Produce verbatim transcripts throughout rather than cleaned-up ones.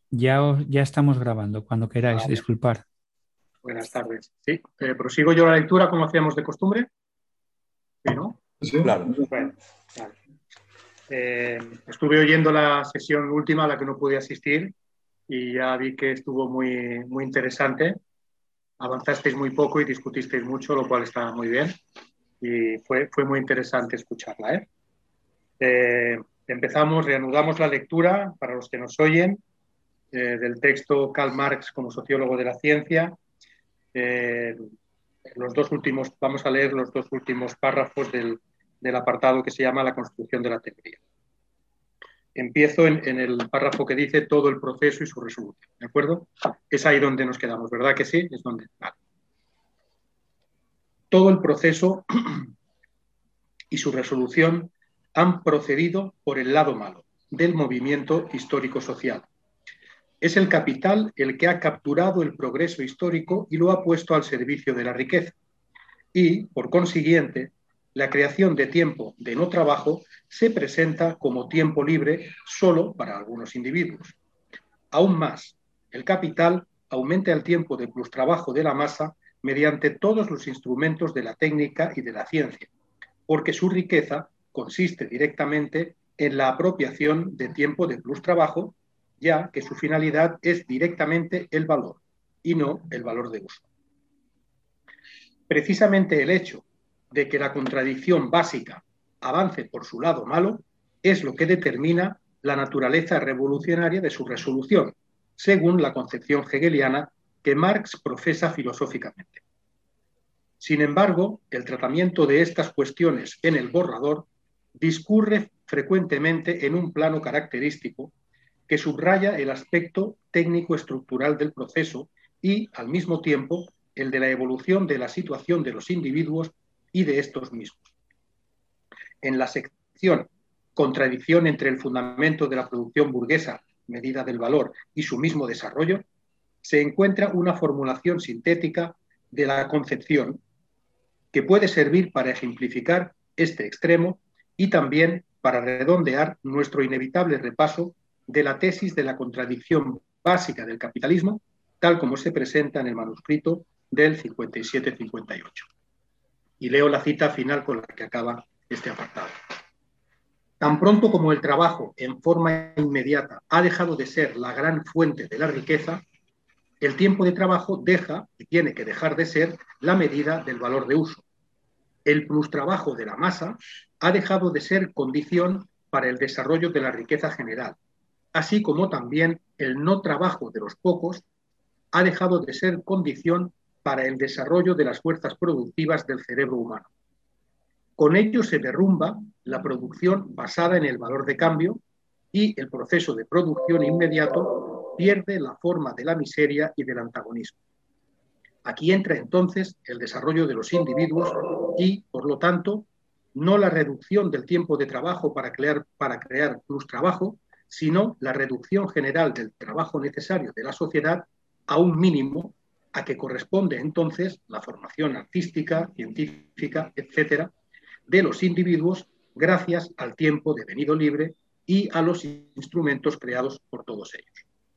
Ya, os- ya estamos grabando, cuando queráis, Vale, disculpar. buenas tardes. Sí, eh, prosigo yo la lectura como hacíamos de costumbre. Sí, ¿no? Sí, claro. Bueno, vale. Eh, estuve oyendo la sesión última a la que no pude asistir y ya vi que estuvo muy, muy interesante. Avanzasteis muy poco y discutisteis mucho, lo cual está muy bien. Y fue, fue muy interesante escucharla, ¿eh? Eh, empezamos, reanudamos la lectura para los que nos oyen eh, del texto Karl Marx como sociólogo de la ciencia. Eh, los dos últimos, vamos a leer los dos últimos párrafos del, del apartado que se llama La construcción de la teoría. Empiezo en, en el párrafo que dice todo el proceso y su resolución, ¿de acuerdo? Es ahí donde nos quedamos, ¿verdad que sí? Es donde, vale. Todo el proceso y su resolución han procedido por el lado malo del movimiento histórico-social. Es el capital el que ha capturado el progreso histórico y lo ha puesto al servicio de la riqueza. Y, por consiguiente, la creación de tiempo de no trabajo se presenta como tiempo libre solo para algunos individuos. Aún más, el capital aumenta el tiempo de plustrabajo de la masa mediante todos los instrumentos de la técnica y de la ciencia, porque su riqueza consiste directamente en la apropiación de tiempo de plustrabajo, ya que su finalidad es directamente el valor y no el valor de uso. Precisamente el hecho de que la contradicción básica avance por su lado malo es lo que determina la naturaleza revolucionaria de su resolución, según la concepción hegeliana que Marx profesa filosóficamente. Sin embargo, el tratamiento de estas cuestiones en el borrador discurre frecuentemente en un plano característico que subraya el aspecto técnico-estructural del proceso y, al mismo tiempo, el de la evolución de la situación de los individuos y de estos mismos. En la sección Contradicción entre el fundamento de la producción burguesa, medida del valor, y su mismo desarrollo, se encuentra una formulación sintética de la concepción que puede servir para ejemplificar este extremo y también para redondear nuestro inevitable repaso de la tesis de la contradicción básica del capitalismo, tal como se presenta en el manuscrito del cincuenta y siete cincuenta y ocho. Y leo la cita final con la que acaba este apartado. Tan pronto como el trabajo en forma inmediata ha dejado de ser la gran fuente de la riqueza, el tiempo de trabajo deja y tiene que dejar de ser la medida del valor de uso. El plustrabajo de la masa ha dejado de ser condición para el desarrollo de la riqueza general, así como también el no trabajo de los pocos ha dejado de ser condición para el desarrollo de las fuerzas productivas del cerebro humano. Con ello se derrumba la producción basada en el valor de cambio y el proceso de producción inmediato pierde la forma de la miseria y del antagonismo. Aquí entra entonces el desarrollo de los individuos y, por lo tanto, no la reducción del tiempo de trabajo para crear, para crear plus trabajo, sino la reducción general del trabajo necesario de la sociedad a un mínimo a que corresponde entonces la formación artística, científica, etcétera, de los individuos gracias al tiempo devenido libre y a los instrumentos creados por todos ellos.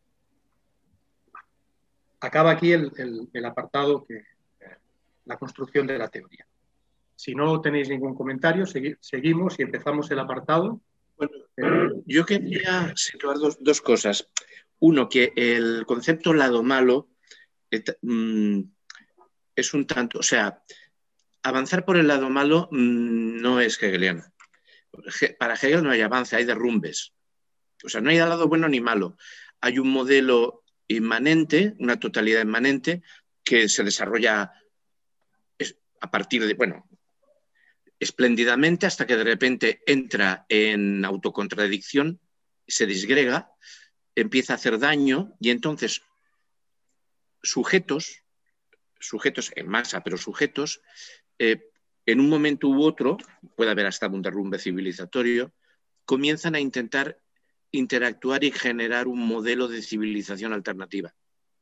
Acaba aquí el, el, el apartado que eh, la construcción de la teoría. Si no tenéis ningún comentario, segui seguimos y empezamos el apartado. Bueno, yo quería situar dos, dos cosas. Uno, que el concepto lado malo eh, mm, es un tanto, o sea, avanzar por el lado malo mmm, no es hegeliano. Para Hegel no hay avance, hay derrumbes. O sea, no hay lado bueno ni malo. Hay un modelo inmanente, una totalidad inmanente, que se desarrolla a partir de, bueno, espléndidamente hasta que de repente entra en autocontradicción, se disgrega, empieza a hacer daño y entonces sujetos, sujetos en masa, pero sujetos, eh, en un momento u otro, puede haber hasta un derrumbe civilizatorio, comienzan a intentar interactuar y generar un modelo de civilización alternativa.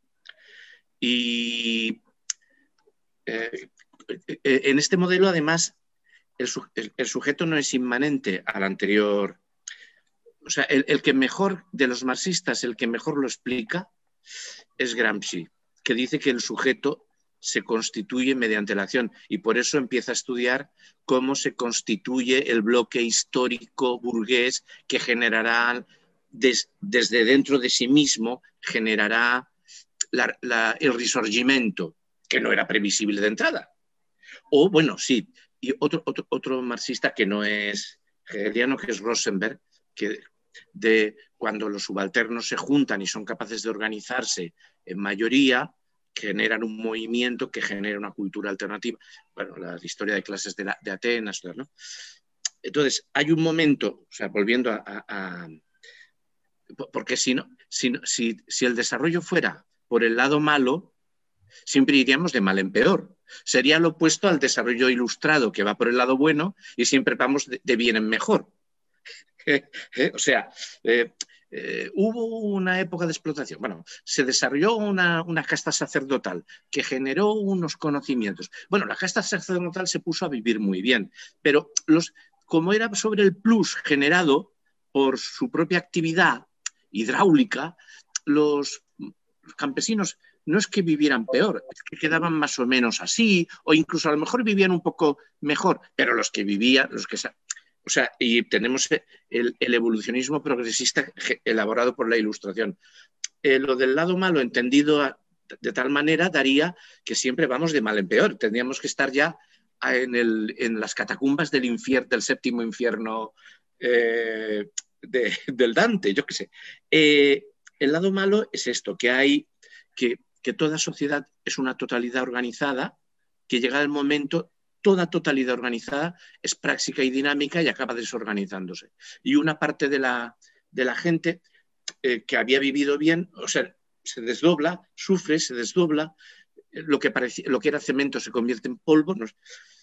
Y eh, en este modelo, además, el, el, el sujeto no es inmanente al anterior, o sea, el, el que mejor, de los marxistas, el que mejor lo explica es Gramsci, que dice que el sujeto se constituye mediante la acción y por eso empieza a estudiar cómo se constituye el bloque histórico burgués que generará des, desde dentro de sí mismo, generará la, la, el risorgimento, que no era previsible de entrada. O bueno, sí, y otro, otro, otro marxista que no es hegeliano, que es Rosenberg, que de cuando los subalternos se juntan y son capaces de organizarse en mayoría, generan un movimiento que genera una cultura alternativa. Bueno, la historia de clases de, la, de Atenas, ¿no? Entonces, hay un momento, o sea, volviendo a... a, a porque si, no, si, si, si el desarrollo fuera por el lado malo, siempre iríamos de mal en peor. Sería lo opuesto al desarrollo ilustrado, que va por el lado bueno y siempre vamos de, de bien en mejor. Eh, eh, o sea, eh, eh, hubo una época de explotación. Bueno, se desarrolló una, una casta sacerdotal que generó unos conocimientos. Bueno, la casta sacerdotal se puso a vivir muy bien, pero los, como era sobre el plus generado por su propia actividad hidráulica, los, los campesinos no es que vivieran peor, es que quedaban más o menos así, o incluso a lo mejor vivían un poco mejor, pero los que vivían, los que... O sea, y tenemos el, el evolucionismo progresista elaborado por la Ilustración. Eh, lo del lado malo, entendido a, de tal manera, daría que siempre vamos de mal en peor. Tendríamos que estar ya en, el, en las catacumbas del, infier, del séptimo infierno eh, de, del Dante, yo qué sé. Eh, el lado malo es esto, que hay que, que toda sociedad es una totalidad organizada, que llega el momento... Toda totalidad organizada es práctica y dinámica y acaba desorganizándose. Y una parte de la, de la gente eh, que había vivido bien, o sea, se desdobla, sufre, se desdobla, lo que, parecía, lo que era cemento se convierte en polvo, ¿no?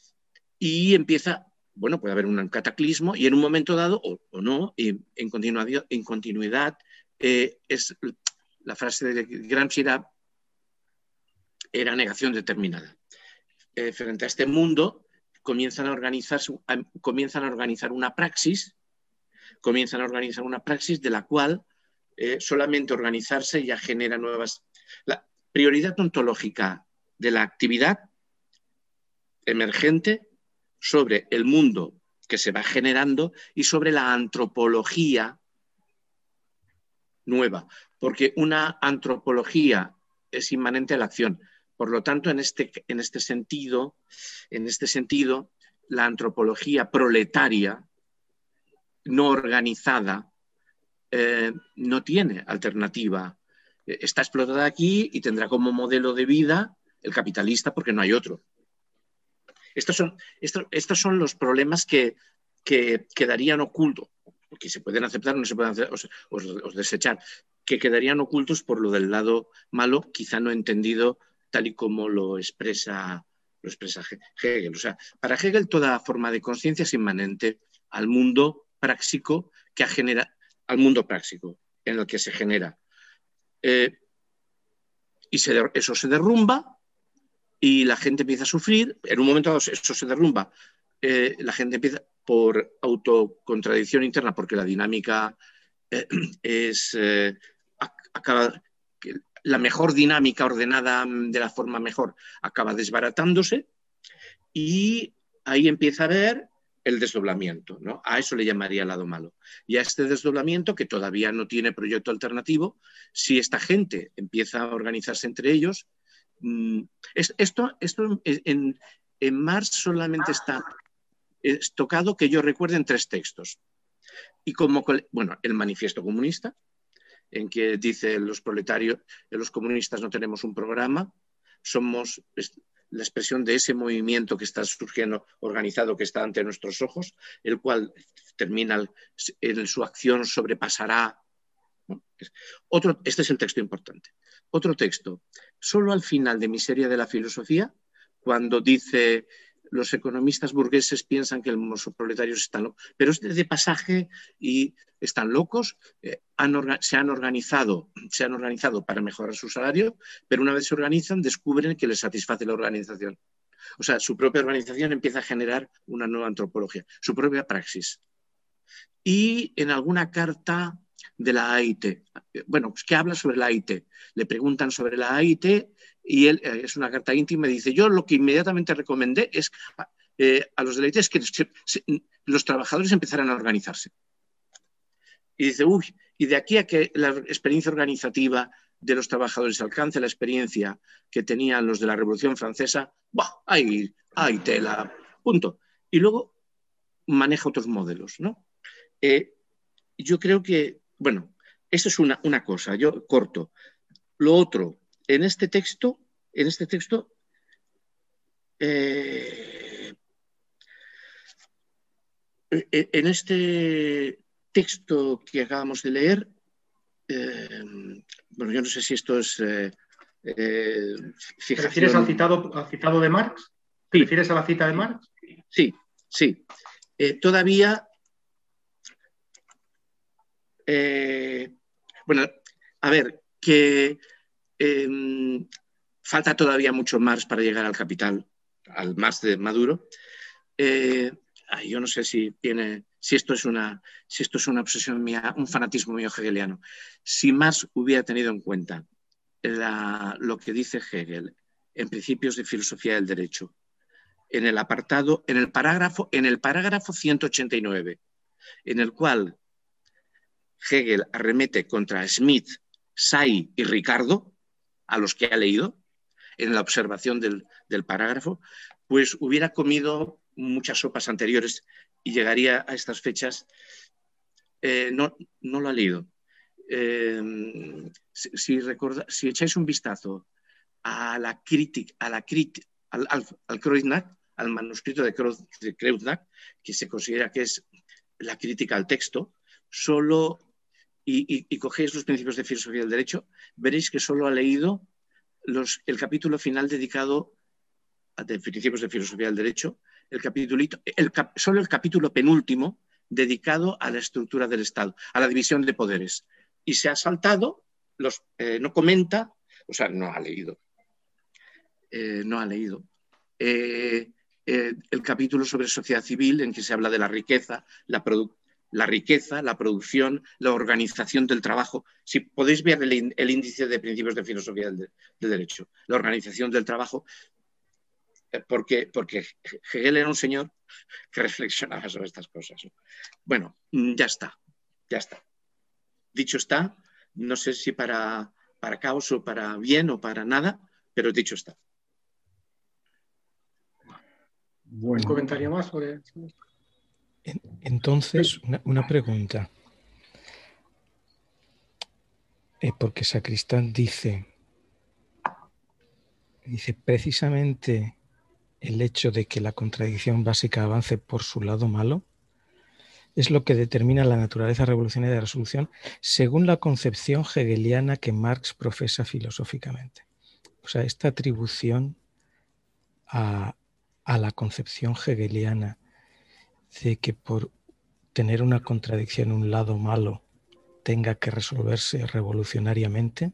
Y empieza, bueno, puede haber un cataclismo y en un momento dado, o, o no, y en continuidad, en continuidad eh, es la frase de Gramsci era, era negación determinada. Eh, frente a este mundo, comienzan a, organizar, comienzan a organizar una praxis, comienzan a organizar una praxis de la cual eh, solamente organizarse ya genera nuevas... La prioridad ontológica de la actividad emergente sobre el mundo que se va generando y sobre la antropología nueva, porque una antropología es inmanente a la acción. Por lo tanto, en este, en este sentido, en este sentido, la antropología proletaria no organizada eh, no tiene alternativa. Está explotada aquí y tendrá como modelo de vida el capitalista porque no hay otro. Estos son, estos, estos son los problemas que, que quedarían ocultos, que se pueden aceptar o no se pueden hacer, o, o, o desechar, que quedarían ocultos por lo del lado malo, quizá no entendido tal y como lo expresa, lo expresa Hegel. O sea, para Hegel toda forma de conciencia es inmanente al mundo práctico que genera, al mundo práctico en el que se genera. Eh, y se, eso se derrumba y la gente empieza a sufrir. En un momento dado eso se derrumba. Eh, la gente empieza por autocontradicción interna, porque la dinámica eh, es eh, acaba... la mejor dinámica ordenada de la forma mejor acaba desbaratándose y ahí empieza a haber el desdoblamiento, ¿no? A eso le llamaría lado malo. Y a este desdoblamiento, que todavía no tiene proyecto alternativo, si esta gente empieza a organizarse entre ellos, mmm, esto, esto en, en Marx solamente está es tocado, que yo recuerde, en tres textos. Y como, bueno, el Manifiesto Comunista, en que dice los proletarios, los comunistas no tenemos un programa, somos la expresión de ese movimiento que está surgiendo, organizado, que está ante nuestros ojos, el cual termina en su acción sobrepasará. Otro, este es el texto importante. Otro texto, solo al final de Miseria de la Filosofía, cuando dice los economistas burgueses piensan que los proletarios están locos, pero es de pasaje y están locos, eh, han se, han organizado, se han organizado para mejorar su salario, pero una vez se organizan descubren que les satisface la organización. O sea, su propia organización empieza a generar una nueva antropología, su propia praxis. y en alguna carta de la A I T. Bueno, pues que habla sobre la A I T. Le preguntan sobre la A I T y él, eh, es una carta íntima, y dice, yo lo que inmediatamente recomendé es eh, a los de la A I T es que se, se, los trabajadores empezaran a organizarse. Y dice, uy, y de aquí a que la experiencia organizativa de los trabajadores alcance la experiencia que tenían los de la Revolución Francesa, ¡buah! Hay, hay tela, punto. Y luego maneja otros modelos, ¿no? Eh, yo creo que, bueno, eso es una, una cosa, yo corto. Lo otro, en este texto, en este texto, eh, en este texto que acabamos de leer, eh, bueno, yo no sé si esto es eh, eh, fijación... ¿Te refieres al citado, al citado de Marx? ¿Te sí. refieres a la cita de Marx? Sí, sí. Eh, todavía... Eh, bueno, a ver, que eh, falta todavía mucho Marx para llegar al Capital, al Marx de Maduro. Eh, ay, yo no sé si tiene, si esto es una, si esto es una obsesión mía, un fanatismo mío hegeliano. Si Marx hubiera tenido en cuenta la, lo que dice Hegel en Principios de Filosofía del Derecho, en el apartado, en el parágrafo, en el parágrafo ciento ochenta y nueve, en el cual Hegel arremete contra Smith, Say y Ricardo, a los que ha leído, en la observación del, del parágrafo, pues hubiera comido muchas sopas anteriores y llegaría a estas fechas. Eh, no, no lo ha leído. Eh, si, si, recorda, si echáis un vistazo a la crítica, a la crítica, al, al, al Kreuznach, al manuscrito de Kreuznach, que se considera que es la crítica al texto, solo, y, y, y cogéis los Principios de Filosofía del Derecho, veréis que solo ha leído los, el capítulo final dedicado a de Principios de Filosofía del Derecho, el capitulito, el, solo el capítulo penúltimo dedicado a la estructura del Estado, a la división de poderes. Y se ha saltado, los, eh, no comenta, o sea, no ha leído, eh, no ha leído eh, eh, el capítulo sobre sociedad civil en que se habla de la riqueza, la, produ la riqueza, la producción, la organización del trabajo. Si podéis ver el, el índice de Principios de Filosofía del, de, del Derecho, la organización del trabajo, porque, porque Hegel era un señor que reflexionaba sobre estas cosas. Bueno, ya está, ya está. Dicho está, no sé si para, para caos o para bien o para nada, pero dicho está. Bueno. ¿Un comentario más sobre eso? Entonces, una, una pregunta. Eh, porque Sacristán dice, dice precisamente el hecho de que la contradicción básica avance por su lado malo es lo que determina la naturaleza revolucionaria de la resolución según la concepción hegeliana que Marx profesa filosóficamente. O sea, esta atribución a, a la concepción hegeliana de que por tener una contradicción, un lado malo, tenga que resolverse revolucionariamente,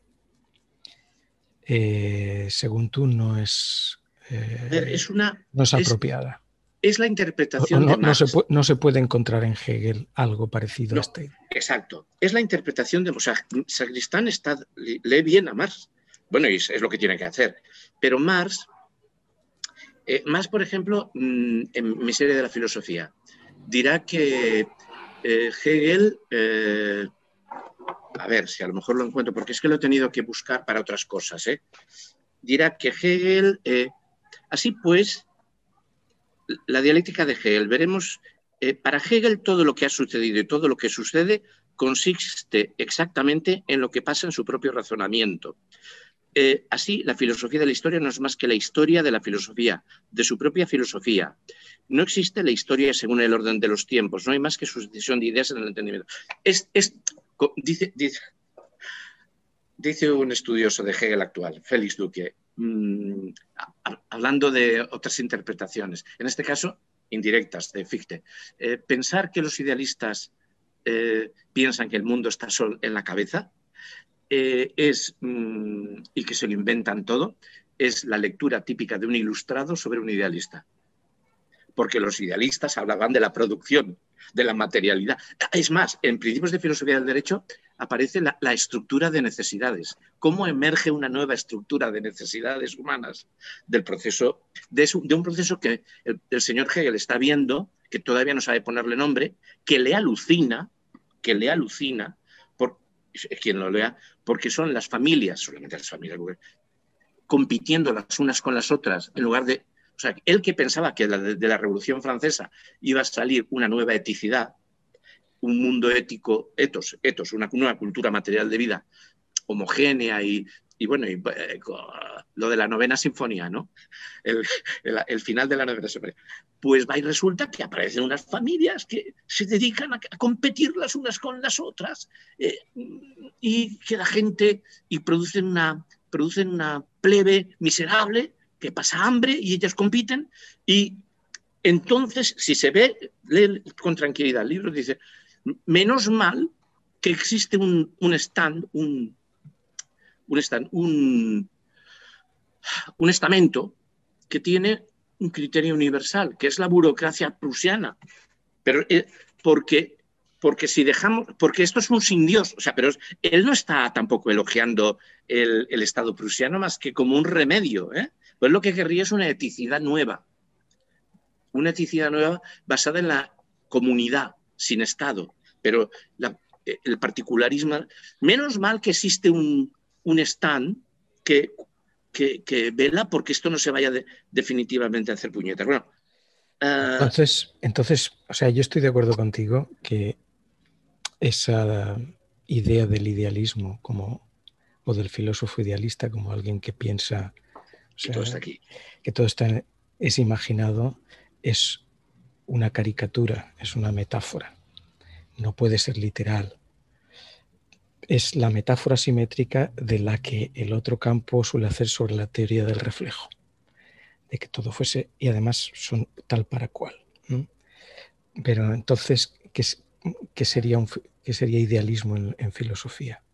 eh, según tú, no es, eh, ver, es, una, no es apropiada. Es, es la interpretación o, o no, de Marx. No se, puede, no se puede encontrar en Hegel algo parecido no, a este. Exacto. Es la interpretación de... O sea, Sacristán está, lee bien a Marx. Bueno, y es, es lo que tiene que hacer. Pero Marx, eh, Marx, por ejemplo, en Miseria de la Filosofía, dirá que eh, Hegel... Eh, a ver si a lo mejor lo encuentro, porque es que lo he tenido que buscar para otras cosas, ¿eh? Dirá que Hegel, eh, así pues, la dialéctica de Hegel, veremos, eh, para Hegel todo lo que ha sucedido y todo lo que sucede consiste exactamente en lo que pasa en su propio razonamiento. Eh, así, la filosofía de la historia no es más que la historia de la filosofía, de su propia filosofía. No existe la historia según el orden de los tiempos, no hay más que sucesión de ideas en el entendimiento. Es... es Dice, dice, dice un estudioso de Hegel actual, Félix Duque, mmm, hablando de otras interpretaciones, en este caso indirectas de Fichte, eh, pensar que los idealistas eh, piensan que el mundo está solo en la cabeza eh, es, mmm, y que se lo inventan todo, es la lectura típica de un ilustrado sobre un idealista. porque los idealistas hablaban de la producción, de la materialidad. Es más, en Principios de Filosofía del Derecho aparece la, la estructura de necesidades. ¿Cómo emerge una nueva estructura de necesidades humanas del proceso, de, su, de un proceso que el, el señor Hegel está viendo, que todavía no sabe ponerle nombre, que le alucina, que le alucina, por quien lo lea, porque son las familias, solamente las familias, compitiendo las unas con las otras, en lugar de... O sea, él que pensaba que de la, de la Revolución Francesa iba a salir una nueva eticidad, un mundo ético, etos, etos una nueva cultura material de vida homogénea y, y bueno, y, eh, lo de la novena sinfonía, ¿no? El, el, el final de la novena sinfonía. Pues va y resulta que aparecen unas familias que se dedican a, a competir las unas con las otras eh, y que la gente, y producen una, producen una plebe miserable que pasa hambre y ellas compiten y entonces, si se ve, lee con tranquilidad el libro, dice, menos mal que existe un, un stand, un, un, stand un, un estamento que tiene un criterio universal, que es la burocracia prusiana. Pero eh, porque, porque si dejamos, porque esto es un sin Dios, o sea, pero él no está tampoco elogiando el, el Estado prusiano más que como un remedio, ¿eh? Pues lo que querría es una eticidad nueva, una eticidad nueva basada en la comunidad, sin Estado, pero la, el particularismo, menos mal que existe un, un stand que, que, que vela porque esto no se vaya de, definitivamente a hacer puñetas. Bueno, uh... entonces, entonces, o sea, yo estoy de acuerdo contigo que esa idea del idealismo como, o del filósofo idealista como alguien que piensa, o sea, que todo está aquí, que todo está, es imaginado, es una caricatura, es una metáfora, no puede ser literal. Es la metáfora simétrica de la que el otro campo suele hacer sobre la teoría del reflejo, de que todo fuese, y además son tal para cual. ¿no? Pero entonces, ¿qué, qué, sería, un, qué sería idealismo en, en filosofía?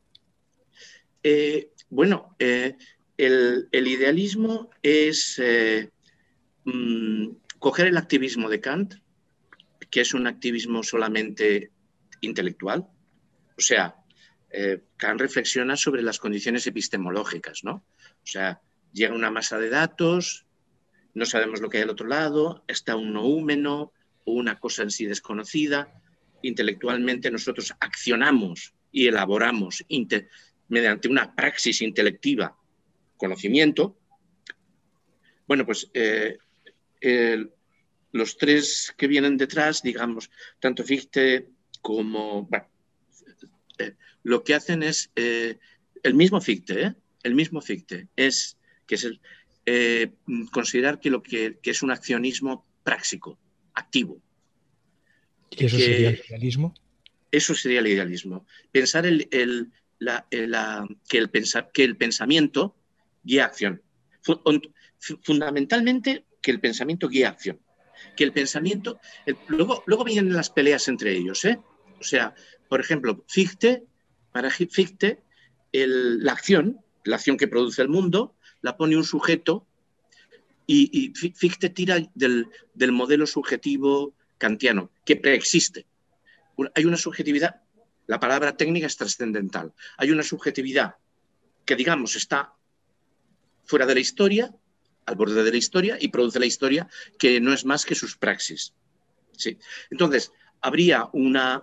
Eh, bueno, eh, el, el idealismo es eh, mmm, coger el activismo de Kant, que es un activismo solamente intelectual, o sea, eh, Kant reflexiona sobre las condiciones epistemológicas, ¿no? O sea, llega una masa de datos, no sabemos lo que hay al otro lado, está un noúmeno o una cosa en sí desconocida, intelectualmente nosotros accionamos y elaboramos mediante una praxis intelectiva conocimiento. Bueno, pues eh, el, los tres que vienen detrás, digamos, tanto Fichte como... Bueno, eh, lo que hacen es... Eh, el mismo Fichte, ¿eh? El mismo Fichte es, que es el, eh, considerar que lo que, que es un accionismo práctico, activo. ¿Y eso que, sería el idealismo? Eso sería el idealismo. Pensar el, el, la, la, que, el pensa, que el pensamiento guía acción. Fundamentalmente, que el pensamiento guía acción. Que el pensamiento... El, luego, luego vienen las peleas entre ellos, ¿eh? O sea, por ejemplo, Fichte, para Fichte, el, la acción, la acción que produce el mundo, la pone un sujeto y, y Fichte tira del, del modelo subjetivo kantiano, que preexiste. Hay una subjetividad, la palabra técnica es trascendental, hay una subjetividad que, digamos, está fuera de la historia, al borde de la historia, y produce la historia que no es más que sus praxis. ¿Sí? Entonces, habría una,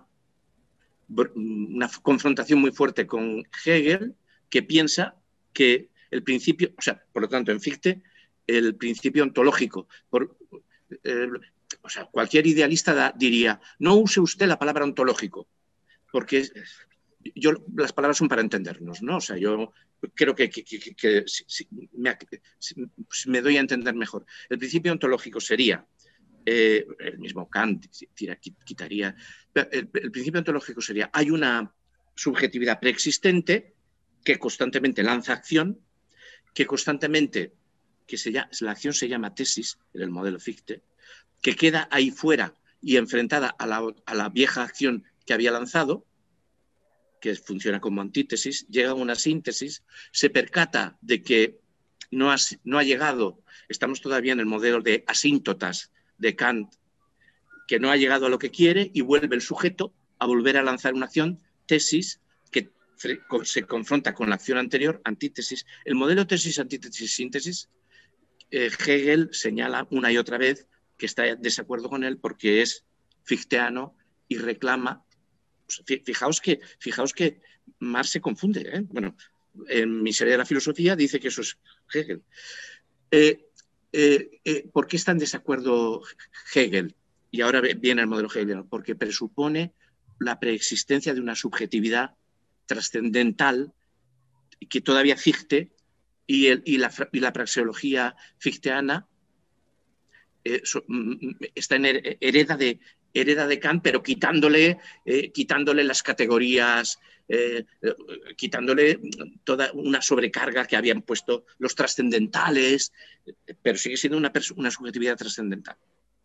una confrontación muy fuerte con Hegel, que piensa que el principio, o sea, por lo tanto, en Fichte, el principio ontológico, por, eh, o sea, cualquier idealista da, diría, no use usted la palabra ontológico, porque yo, las palabras son para entendernos, ¿no? O sea, yo creo que, que, que, que si, si, me, si, me doy a entender mejor. El principio ontológico sería, eh, el mismo Kant tira, quitaría, el, el principio ontológico sería, hay una subjetividad preexistente que constantemente lanza acción, que constantemente, que se llama, la acción se llama tesis, en el modelo Fichte, que queda ahí fuera y enfrentada a la, a la vieja acción que había lanzado, que funciona como antítesis, llega a una síntesis, se percata de que no ha, no ha llegado, estamos todavía en el modelo de asíntotas de Kant, que no ha llegado a lo que quiere y vuelve el sujeto a volver a lanzar una acción, tesis, que se confronta con la acción anterior, antítesis. El modelo tesis, antítesis, síntesis, eh, Hegel señala una y otra vez que está en desacuerdo con él porque es fichteano y reclama. Fijaos que, fijaos que Marx se confunde, ¿eh? Bueno, en Miseria de la filosofía dice que eso es Hegel. Eh, eh, eh, ¿Por qué está en desacuerdo Hegel? Y ahora viene el modelo hegeliano. Porque presupone la preexistencia de una subjetividad trascendental que todavía Fichte y, el, y, la, y la praxeología fichteana eh, so, está en hereda de, hereda de Kant, pero quitándole, eh, quitándole las categorías, eh, quitándole toda una sobrecarga que habían puesto los trascendentales, pero sigue siendo una, una subjetividad trascendental.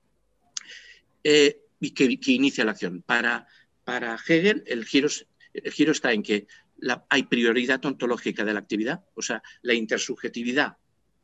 Eh, y que, que inicia la acción. Para, para Hegel, el giro, el giro está en que la, hay prioridad ontológica de la actividad, o sea, la intersubjetividad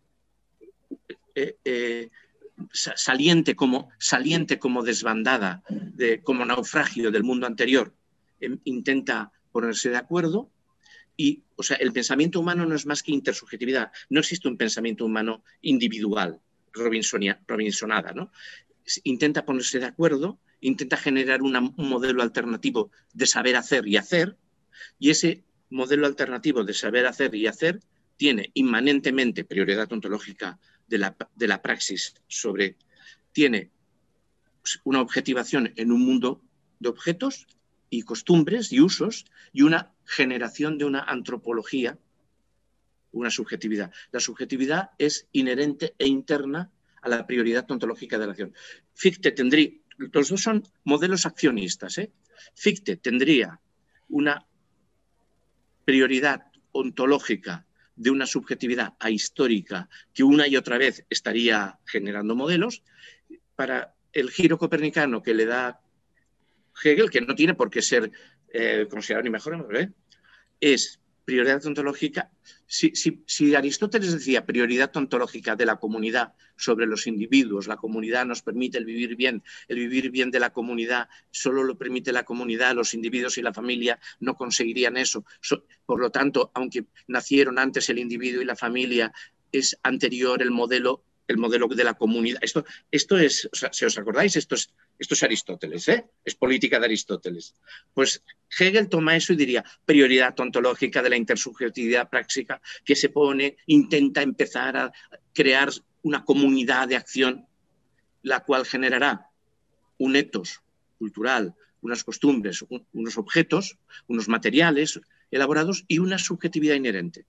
eh, eh, saliente, como, saliente como desbandada, de, como naufragio del mundo anterior, eh, intenta ponerse de acuerdo. Y, o sea, el pensamiento humano no es más que intersubjetividad. No existe un pensamiento humano individual, Robinsonia, Robinsonada, ¿no? Intenta ponerse de acuerdo, intenta generar una, un modelo alternativo de saber hacer y hacer, y ese modelo alternativo de saber hacer y hacer tiene inmanentemente prioridad ontológica de la, de la praxis sobre, tiene una objetivación en un mundo de objetos y costumbres y usos y una generación de una antropología, una subjetividad. La subjetividad es inherente e interna a la prioridad ontológica de la acción. Fichte tendría, los dos son modelos accionistas, ¿eh? Fichte tendría una prioridad ontológica de una subjetividad ahistórica que una y otra vez estaría generando modelos. Para el giro copernicano que le da Hegel, que no tiene por qué ser eh, considerado ni mejor, ¿eh? es prioridad ontológica. Si, si, si Aristóteles decía prioridad ontológica de la comunidad sobre los individuos, la comunidad nos permite el vivir bien, el vivir bien de la comunidad solo lo permite la comunidad, los individuos y la familia no conseguirían eso. So, por lo tanto, aunque nacieron antes el individuo y la familia, es anterior el modelo, el modelo de la comunidad. Esto, esto es, o sea, si os acordáis, esto es, esto es Aristóteles, ¿eh? Es política de Aristóteles. Pues Hegel toma eso y diría prioridad ontológica de la intersubjetividad práctica que se pone, intenta empezar a crear una comunidad de acción, la cual generará un etos cultural, unas costumbres, un, unos objetos, unos materiales elaborados y una subjetividad inherente.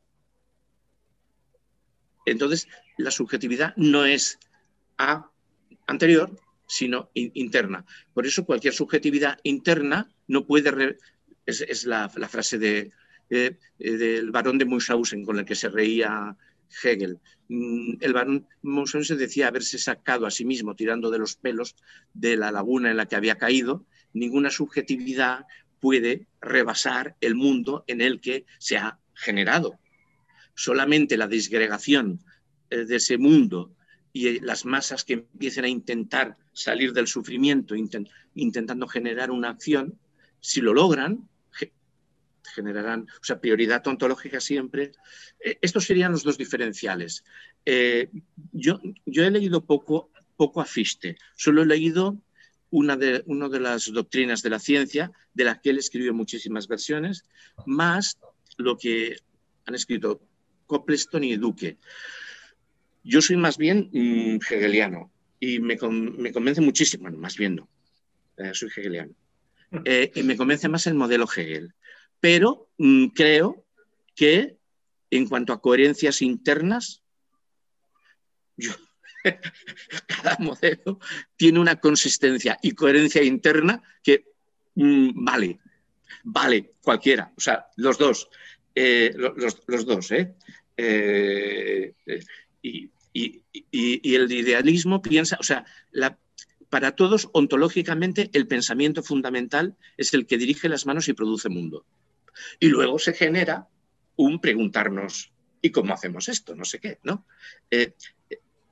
Entonces, la subjetividad no es a anterior, sino in, interna. Por eso cualquier subjetividad interna no puede... Re, es, es la, la frase de, eh, del barón de Munchausen con el que se reía Hegel. El barón Munchausen decía haberse sacado a sí mismo, tirando de los pelos, de la laguna en la que había caído. Ninguna subjetividad puede rebasar el mundo en el que se ha generado. Solamente la disgregación eh, de ese mundo y las masas que empiecen a intentar salir del sufrimiento, intent, intentando generar una acción, si lo logran, ge, generarán, o sea, prioridad ontológica siempre. Eh, estos serían los dos diferenciales. Eh, yo, yo he leído poco, poco a Fichte, solo he leído una de, una de las doctrinas de la ciencia, de la que él escribió muchísimas versiones, más lo que han escrito Copleston y Duque. Yo soy más bien mmm, hegeliano y me, me convence muchísimo, bueno, más bien no, eh, soy hegeliano, eh, y me convence más el modelo Hegel, pero mmm, creo que en cuanto a coherencias internas, yo, cada modelo tiene una consistencia y coherencia interna que mmm, vale, vale cualquiera, o sea, los dos, eh, los, los dos, ¿eh? Eh, eh, y, y, y, y el idealismo piensa, o sea, la, para todos ontológicamente el pensamiento fundamental es el que dirige las manos y produce mundo. Y luego se genera un preguntarnos, ¿y cómo hacemos esto? No sé qué, ¿no? Eh,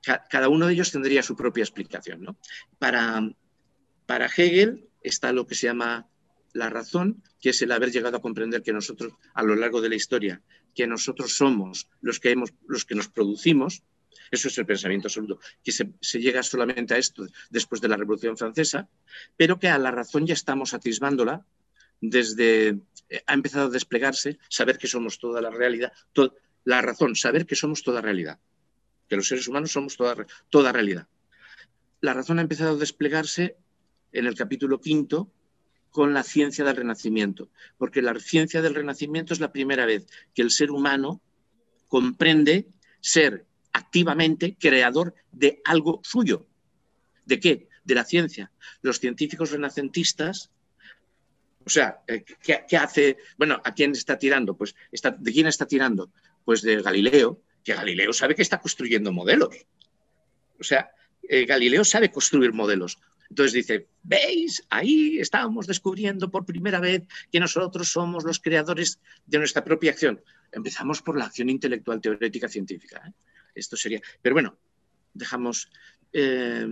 cada uno de ellos tendría su propia explicación, ¿no? Para, para Hegel está lo que se llama la razón, que es el haber llegado a comprender que nosotros, a lo largo de la historia, que nosotros somos los que, hemos, los que nos producimos. Eso es el pensamiento absoluto, que se, se llega solamente a esto después de la Revolución Francesa, pero que a la razón ya estamos atisbándola desde... Ha empezado a desplegarse, saber que somos toda la realidad, to, la razón, saber que somos toda realidad, que los seres humanos somos toda, toda realidad. La razón ha empezado a desplegarse en el capítulo quinto con la ciencia del Renacimiento, porque la ciencia del Renacimiento es la primera vez que el ser humano comprende ser activamente creador de algo suyo. ¿De qué? De la ciencia. Los científicos renacentistas, o sea, ¿qué, qué hace? Bueno, ¿a quién está tirando? Pues está, ¿de quién está tirando? Pues de Galileo, que Galileo sabe que está construyendo modelos. O sea, eh, Galileo sabe construir modelos. Entonces dice, ¿veis? Ahí estábamos descubriendo por primera vez que nosotros somos los creadores de nuestra propia acción. Empezamos por la acción intelectual, teorética, científica, ¿eh? Esto sería... Pero bueno, dejamos... Eh,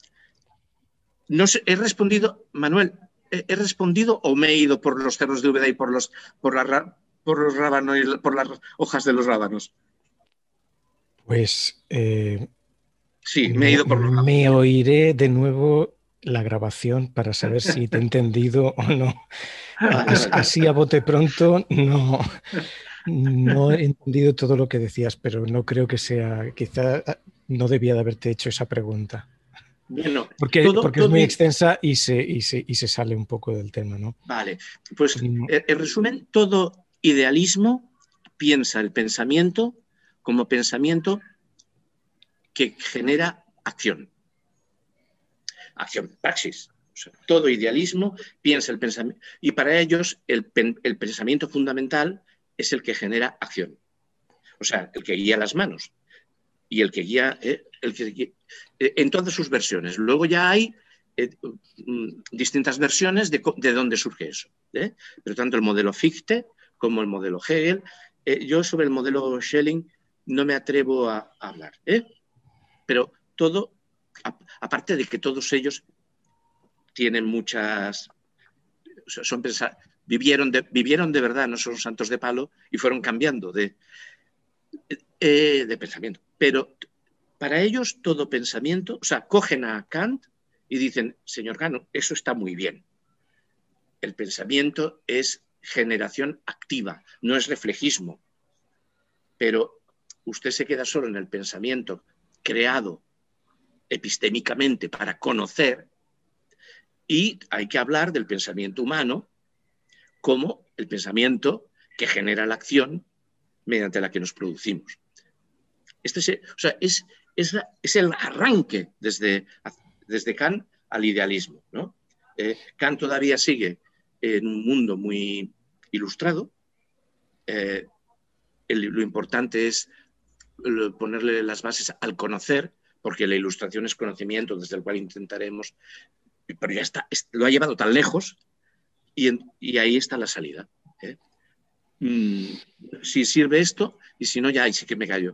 no sé, he respondido, Manuel, ¿he, he respondido o me he ido por los cerros de Úbeda y por los, por la, por los rábanos y por las hojas de los rábanos? Pues... Eh, sí, me he ido por los rábanos. Me oiré de nuevo la grabación para saber si te he entendido o no. Así, así a bote pronto no... No he entendido todo lo que decías, pero no creo que sea, quizá no debía de haberte hecho esa pregunta. Bueno, porque todo, porque todo... es muy extensa y se, y, se, y se sale un poco del tema, ¿no? Vale, pues en resumen, todo idealismo piensa el pensamiento como pensamiento que genera acción. Acción, praxis. O sea, todo idealismo piensa el pensamiento. Y para ellos el, el pensamiento fundamental es el que genera acción. O sea, el que guía las manos. Y el que guía, eh, el que, eh, en todas sus versiones. Luego ya hay eh, distintas versiones de, de dónde surge eso. ¿eh? Pero tanto el modelo Fichte como el modelo Hegel. Eh, yo sobre el modelo Schelling no me atrevo a, a hablar. ¿eh? Pero todo, a, aparte de que todos ellos tienen muchas... O sea, son pensar, vivieron, de, vivieron de verdad, no son santos de palo, y fueron cambiando de, eh, de pensamiento. Pero para ellos todo pensamiento, o sea, cogen a Kant y dicen, señor Kant, eso está muy bien. El pensamiento es generación activa, no es reflejismo. Pero usted se queda solo en el pensamiento creado epistémicamente para conocer, y hay que hablar del pensamiento humano como el pensamiento que genera la acción mediante la que nos producimos. Este es, o sea, es, es, la, es el arranque desde, desde Kant al idealismo, ¿no? Eh, Kant todavía sigue en un mundo muy ilustrado. Eh, el, lo importante es ponerle las bases al conocer, porque la ilustración es conocimiento desde el cual intentaremos, pero ya está, lo ha llevado tan lejos y, en, y ahí está la salida. ¿eh? Mm, si sirve esto, y si no, ya ahí sí que me callo.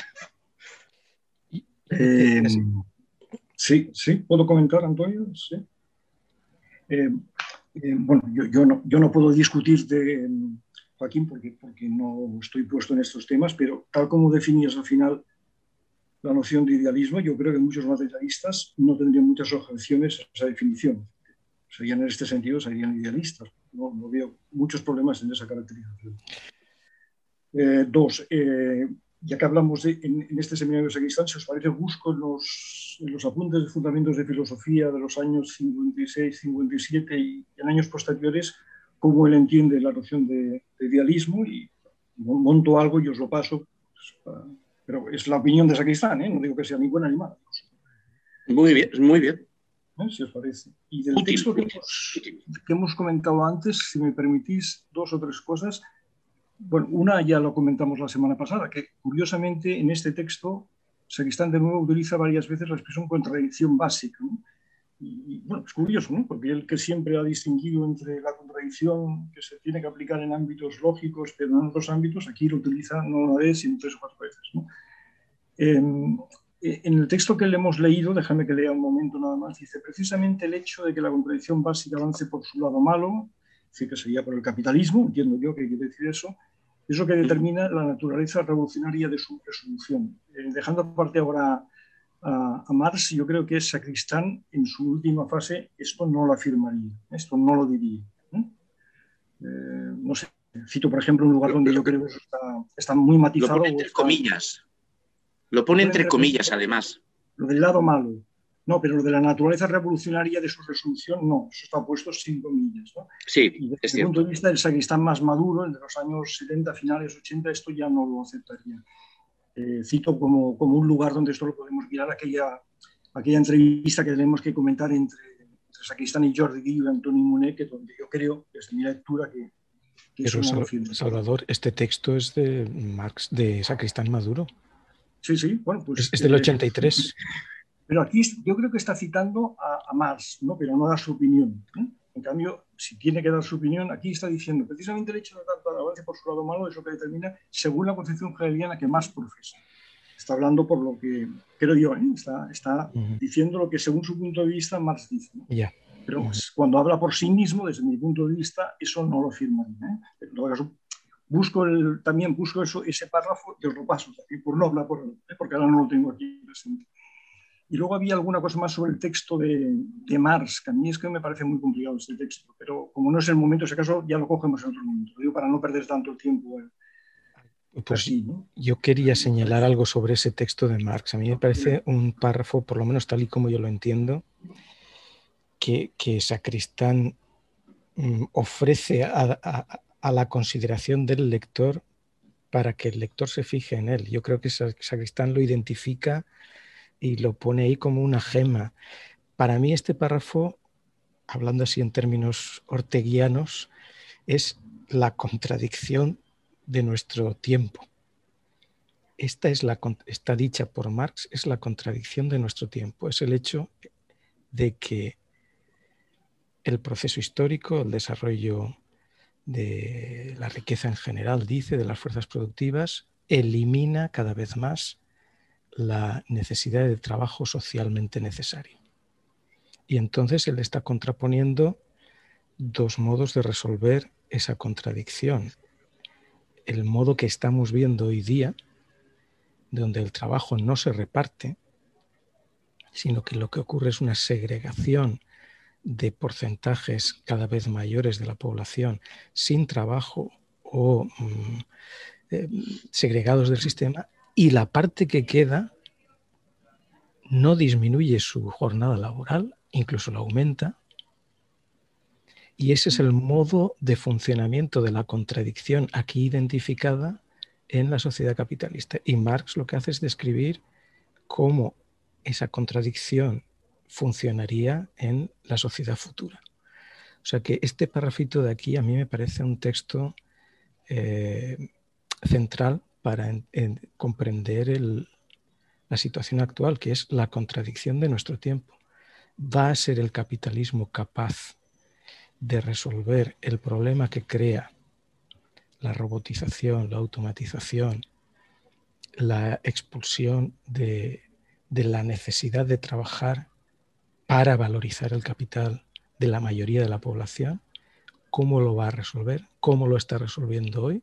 Eh, sí, sí, ¿puedo comentar, Antonio? Sí. Eh, eh, bueno, yo, yo, no, yo no puedo discutir de Joaquín porque, porque no estoy puesto en estos temas, pero tal como definías al final la noción de idealismo, yo creo que muchos materialistas no tendrían muchas objeciones a esa definición. Serían en este sentido, serían idealistas. No, no veo muchos problemas en esa caracterización. Eh, dos, eh, ya que hablamos de, en, en este seminario de Sacristán, si os parece, busco en los, en los apuntes de fundamentos de filosofía de los años cincuenta y seis, cincuenta y siete y en años posteriores, cómo él entiende la noción de, de idealismo, y monto algo y os lo paso, pues, para, pero es la opinión de Sacristán, ¿eh? No digo que sea ni buena ni mala. Muy bien, muy bien. ¿Eh? Si os parece. Y del útil, texto que hemos, que hemos comentado antes, si me permitís, dos o tres cosas. Bueno, una ya lo comentamos la semana pasada, que curiosamente en este texto Sacristán de nuevo utiliza varias veces la expresión contradicción básica, ¿no? Y, y bueno, es curioso, ¿no? Porque él, que siempre ha distinguido entre la contradicción que se tiene que aplicar en ámbitos lógicos, pero no en otros ámbitos, aquí lo utiliza no una vez, sino tres o cuatro veces, ¿no? Eh, en el texto que le hemos leído, déjame que lea un momento nada más, dice precisamente el hecho de que la contradicción básica avance por su lado malo, es decir, que sería por el capitalismo, entiendo yo que quiere decir eso, es lo que determina la naturaleza revolucionaria de su resolución. Eh, dejando aparte ahora a, a Marx, yo creo que Sacristán en su última fase esto no lo afirmaría, esto no lo diría. ¿eh? Eh, no sé, cito por ejemplo un lugar donde yo creo que eso está, está muy matizado. Lo pone entre está, comillas. Lo pone entre comillas, además. Lo del lado malo. No, pero lo de la naturaleza revolucionaria de su resolución, no. Eso está puesto sin comillas. ¿no? Sí, y desde es mi cierto. punto de vista, el Sacristán más maduro, el de los años setenta, finales ochenta, esto ya no lo aceptaría. Eh, cito como, como un lugar donde esto lo podemos mirar, aquella, aquella entrevista que tenemos que comentar entre, entre Sacristán y Jordi Guiu y Antoni Muné, que donde yo creo, desde mi lectura, que, que Pero eso no lo Sal firma. Salvador, este texto es de Marx, de Sacristán Maduro. Sí, sí, bueno, pues... Es, es del ochenta y tres. Eh, pero aquí yo creo que está citando a, a Marx, ¿no? Pero no da su opinión. ¿eh? En cambio, si tiene que dar su opinión, aquí está diciendo precisamente el hecho de tanto avance por su lado malo es lo que determina, según la concepción hegeliana que más profesa. Está hablando por lo que, creo yo, ¿eh? está, está uh-huh. diciendo lo que según su punto de vista Marx dice. ¿no? Yeah. Pero uh-huh. cuando habla por sí mismo, desde mi punto de vista, eso no lo firma. ¿eh? En todo caso, busco el, también busco eso, ese párrafo y os lo paso, por no hablar por él, ¿eh? porque ahora no lo tengo aquí presente. Y luego había alguna cosa más sobre el texto de, de Marx, que a mí es que me parece muy complicado este texto, pero como no es el momento, en ese caso ya lo cogemos en otro momento, lo digo para no perder tanto el tiempo. Eh, pues así, ¿no? Yo quería señalar algo sobre ese texto de Marx. A mí me parece un párrafo, por lo menos tal y como yo lo entiendo, que, que Sacristán mm, ofrece a, a, a la consideración del lector para que el lector se fije en él. Yo creo que Sacristán lo identifica y lo pone ahí como una gema. Para mí este párrafo, hablando así en términos orteguianos, es la contradicción de nuestro tiempo. Esta es la, está dicha por Marx, es la contradicción de nuestro tiempo. Es el hecho de que el proceso histórico, el desarrollo de la riqueza en general, dice, de las fuerzas productivas, elimina cada vez más la necesidad de trabajo socialmente necesario. Y entonces él está contraponiendo dos modos de resolver esa contradicción. El modo que estamos viendo hoy día, donde el trabajo no se reparte, sino que lo que ocurre es una segregación de porcentajes cada vez mayores de la población sin trabajo o mmm, eh, segregados del sistema, y la parte que queda no disminuye su jornada laboral, incluso la aumenta, y ese es el modo de funcionamiento de la contradicción aquí identificada en la sociedad capitalista. Y Marx lo que hace es describir cómo esa contradicción funcionaría en la sociedad futura. O sea que este parrafito de aquí a mí me parece un texto eh, central para en, en comprender el, la situación actual, que es la contradicción de nuestro tiempo. ¿Va a ser el capitalismo capaz de resolver el problema que crea la robotización, la automatización, la expulsión de, de la necesidad de trabajar para valorizar el capital de la mayoría de la población? ¿Cómo lo va a resolver? ¿Cómo lo está resolviendo hoy?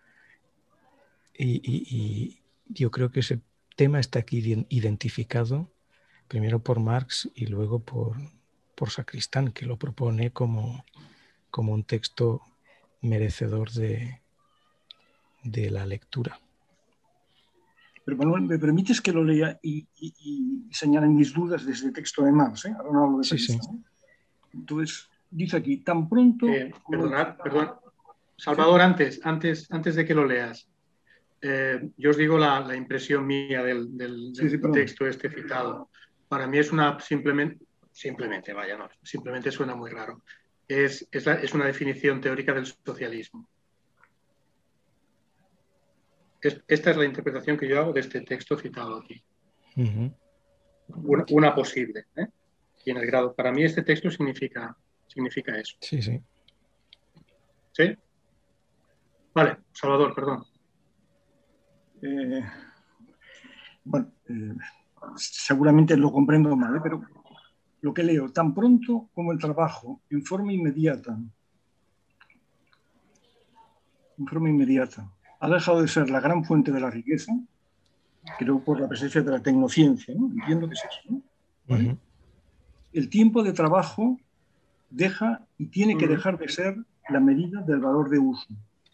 Y, y, y yo creo que ese tema está aquí identificado primero por Marx y luego por, por Sacristán, que lo propone como, como un texto merecedor de, de la lectura. Pero Manuel, ¿me permites que lo lea y, y, y señalen mis dudas desde el texto de Marx? ¿eh? Ahora no hablo de sí, sí. ¿eh? Entonces, dice aquí, tan pronto... Eh, perdonad, perdón. Salvador, ¿sí? antes, antes, antes de que lo leas, eh, yo os digo la, la impresión mía del, del, del sí, sí, texto este citado. Para mí es una simplemente, simplemente, vaya, no, simplemente suena muy raro. Es, es, la, es una definición teórica del socialismo. Es, esta es la interpretación que yo hago de este texto citado aquí. Uh-huh. Una, una posible, ¿eh? Y en el grado, para mí este texto significa, significa eso. Sí, sí. ¿Sí? Vale, Salvador, perdón. Eh, bueno, eh, seguramente lo comprendo mal, ¿eh? Pero lo que leo, tan pronto como el trabajo en forma inmediata, en forma inmediata, ha dejado de ser la gran fuente de la riqueza, creo por la presencia de la tecnociencia, ¿no? Entiendo que es eso, ¿no? ¿Vale? Uh-huh. El tiempo de trabajo deja y tiene que dejar de ser la medida del valor de uso.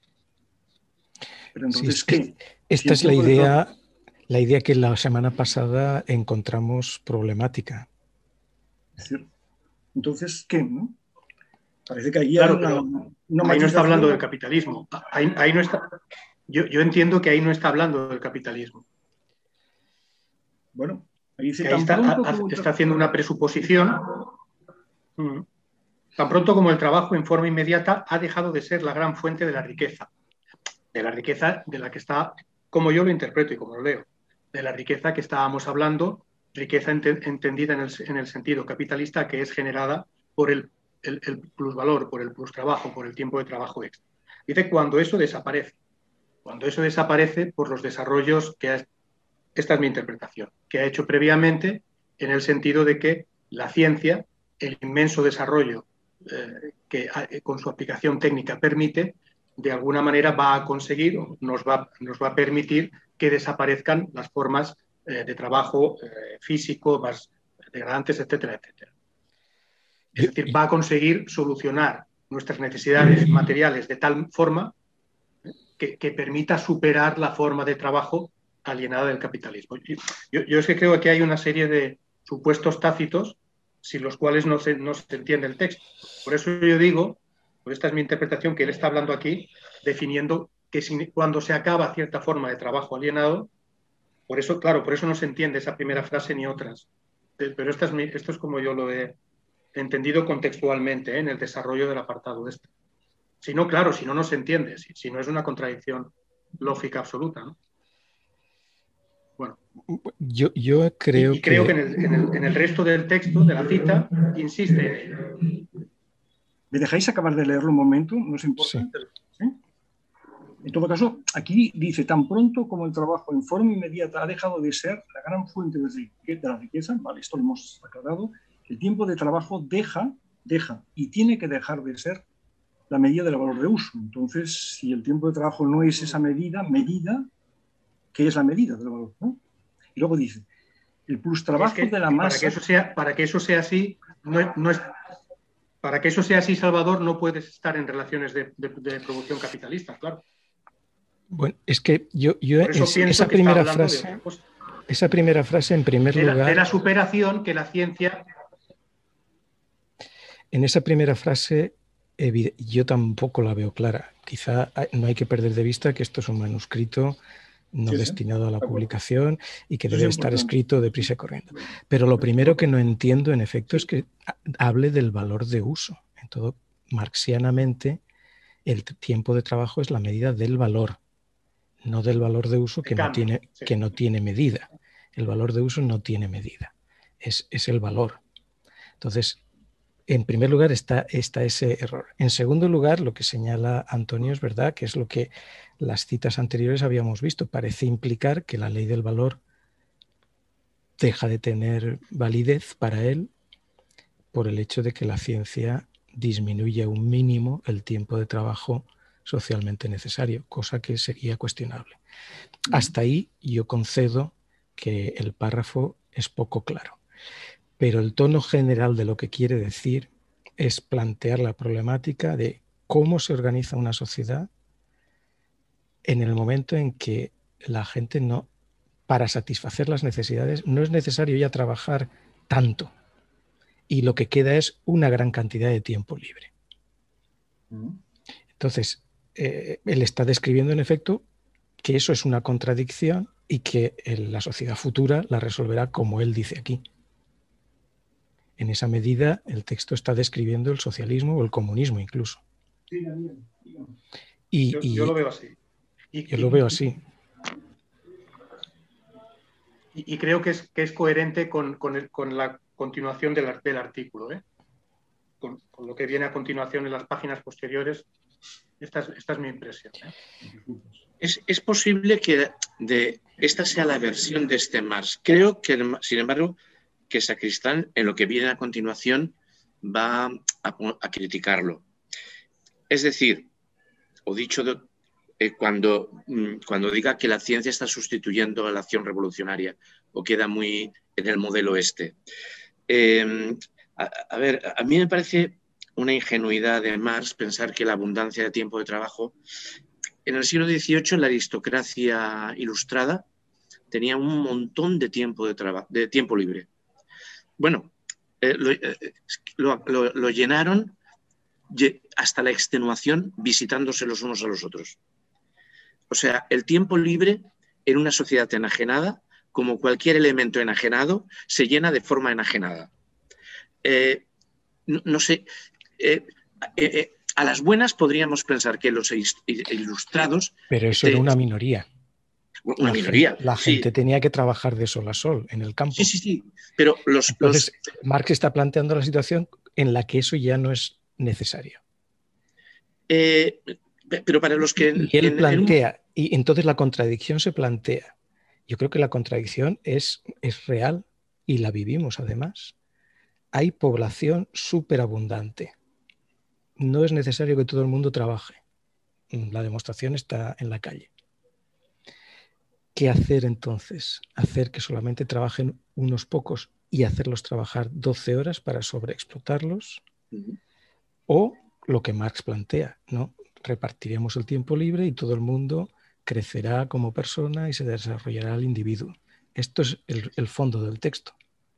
Pero entonces, sí, es ¿qué? Esta si es la idea, trabajo... la idea que la semana pasada encontramos problemática. Es cierto. Entonces, ¿qué? ¿No? Parece que ahí claro, hay una, una ahí no está hablando del capitalismo. Ahí, ahí no está, yo, yo entiendo que ahí no está hablando del capitalismo. Bueno, ahí dice que ahí tan está, pronto ha, como está haciendo una presuposición. Mm, tan pronto como el trabajo en forma inmediata ha dejado de ser la gran fuente de la riqueza. De la riqueza de la que está, como yo lo interpreto y como lo leo, de la riqueza que estábamos hablando, riqueza ent entendida en el, en el sentido capitalista, que es generada por el, el, el plusvalor, por el plustrabajo, por el tiempo de trabajo extra. Dice cuando eso desaparece. Cuando eso desaparece por los desarrollos que ha, esta es mi interpretación, que ha hecho previamente en el sentido de que la ciencia, el inmenso desarrollo eh, que eh, con su aplicación técnica permite, de alguna manera va a conseguir, nos va, nos va a permitir que desaparezcan las formas eh, de trabajo eh, físico, más degradantes, etcétera, etcétera. Es decir, va a conseguir solucionar nuestras necesidades materiales de tal forma que, que permita superar la forma de trabajo alienada del capitalismo. Yo, yo es que creo que hay una serie de supuestos tácitos sin los cuales no se, no se entiende el texto. Por eso yo digo, pues esta es mi interpretación, que él está hablando aquí, definiendo que si, cuando se acaba cierta forma de trabajo alienado, por eso, claro, por eso no se entiende esa primera frase ni otras. Pero esta es mi, esto es como yo lo he entendido contextualmente, ¿eh? En el desarrollo del apartado este. Si no, claro, si no, no se entiende, si, si no es una contradicción lógica absoluta, ¿no? Bueno, yo, yo creo, y, y creo que... que, que en, el, en, el, en el resto del texto, de la cita, insiste en ello. ¿Me dejáis acabar de leerlo un momento? ¿No os importa? Sí. ¿Sí? En todo caso, aquí dice, tan pronto como el trabajo en forma inmediata ha dejado de ser la gran fuente de la riqueza, vale, esto lo hemos aclarado, el tiempo de trabajo deja, deja y tiene que dejar de ser la medida del valor de uso. Entonces, si el tiempo de trabajo no es esa medida, medida, ¿qué es la medida del valor? ¿No? Y luego dice, el plus trabajo es que, de la masa... Para que eso sea, para que eso sea así, no, no es... Para que eso sea así, Salvador, no puedes estar en relaciones de, de, de producción capitalista, claro. Bueno, es que yo, yo Por eso es, pienso esa que primera está hablando frase, de otra cosa. Esa primera frase, en primer de la, lugar... De la superación que la ciencia... En esa primera frase, yo tampoco la veo clara. Quizá no hay que perder de vista que esto es un manuscrito no sí, destinado sí. a la publicación y que Eso debe es estar escrito deprisa y corriendo. Pero lo primero que no entiendo, en efecto, es que hable del valor de uso. En todo, marxianamente, el tiempo de trabajo es la medida del valor, no del valor de uso que no tiene, sí. que no tiene medida. El valor de uso no tiene medida, es, es el valor. Entonces, en primer lugar está, está ese error. En segundo lugar, lo que señala Antonio es verdad, que es lo que las citas anteriores habíamos visto. Parece implicar que la ley del valor deja de tener validez para él por el hecho de que la ciencia disminuye a un mínimo el tiempo de trabajo socialmente necesario, cosa que sería cuestionable. Hasta ahí yo concedo que el párrafo es poco claro, pero el tono general de lo que quiere decir es plantear la problemática de cómo se organiza una sociedad en el momento en que la gente no, para satisfacer las necesidades, no es necesario ya trabajar tanto y lo que queda es una gran cantidad de tiempo libre. Entonces, eh, él está describiendo en efecto que eso es una contradicción y que la sociedad futura la resolverá como él dice aquí. En esa medida, el texto está describiendo el socialismo o el comunismo incluso. Sí, bien, bien. Y, yo, y, yo lo veo así. Y, yo y, lo veo así. Y, y creo que es, que es coherente con, con, el, con la continuación del, del artículo, ¿eh? Con, con lo que viene a continuación en las páginas posteriores, Esta es, esta es mi impresión, ¿eh? Es, es posible que de, esta sea la versión de este Marx. Creo que, sin embargo, que Sacristán, en lo que viene a continuación, va a, a criticarlo. Es decir, o dicho de, eh, cuando, cuando diga que la ciencia está sustituyendo a la acción revolucionaria, o queda muy en el modelo este. Eh, a, a ver, a mí me parece una ingenuidad de Marx pensar que la abundancia de tiempo de trabajo... En el siglo dieciocho, la aristocracia ilustrada tenía un montón de tiempo, de de tiempo libre. Bueno, eh, lo, eh, lo, lo, lo llenaron hasta la extenuación visitándose los unos a los otros. O sea, el tiempo libre en una sociedad enajenada, como cualquier elemento enajenado, se llena de forma enajenada. Eh, no, no sé... Eh, eh, eh, A las buenas podríamos pensar que los ilustrados... Pero eso era una minoría. Una la minoría. Gente, la sí. gente tenía que trabajar de sol a sol en el campo. Sí, sí, sí. Pero los, Entonces, los... Marx está planteando la situación en la que eso ya no es necesario. Eh, pero para los que... Y él en, plantea, en un... y entonces la contradicción se plantea. Yo creo que la contradicción es, es real y la vivimos además. Hay población superabundante. No es necesario que todo el mundo trabaje. La demostración está en la calle. ¿Qué hacer entonces? Hacer que solamente trabajen unos pocos y hacerlos trabajar doce horas para sobreexplotarlos. Uh-huh. O lo que Marx plantea, ¿no? Repartiremos el tiempo libre y todo el mundo crecerá como persona y se desarrollará el individuo. Esto es el, el fondo del texto.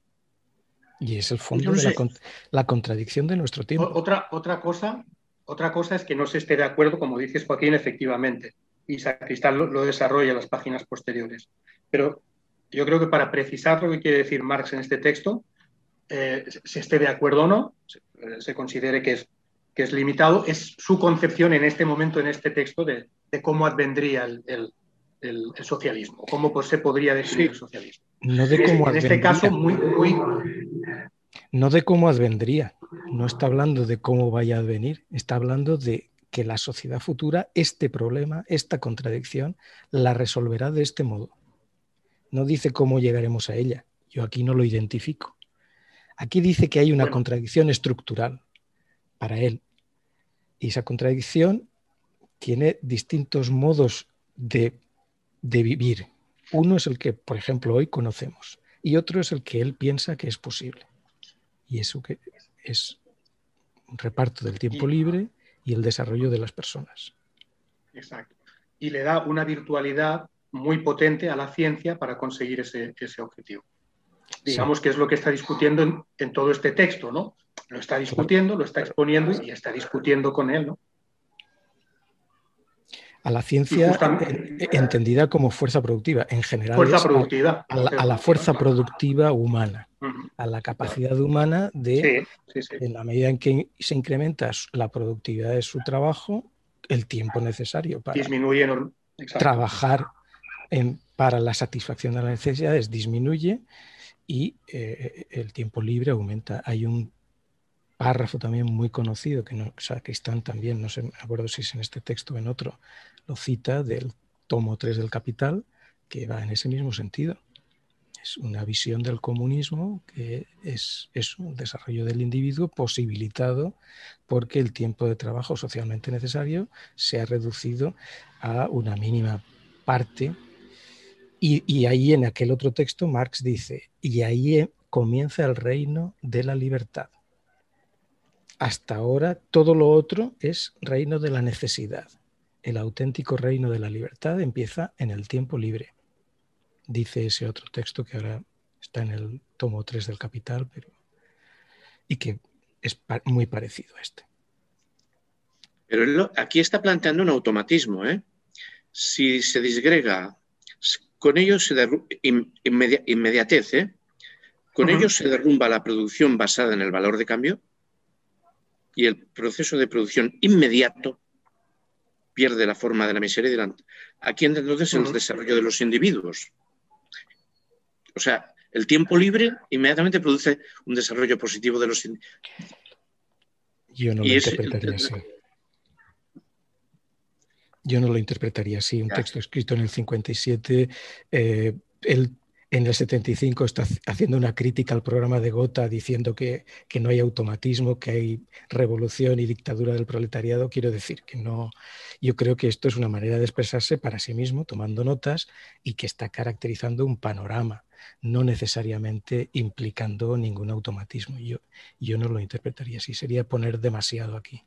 Y es el fondo no de la, la contradicción de nuestro tiempo. Otra, otra, cosa, otra cosa es que no se esté de acuerdo, como dices, Joaquín, efectivamente. Y Sacristán lo, lo desarrolla en las páginas posteriores. Pero yo creo que para precisar lo que quiere decir Marx en este texto, eh, se esté de acuerdo o no, se, se considere que es, que es limitado, es su concepción en este momento, en este texto, de, de cómo advendría el, el, el, el socialismo, cómo pues, se podría definir sí. el socialismo. No de cómo en, en este caso, muy, muy... No de cómo advendría, no está hablando de cómo vaya a advenir, está hablando de que la sociedad futura, este problema, esta contradicción, la resolverá de este modo. No dice cómo llegaremos a ella, yo aquí no lo identifico. Aquí dice que hay una bueno. contradicción estructural para él. Y esa contradicción tiene distintos modos de, de vivir. Uno es el que, por ejemplo, hoy conocemos y otro es el que él piensa que es posible. Y eso que es un reparto del tiempo y, libre y el desarrollo de las personas. Exacto. Y le da una virtualidad muy potente a la ciencia para conseguir ese, ese objetivo. Digamos sí. que es lo que está discutiendo en, en todo este texto, ¿no? Lo está discutiendo, lo está exponiendo y está discutiendo con él, ¿no? A la ciencia justamente, entendida como fuerza productiva, en general fuerza es productiva, a, a, la, a la fuerza productiva humana, uh-huh. a la capacidad claro. humana de, sí, sí, sí. en la medida en que se incrementa la productividad de su trabajo, el tiempo necesario para disminuye, trabajar en, para la satisfacción de las necesidades disminuye y eh, el tiempo libre aumenta. Hay un párrafo también muy conocido, que no, Sacristán también, no sé, me acuerdo si es en este texto o en otro, lo cita del tomo tres del Capital, que va en ese mismo sentido. Es una visión del comunismo que es eso, un desarrollo del individuo posibilitado porque el tiempo de trabajo socialmente necesario se ha reducido a una mínima parte. Y, y ahí en aquel otro texto Marx dice, y ahí comienza el reino de la libertad. Hasta ahora todo lo otro es reino de la necesidad. El auténtico reino de la libertad empieza en el tiempo libre. Dice ese otro texto que ahora está en el tomo tres del Capital, pero y que es muy parecido a este. Pero él aquí está planteando un automatismo, ¿eh? Si se disgrega, con ello se derrumba, inmedi inmediatez, ¿eh? Con uh-huh. ello se derrumba la producción basada en el valor de cambio y el proceso de producción inmediato pierde la forma de la miseria y de la... Aquí entonces uh-huh. el desarrollo de los individuos. O sea, el tiempo libre inmediatamente produce un desarrollo positivo de los individuos. Yo no lo interpretaría así. Yo no lo interpretaría así. Un Ya. texto escrito en el cincuenta y siete, eh, él en el setenta y cinco está haciendo una crítica al programa de Gotha diciendo que, que no hay automatismo, que hay revolución y dictadura del proletariado. Quiero decir que no. Yo creo que esto es una manera de expresarse para sí mismo, tomando notas, y que está caracterizando un panorama, no necesariamente implicando ningún automatismo. Yo, yo no lo interpretaría así. Sería poner demasiado aquí.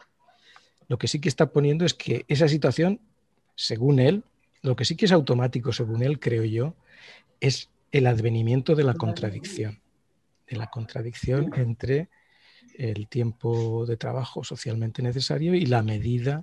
Lo que sí que está poniendo es que esa situación, según él, lo que sí que es automático, según él, creo yo, es el advenimiento de la contradicción, de la contradicción entre el tiempo de trabajo socialmente necesario y la medida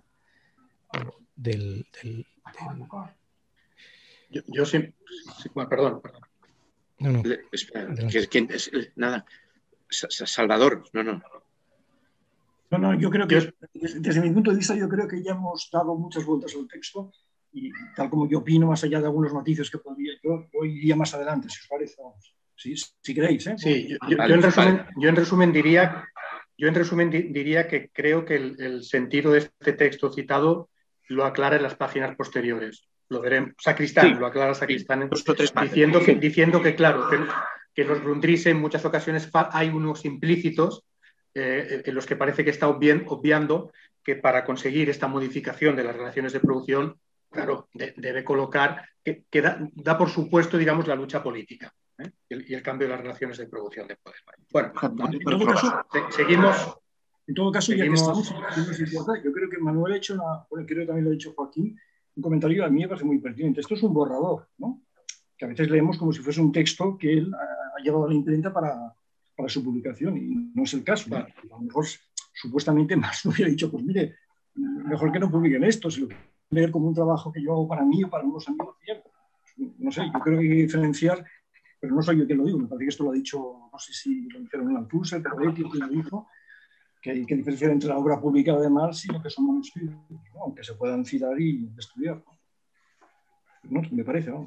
del... del, del... Yo, yo sí, sí, bueno, perdón, perdón. No, no. Le, espera, que, que, es, nada, Salvador, no, no. No, no, yo creo que, desde mi punto de vista, yo creo que ya hemos dado muchas vueltas al texto y tal como yo opino, más allá de algunos matices que podría, yo, yo iría más adelante, si os parece, vamos. Si, si queréis, ¿eh? Sí, yo, yo, yo, en resumen, yo en resumen diría, yo en resumen di, diría que creo que el, el sentido de este texto citado lo aclara en las páginas posteriores. Lo veremos. Sacristán, sí, lo aclara Sacristán, sí, diciendo, que, diciendo que, claro, que, que en los Grundrisse en muchas ocasiones hay unos implícitos eh, en los que parece que está obvi obviando que para conseguir esta modificación de las relaciones de producción, claro, de, debe colocar, que, que da, da por supuesto, digamos, la lucha política. ¿eh? Y, el, y el cambio de las relaciones de producción de poder. Bueno, en todo caso, seguimos. En todo caso, seguimos. Ya que estamos, yo creo que Manuel ha hecho, una, bueno, creo que también lo ha dicho Joaquín, un comentario a mí me parece muy pertinente. Esto es un borrador, ¿no? Que a veces leemos como si fuese un texto que él ha llevado a la imprenta para, para su publicación, y no es el caso. ¿no? A lo mejor, supuestamente, más lo hubiera dicho, pues mire, mejor que no publiquen esto, si lo quieren leer como un trabajo que yo hago para mí o para unos amigos, bien. No sé, yo creo que hay que diferenciar, pero no soy yo quien lo digo, me parece que esto lo ha dicho, no sé si lo dijeron en Althusser, Poetti, quien lo dijo, que hay que diferenciar entre la obra publicada de Marx y lo que son manuscritos, ¿no? Aunque se puedan citar y estudiar. ¿No? Me parece, vamos.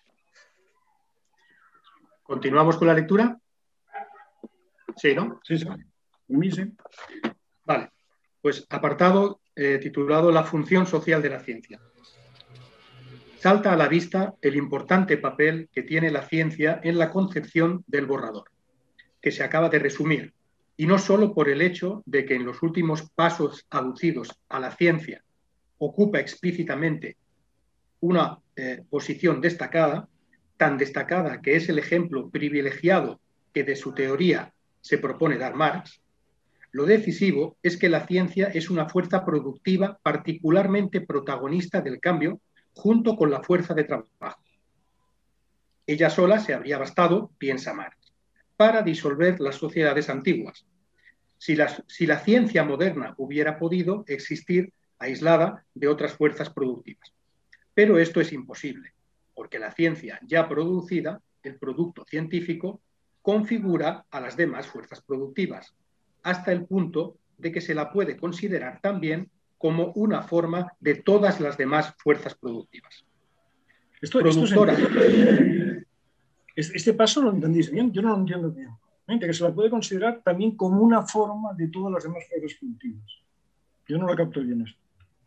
¿Continuamos con la lectura? Sí, ¿no? Sí, sí. Mí, sí. Vale. Pues apartado eh, titulado La función social de la ciencia. Salta a la vista el importante papel que tiene la ciencia en la concepción del borrador, que se acaba de resumir, y no solo por el hecho de que en los últimos pasos aducidos a la ciencia ocupa explícitamente una eh, posición destacada, tan destacada que es el ejemplo privilegiado que de su teoría se propone dar Marx. Lo decisivo es que la ciencia es una fuerza productiva particularmente protagonista del cambio junto con la fuerza de trabajo. Ella sola se habría bastado, piensa Marx, para disolver las sociedades antiguas. Si la, si la ciencia moderna hubiera podido existir aislada de otras fuerzas productivas. Pero esto es imposible, porque la ciencia ya producida, el producto científico, configura a las demás fuerzas productivas, hasta el punto de que se la puede considerar también como una forma de todas las demás fuerzas productivas. Esto, Productora. Esto es, este paso lo entendéis bien, yo no lo entiendo bien. ¿eh? Que se la puede considerar también como una forma de todas las demás fuerzas productivas. Yo no lo capto bien esto.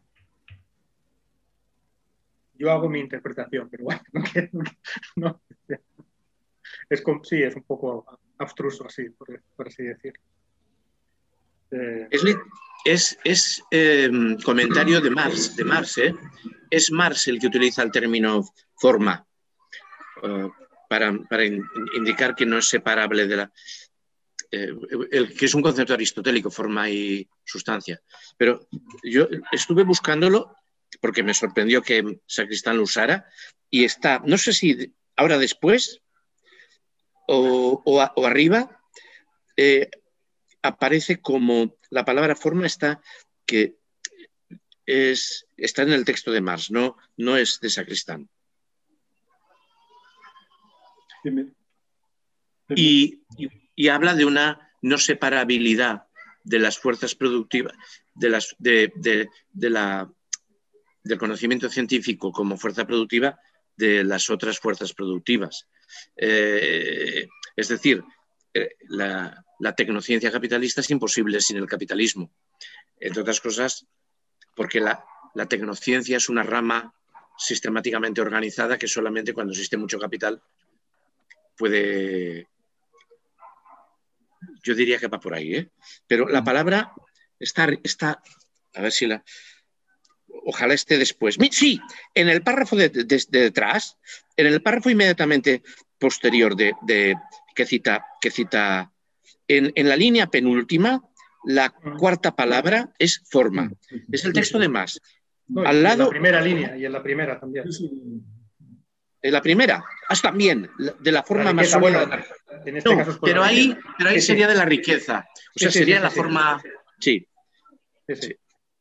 Yo hago mi interpretación, pero bueno, no, no, es, sí, es un poco abstruso, así, por, por así decir. Eh, es es, es eh, comentario de Marx, de Marx ¿eh? Es Marx el que utiliza el término forma uh, para, para in, indicar que no es separable de la... Eh, el, que es un concepto aristotélico, forma y sustancia. Pero yo estuve buscándolo porque me sorprendió que Sacristán lo usara, y está, no sé si ahora después o, o, o arriba, eh, aparece como la palabra forma está, que es, está en el texto de Marx, no, no es de Sacristán. Y, y, y habla de una no separabilidad de las fuerzas productivas, de las, de, de, de la... del conocimiento científico como fuerza productiva de las otras fuerzas productivas. Eh, es decir, eh, la, la tecnociencia capitalista es imposible sin el capitalismo, entre otras cosas porque la, la tecnociencia es una rama sistemáticamente organizada que solamente cuando existe mucho capital puede... Yo diría que va por ahí, ¿eh? Pero la palabra está, está... A ver si la... Ojalá esté después. Sí, en el párrafo de, de, de detrás, en el párrafo inmediatamente posterior de, de, que cita, que cita en, en la línea penúltima, la cuarta palabra es forma. Es el texto de Marx. No, Al lado, en la primera línea y en la primera también. En la primera, hasta también, de la forma la riqueza, más sólida. Bueno, en este no, caso es por pero, ahí, pero ahí sí, sería sí. de la riqueza. O sea, sí, sería sí, la sí, forma... Sí. Sí, sí.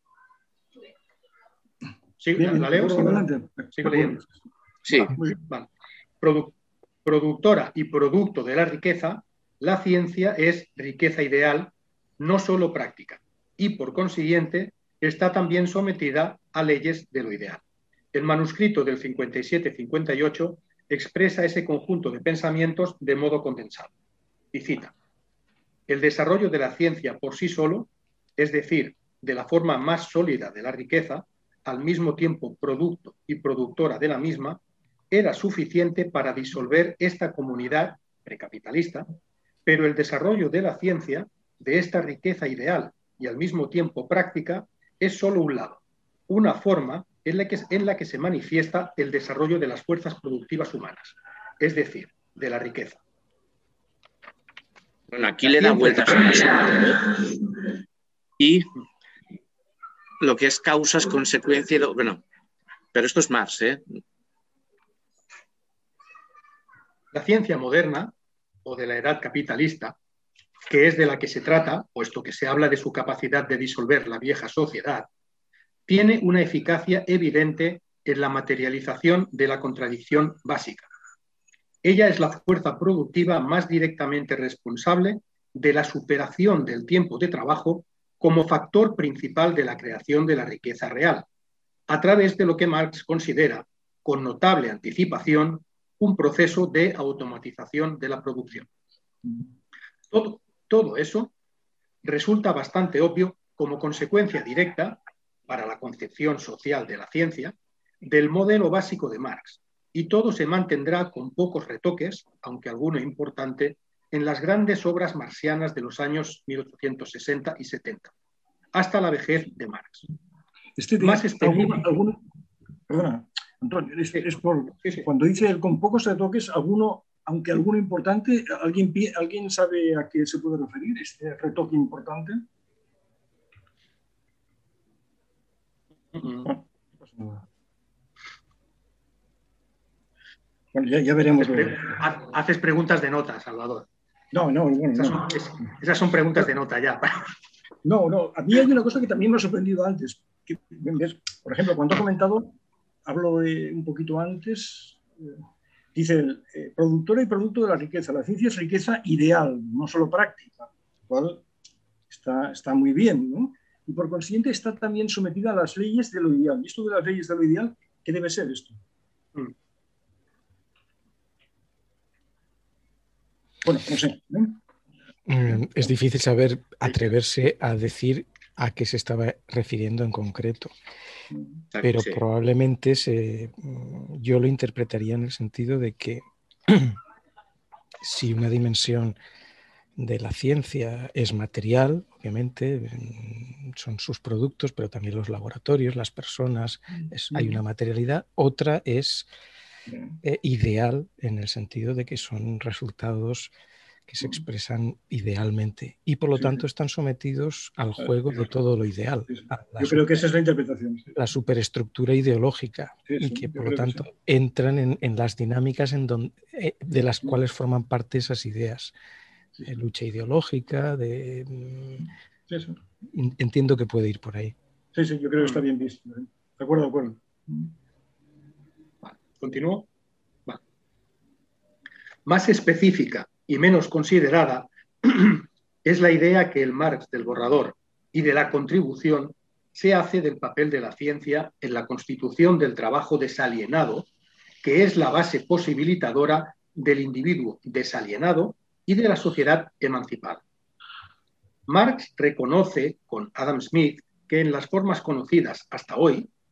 Sí, ¿la leo? Sigo leyendo. Sí. Vale. Vale. Produ productora y producto de la riqueza, la ciencia es riqueza ideal, no solo práctica, y por consiguiente está también sometida a leyes de lo ideal. El manuscrito del cincuenta y siete cincuenta y ocho expresa ese conjunto de pensamientos de modo condensado. Y cita: el desarrollo de la ciencia por sí solo, es decir, de la forma más sólida de la riqueza, al mismo tiempo producto y productora de la misma, era suficiente para disolver esta comunidad precapitalista, pero el desarrollo de la ciencia, de esta riqueza ideal y al mismo tiempo práctica, es solo un lado, una forma en la que, en la que se manifiesta el desarrollo de las fuerzas productivas humanas, es decir, de la riqueza. Bueno, aquí le da vueltas a eso. Y lo que es causas, consecuencias, bueno, pero esto es Marx, ¿eh? La ciencia moderna, o de la edad capitalista, que es de la que se trata, puesto que se habla de su capacidad de disolver la vieja sociedad, tiene una eficacia evidente en la materialización de la contradicción básica. Ella es la fuerza productiva más directamente responsable de la superación del tiempo de trabajo como factor principal de la creación de la riqueza real, a través de lo que Marx considera, con notable anticipación, un proceso de automatización de la producción. Todo, todo eso resulta bastante obvio como consecuencia directa, para la concepción social de la ciencia, del modelo básico de Marx, y todo se mantendrá con pocos retoques, aunque alguno importante, en las grandes obras marxianas de los años mil ochocientos sesenta y setenta, hasta la vejez de Marx. Este de, Más específico... ¿alguno, alguno, perdona, Antonio, es, es por, sí, sí. Cuando dice con pocos retoques, alguno, aunque alguno importante, ¿alguien, ¿alguien sabe a qué se puede referir este retoque importante? Uh-huh. Bueno, no pasa nada. Bueno, ya, ya veremos. Haces, pre haces preguntas de nota, Salvador. No, no, bueno, esas, no. Son, es, esas son preguntas de nota ya. No, no, a mí hay una cosa que también me ha sorprendido antes. Que, por ejemplo, cuando ha comentado, hablo de un poquito antes, eh, dice, el, eh, productora y producto de la riqueza. La ciencia es riqueza ideal, no solo práctica, lo cual está, está muy bien, ¿no? Y por consiguiente está también sometida a las leyes de lo ideal. ¿Y esto de las leyes de lo ideal, qué debe ser esto? Mm. Bueno, no sé. ¿eh? Es difícil saber, atreverse a decir a qué se estaba refiriendo en concreto, pero sí. probablemente se, yo lo interpretaría en el sentido de que si una dimensión de la ciencia es material, obviamente son sus productos, pero también los laboratorios, las personas, es, hay una materialidad. Otra es eh, ideal en el sentido de que son resultados que se expresan idealmente y por lo tanto están sometidos al juego de todo lo ideal. Yo creo super, que esa es la interpretación. Sí. La superestructura ideológica sí, sí, y que por lo tanto que sí. entran en, en las dinámicas en donde, eh, de las cuales forman parte esas ideas. Sí, sí. De lucha ideológica, de... Sí, sí. Entiendo que puede ir por ahí. Sí, sí, yo creo que está bien visto. De acuerdo, de acuerdo. Vale. ¿Continúo? Vale. Más específica y menos considerada es la idea que el Marx del borrador y de la contribución se hace del papel de la ciencia en la constitución del trabajo desalienado, que es la base posibilitadora del individuo desalienado y de la sociedad emancipada. Marx reconoce con Adam Smith que en las formas conocidas hasta hoy,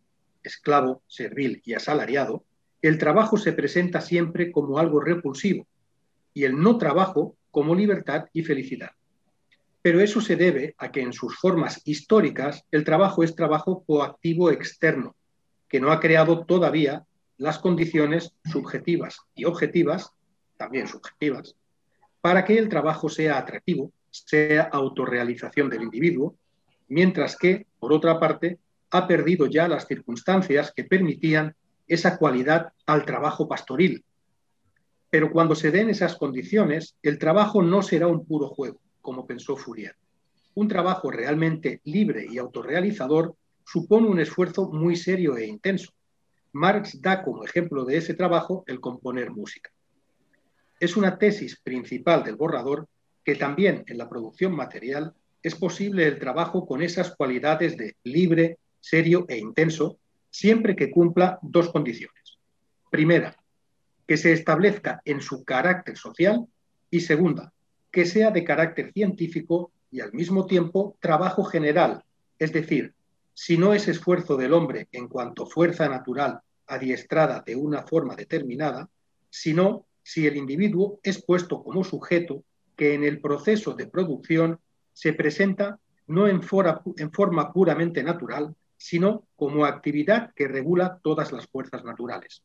esclavo, servil y asalariado, el trabajo se presenta siempre como algo repulsivo y el no trabajo como libertad y felicidad. Pero eso se debe a que en sus formas históricas el trabajo es trabajo coactivo externo, que no ha creado todavía las condiciones subjetivas y objetivas, también subjetivas, para que el trabajo sea atractivo, sea autorrealización del individuo, mientras que, por otra parte, ha perdido ya las circunstancias que permitían esa cualidad al trabajo pastoril. Pero cuando se den esas condiciones, el trabajo no será un puro juego, como pensó Fourier. Un trabajo realmente libre y autorrealizador supone un esfuerzo muy serio e intenso. Marx da como ejemplo de ese trabajo el componer música. Es una tesis principal del borrador que también en la producción material es posible el trabajo con esas cualidades de libre, serio e intenso, siempre que cumpla dos condiciones. Primera, que se establezca en su carácter social, y segunda, que sea de carácter científico y al mismo tiempo trabajo general, es decir, si no es esfuerzo del hombre en cuanto fuerza natural adiestrada de una forma determinada, sino si el individuo es puesto como sujeto que en el proceso de producción se presenta no en, fora, en forma puramente natural, sino como actividad que regula todas las fuerzas naturales.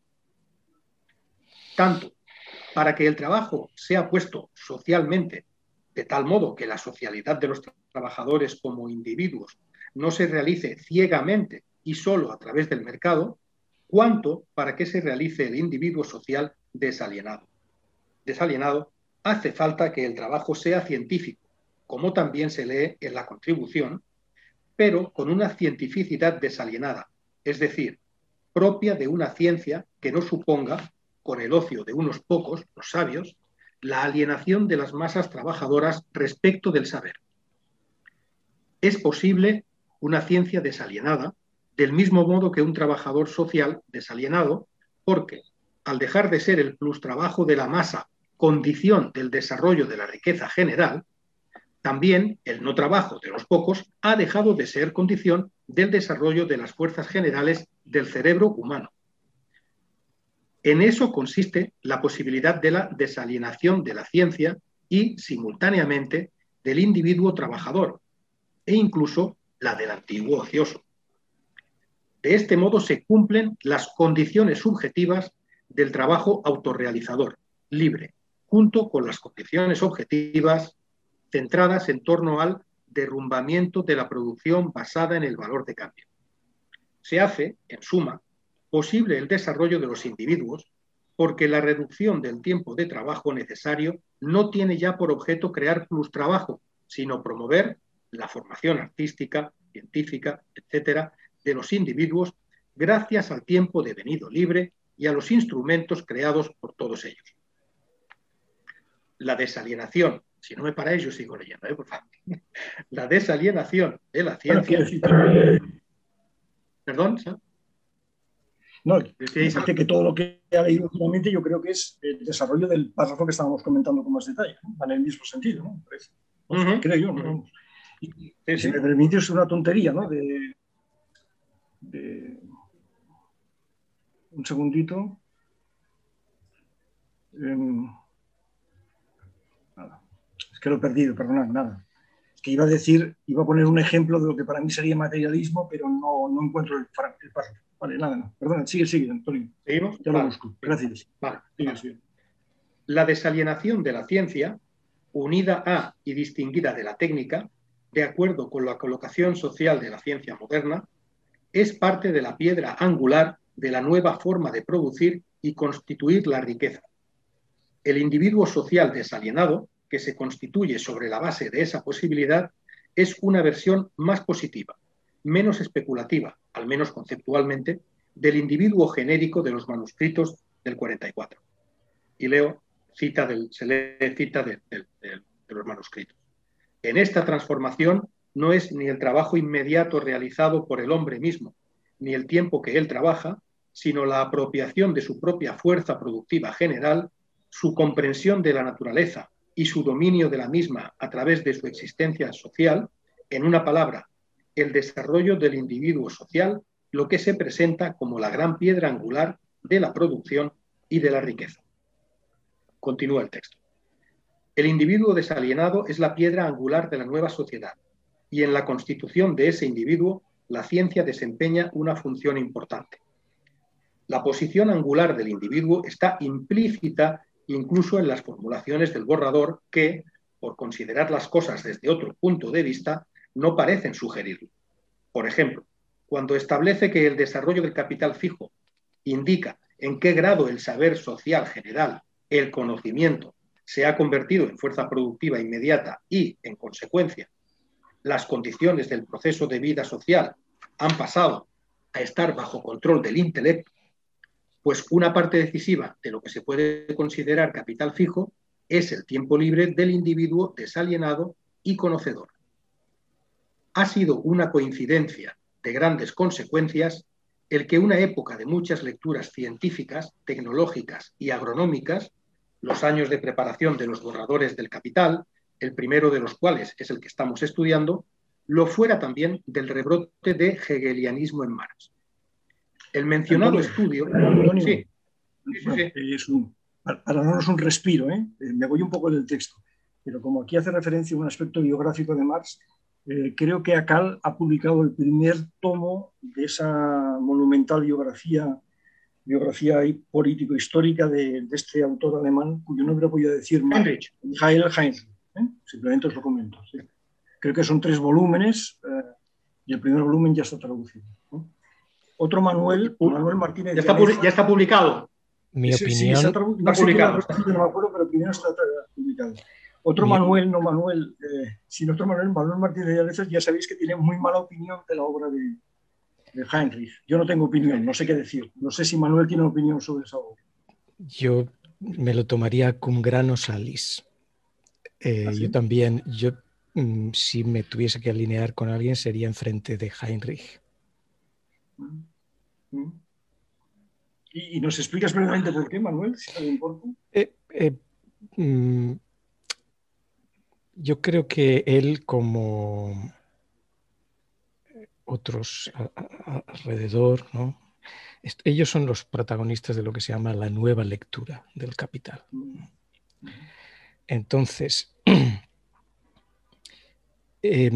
Tanto para que el trabajo sea puesto socialmente, de tal modo que la socialidad de los trabajadores como individuos no se realice ciegamente y solo a través del mercado, cuanto para que se realice el individuo social desalienado. Desalienado hace falta que el trabajo sea científico, como también se lee en la contribución, pero con una cientificidad desalienada, es decir, propia de una ciencia que no suponga, con el ocio de unos pocos, los sabios, la alienación de las masas trabajadoras respecto del saber. Es posible una ciencia desalienada, del mismo modo que un trabajador social desalienado, porque al dejar de ser el plustrabajo de la masa condición del desarrollo de la riqueza general, también el no trabajo de los pocos ha dejado de ser condición del desarrollo de las fuerzas generales del cerebro humano. En eso consiste la posibilidad de la desalienación de la ciencia y, simultáneamente, del individuo trabajador, e incluso la del antiguo ocioso. De este modo se cumplen las condiciones subjetivas del trabajo autorrealizador, libre, junto con las condiciones objetivas centradas en torno al derrumbamiento de la producción basada en el valor de cambio. Se hace, en suma, posible el desarrollo de los individuos porque la reducción del tiempo de trabajo necesario no tiene ya por objeto crear plus trabajo, sino promover la formación artística, científica, etcétera, de los individuos gracias al tiempo devenido libre y a los instrumentos creados por todos ellos. La desalienación, si no me para ello sigo leyendo, ¿eh? Por favor. La desalienación de la ciencia... Bueno, ¿Perdón? ¿sí? No, fíjate que todo lo que ha leído últimamente yo creo que es el desarrollo del párrafo que estábamos comentando con más detalle, ¿no? Va en el mismo sentido, ¿no? Pues, uh-huh. Creo yo, ¿no? Uh-huh. Y, sí, si sí. me permite, es una tontería, ¿no? De, de... Un segundito. Um... Nada. Es que lo he perdido, perdonad, nada. Es que iba a decir, iba a poner un ejemplo de lo que para mí sería materialismo, pero no, no encuentro el, el párrafo. Vale, nada, no. Perdón, sigue, sigue, Antonio. ¿Seguimos? Ya vale. lo busco. Gracias. Vale. Sigue, vale. sigue. La desalienación de la ciencia, unida a y distinguida de la técnica, de acuerdo con la colocación social de la ciencia moderna, es parte de la piedra angular de la nueva forma de producir y constituir la riqueza. El individuo social desalienado, que se constituye sobre la base de esa posibilidad, es una versión más positiva, menos especulativa, al menos conceptualmente, del individuo genérico de los manuscritos del cuarenta y cuatro. Y leo, cita del, se lee cita de, de, de, de los manuscritos. En esta transformación no es ni el trabajo inmediato realizado por el hombre mismo, ni el tiempo que él trabaja, sino la apropiación de su propia fuerza productiva general, su comprensión de la naturaleza y su dominio de la misma a través de su existencia social, en una palabra, el desarrollo del individuo social lo que se presenta como la gran piedra angular de la producción y de la riqueza. Continúa el texto. El individuo desalienado es la piedra angular de la nueva sociedad, y en la constitución de ese individuo la ciencia desempeña una función importante. La posición angular del individuo está implícita incluso en las formulaciones del borrador que, por considerar las cosas desde otro punto de vista, no parecen sugerirlo. Por ejemplo, cuando establece que el desarrollo del capital fijo indica en qué grado el saber social general, el conocimiento, se ha convertido en fuerza productiva inmediata y, en consecuencia, las condiciones del proceso de vida social han pasado a estar bajo control del intelecto, pues una parte decisiva de lo que se puede considerar capital fijo es el tiempo libre del individuo desalienado y conocedor. Ha sido una coincidencia de grandes consecuencias el que una época de muchas lecturas científicas, tecnológicas y agronómicas, los años de preparación de los borradores del Capital, el primero de los cuales es el que estamos estudiando, lo fuera también del rebrote de hegelianismo en Marx. El mencionado Antonio, estudio... Antonio, sí, sí, sí, sí. Es un, para darnos un respiro, ¿eh? Me voy un poco del texto, pero como aquí hace referencia a un aspecto biográfico de Marx, eh, creo que Akal ha publicado el primer tomo de esa monumental biografía, biografía político-histórica de, de este autor alemán, cuyo nombre voy a decir mal, Heinrich. Michael Heinrich. ¿eh? Simplemente os lo comento. ¿sí? Creo que son tres volúmenes eh, y el primer volumen ya está traducido. ¿no? Otro Manuel, Manuel Martínez. Ya está, Llaneza, ya está publicado. Mi sí, opinión... Sí, está no publicado. Sé si no me acuerdo, pero primero está publicado. Otro Mi... Manuel, no Manuel, eh, sino otro Manuel, Manuel Martínez de Llaneza, ya sabéis que tiene muy mala opinión de la obra de, de Heinrich. Yo no tengo opinión, no sé qué decir. No sé si Manuel tiene opinión sobre esa obra. Yo me lo tomaría cum grano salis. Eh, ¿Ah, sí? Yo también, yo mm, si me tuviese que alinear con alguien sería enfrente de Heinrich. ¿Mm? ¿Y, ¿Y nos explicas brevemente por qué, Manuel, si te importa? Eh, eh, mm, yo creo que él, como otros a, a, alrededor, ¿no? Ellos son los protagonistas de lo que se llama la nueva lectura del Capital. Entonces, eh,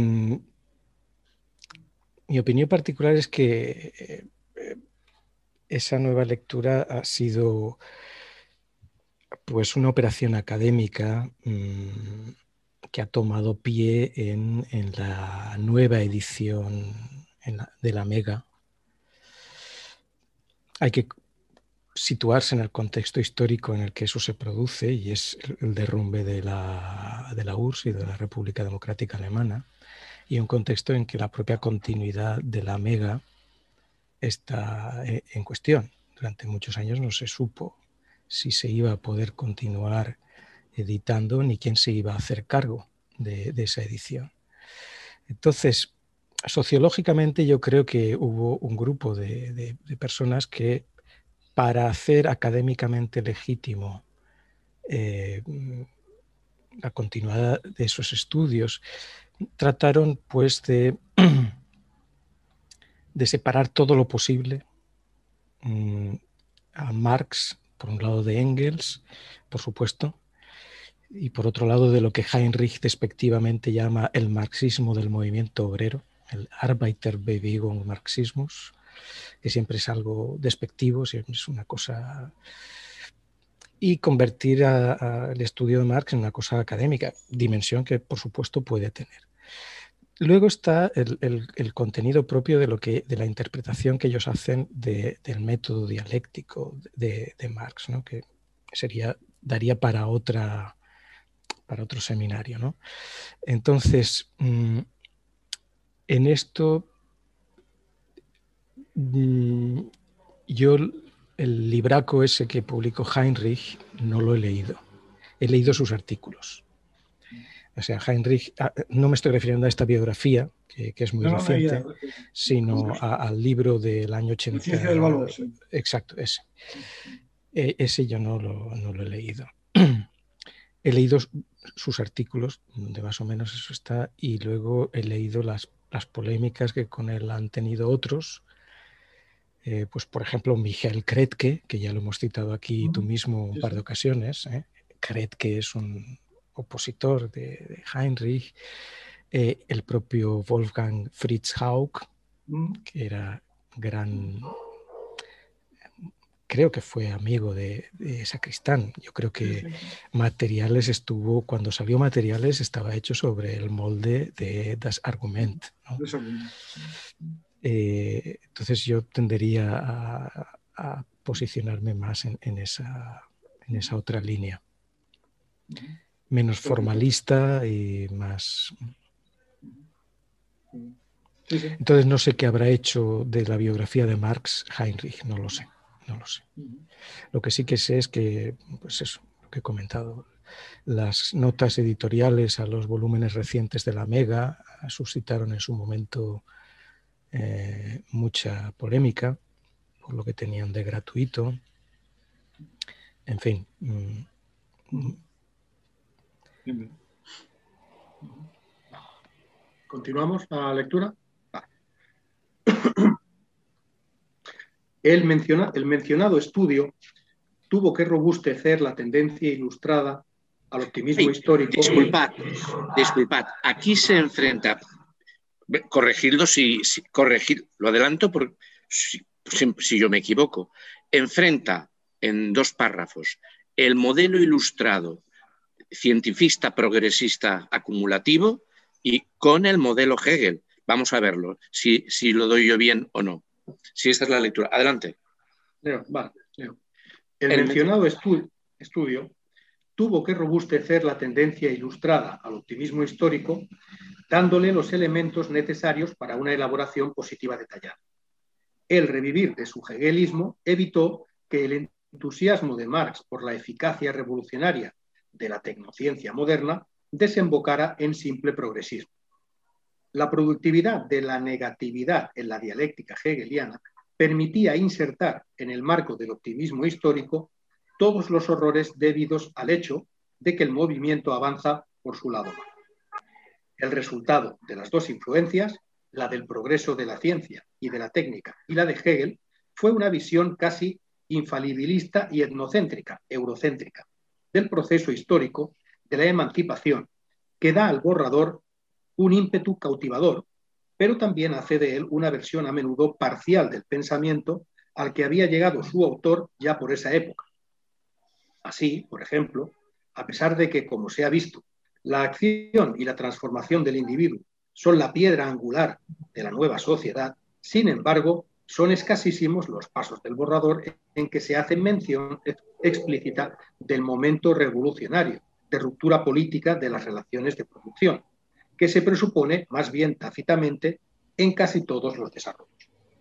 mi opinión particular es que eh, esa nueva lectura ha sido pues una operación académica mmm, que ha tomado pie en, en la nueva edición en la, de la Mega. Hay que situarse en el contexto histórico en el que eso se produce, y es el derrumbe de la, de la U R S S y de la República Democrática Alemana, y un contexto en que la propia continuidad de la Mega está en cuestión. Durante muchos años no se supo si se iba a poder continuar editando ni quién se iba a hacer cargo de, de esa edición. Entonces, sociológicamente yo creo que hubo un grupo de, de, de personas que, para hacer académicamente legítimo eh, la continuidad de esos estudios, trataron pues de, de separar todo lo posible mmm, a Marx, por un lado de Engels, por supuesto, y por otro lado de lo que Heinrich despectivamente llama el marxismo del movimiento obrero, el Arbeiterbewegung Marxismus, que siempre es algo despectivo, siempre es una cosa... y convertir a, a el estudio de Marx en una cosa académica, dimensión que por supuesto puede tener. Luego está el, el, el contenido propio de, lo que, de la interpretación que ellos hacen de, del método dialéctico de, de Marx, ¿no? Que sería, daría para, otra, para otro seminario, ¿no? Entonces, mmm, en esto, mmm, yo el libraco ese que publicó Heinrich no lo he leído. He leído sus artículos. O sea, Heinrich, no me estoy refiriendo a esta biografía, que, que es muy no, reciente, no, ya, sino a, al libro del año ochenta. Ciencia del valor, sí. Exacto, ese. E, ese yo no lo, no lo he leído. He leído sus artículos, donde más o menos eso está, y luego he leído las, las polémicas que con él han tenido otros, eh, pues por ejemplo, Michael Kretke, que ya lo hemos citado aquí tú mismo un par de ocasiones. ¿eh? Kretke es un opositor de, de Heinrich. Eh, el propio Wolfgang Fritz Haug, que era gran... creo que fue amigo de, de Sacristán. Yo creo que sí, sí. Materiales estuvo, cuando salió Materiales, estaba hecho sobre el molde de Das Argument, ¿no? Eh, entonces yo tendería a, a posicionarme más en, en, esa, en esa otra línea. Menos formalista y más... Sí, sí. Entonces no sé qué habrá hecho de la biografía de Marx Heinrich, no lo sé. No lo sé. Lo que sí que sé es que, pues eso, lo que he comentado, las notas editoriales a los volúmenes recientes de la Mega suscitaron en su momento eh, mucha polémica por lo que tenían de gratuito. En fin. Mm, ¿Continuamos la lectura? El, menciona, el mencionado estudio tuvo que robustecer la tendencia ilustrada al optimismo Ay, histórico. Disculpad, disculpad. Aquí se enfrenta, corregirlo si, si corregir, lo adelanto por si, si, si yo me equivoco, enfrenta en dos párrafos el modelo ilustrado cientifista progresista acumulativo y con el modelo Hegel. Vamos a verlo, si, si lo doy yo bien o no. Si esta es la lectura. Adelante. Leo, vale, leo. El, el mencionado estu estudio tuvo que robustecer la tendencia ilustrada al optimismo histórico, dándole los elementos necesarios para una elaboración positiva detallada. El revivir de su hegelismo evitó que el entusiasmo de Marx por la eficacia revolucionaria de la tecnociencia moderna desembocara en simple progresismo. La productividad de la negatividad en la dialéctica hegeliana permitía insertar en el marco del optimismo histórico todos los horrores debidos al hecho de que el movimiento avanza por su lado malo. El resultado de las dos influencias, la del progreso de la ciencia y de la técnica y la de Hegel, fue una visión casi infalibilista y etnocéntrica, eurocéntrica, del proceso histórico de la emancipación, que da al borrador un ímpetu cautivador, pero también hace de él una versión a menudo parcial del pensamiento al que había llegado su autor ya por esa época. Así, por ejemplo, a pesar de que, como se ha visto, la acción y la transformación del individuo son la piedra angular de la nueva sociedad, sin embargo, son escasísimos los pasos del borrador en que se hace mención explícita del momento revolucionario, de ruptura política de las relaciones de producción, que se presupone más bien tácitamente en casi todos los desarrollos.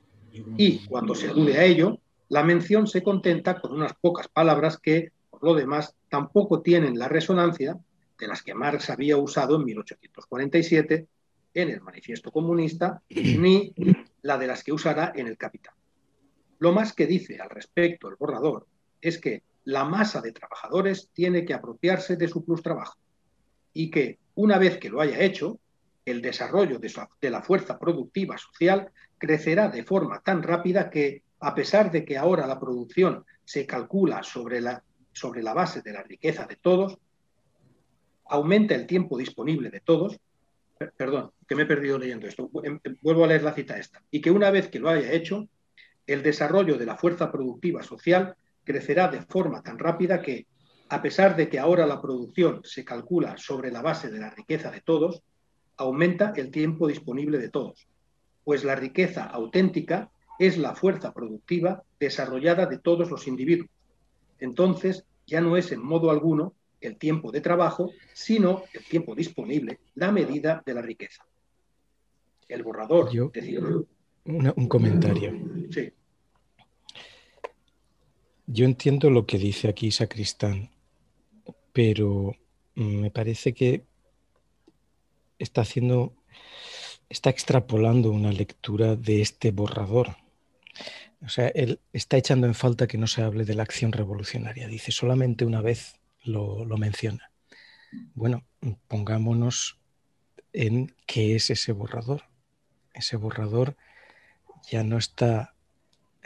Y cuando se alude a ello, la mención se contenta con unas pocas palabras que, por lo demás, tampoco tienen la resonancia de las que Marx había usado en mil ochocientos cuarenta y siete en el Manifiesto Comunista, ni la de las que usará en el Capital. Lo más que dice al respecto el borrador es que la masa de trabajadores tiene que apropiarse de su plustrabajo y que, una vez que lo haya hecho, el desarrollo de, su, de la fuerza productiva social crecerá de forma tan rápida que, a pesar de que ahora la producción se calcula sobre la, sobre la base de la riqueza de todos, aumenta el tiempo disponible de todos, per, perdón, que me he perdido leyendo esto, vuelvo a leer la cita esta, y que una vez que lo haya hecho, el desarrollo de la fuerza productiva social crecerá de forma tan rápida que, a pesar de que ahora la producción se calcula sobre la base de la riqueza de todos, aumenta el tiempo disponible de todos, pues la riqueza auténtica es la fuerza productiva desarrollada de todos los individuos. Entonces, ya no es en modo alguno el tiempo de trabajo, sino el tiempo disponible, la medida de la riqueza. El borrador... Yo, decía, una, un comentario. Sí. Yo entiendo lo que dice aquí Sacristán, pero me parece que está haciendo, está extrapolando una lectura de este borrador. O sea, él está echando en falta que no se hable de la acción revolucionaria. Dice, solamente una vez lo, lo menciona. Bueno, pongámonos en qué es ese borrador. Ese borrador ya no está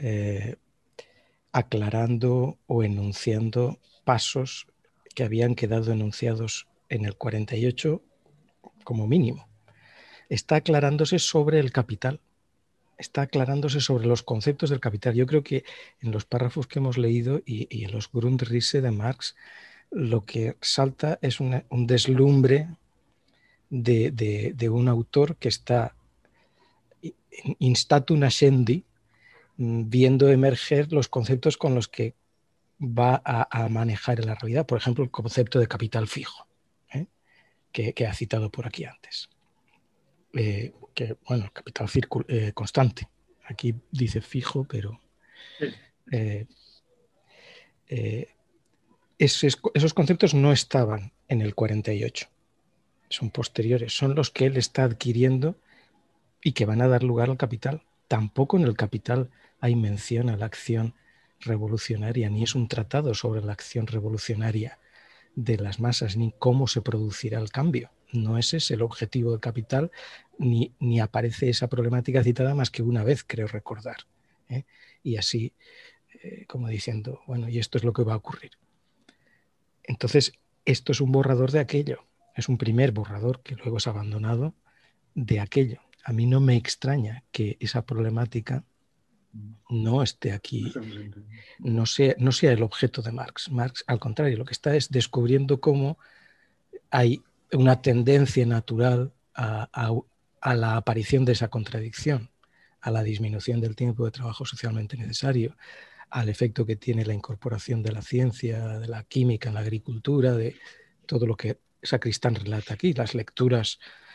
eh, aclarando o enunciando pasos que habían quedado enunciados en el cuarenta y ocho como mínimo. Está aclarándose sobre el capital, está aclarándose sobre los conceptos del capital. Yo creo que en los párrafos que hemos leído y, y en los Grundrisse de Marx, lo que salta es una, un deslumbre de, de, de un autor que está in statu nascendi, viendo emerger los conceptos con los que va a, a manejar en la realidad. Por ejemplo, el concepto de capital fijo, ¿eh? que, que ha citado por aquí antes. Eh, que, bueno, capital eh, constante. Aquí dice fijo, pero eh, eh, esos, esos conceptos no estaban en el cuarenta y ocho. Son posteriores, son los que él está adquiriendo y que van a dar lugar al capital. Tampoco en el capital hay mención a la acción revolucionaria, ni es un tratado sobre la acción revolucionaria de las masas, ni cómo se producirá el cambio. No ese es el objetivo del capital, ni, ni aparece esa problemática citada más que una vez, creo recordar. ¿eh? Y así, eh, como diciendo, bueno, y esto es lo que va a ocurrir. Entonces, esto es un borrador de aquello, es un primer borrador que luego es abandonado de aquello. A mí no me extraña que esa problemática no esté aquí, no sea, no sea el objeto de Marx. Marx, al contrario, lo que está es descubriendo cómo hay una tendencia natural a, a, a la aparición de esa contradicción, a la disminución del tiempo de trabajo socialmente necesario, al efecto que tiene la incorporación de la ciencia, de la química en la agricultura, de todo lo que Sacristán relata aquí, las lecturas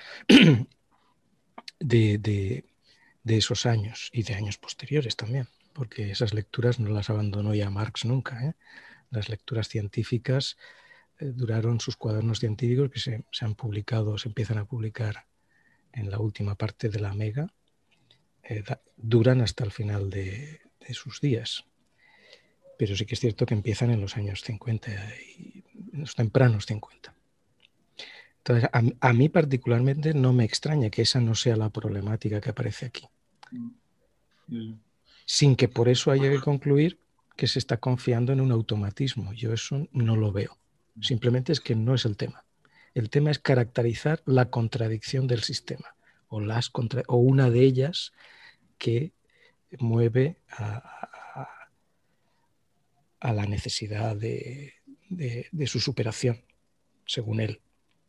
de, de, de esos años y de años posteriores también, porque esas lecturas no las abandonó ya Marx nunca. ¿eh? Las lecturas científicas eh, duraron sus cuadernos científicos que se, se han publicado, se empiezan a publicar en la última parte de la Mega, eh, da, duran hasta el final de, de sus días. Pero sí que es cierto que empiezan en los años cincuenta y en los tempranos cincuenta. Entonces, a, a mí particularmente no me extraña que esa no sea la problemática que aparece aquí. Mm. Sin que por eso haya que concluir que se está confiando en un automatismo. Yo eso no lo veo. Simplemente es que no es el tema. El tema es caracterizar la contradicción del sistema o, las contra o una de ellas que mueve a, a, a la necesidad de, de, de su superación, según él.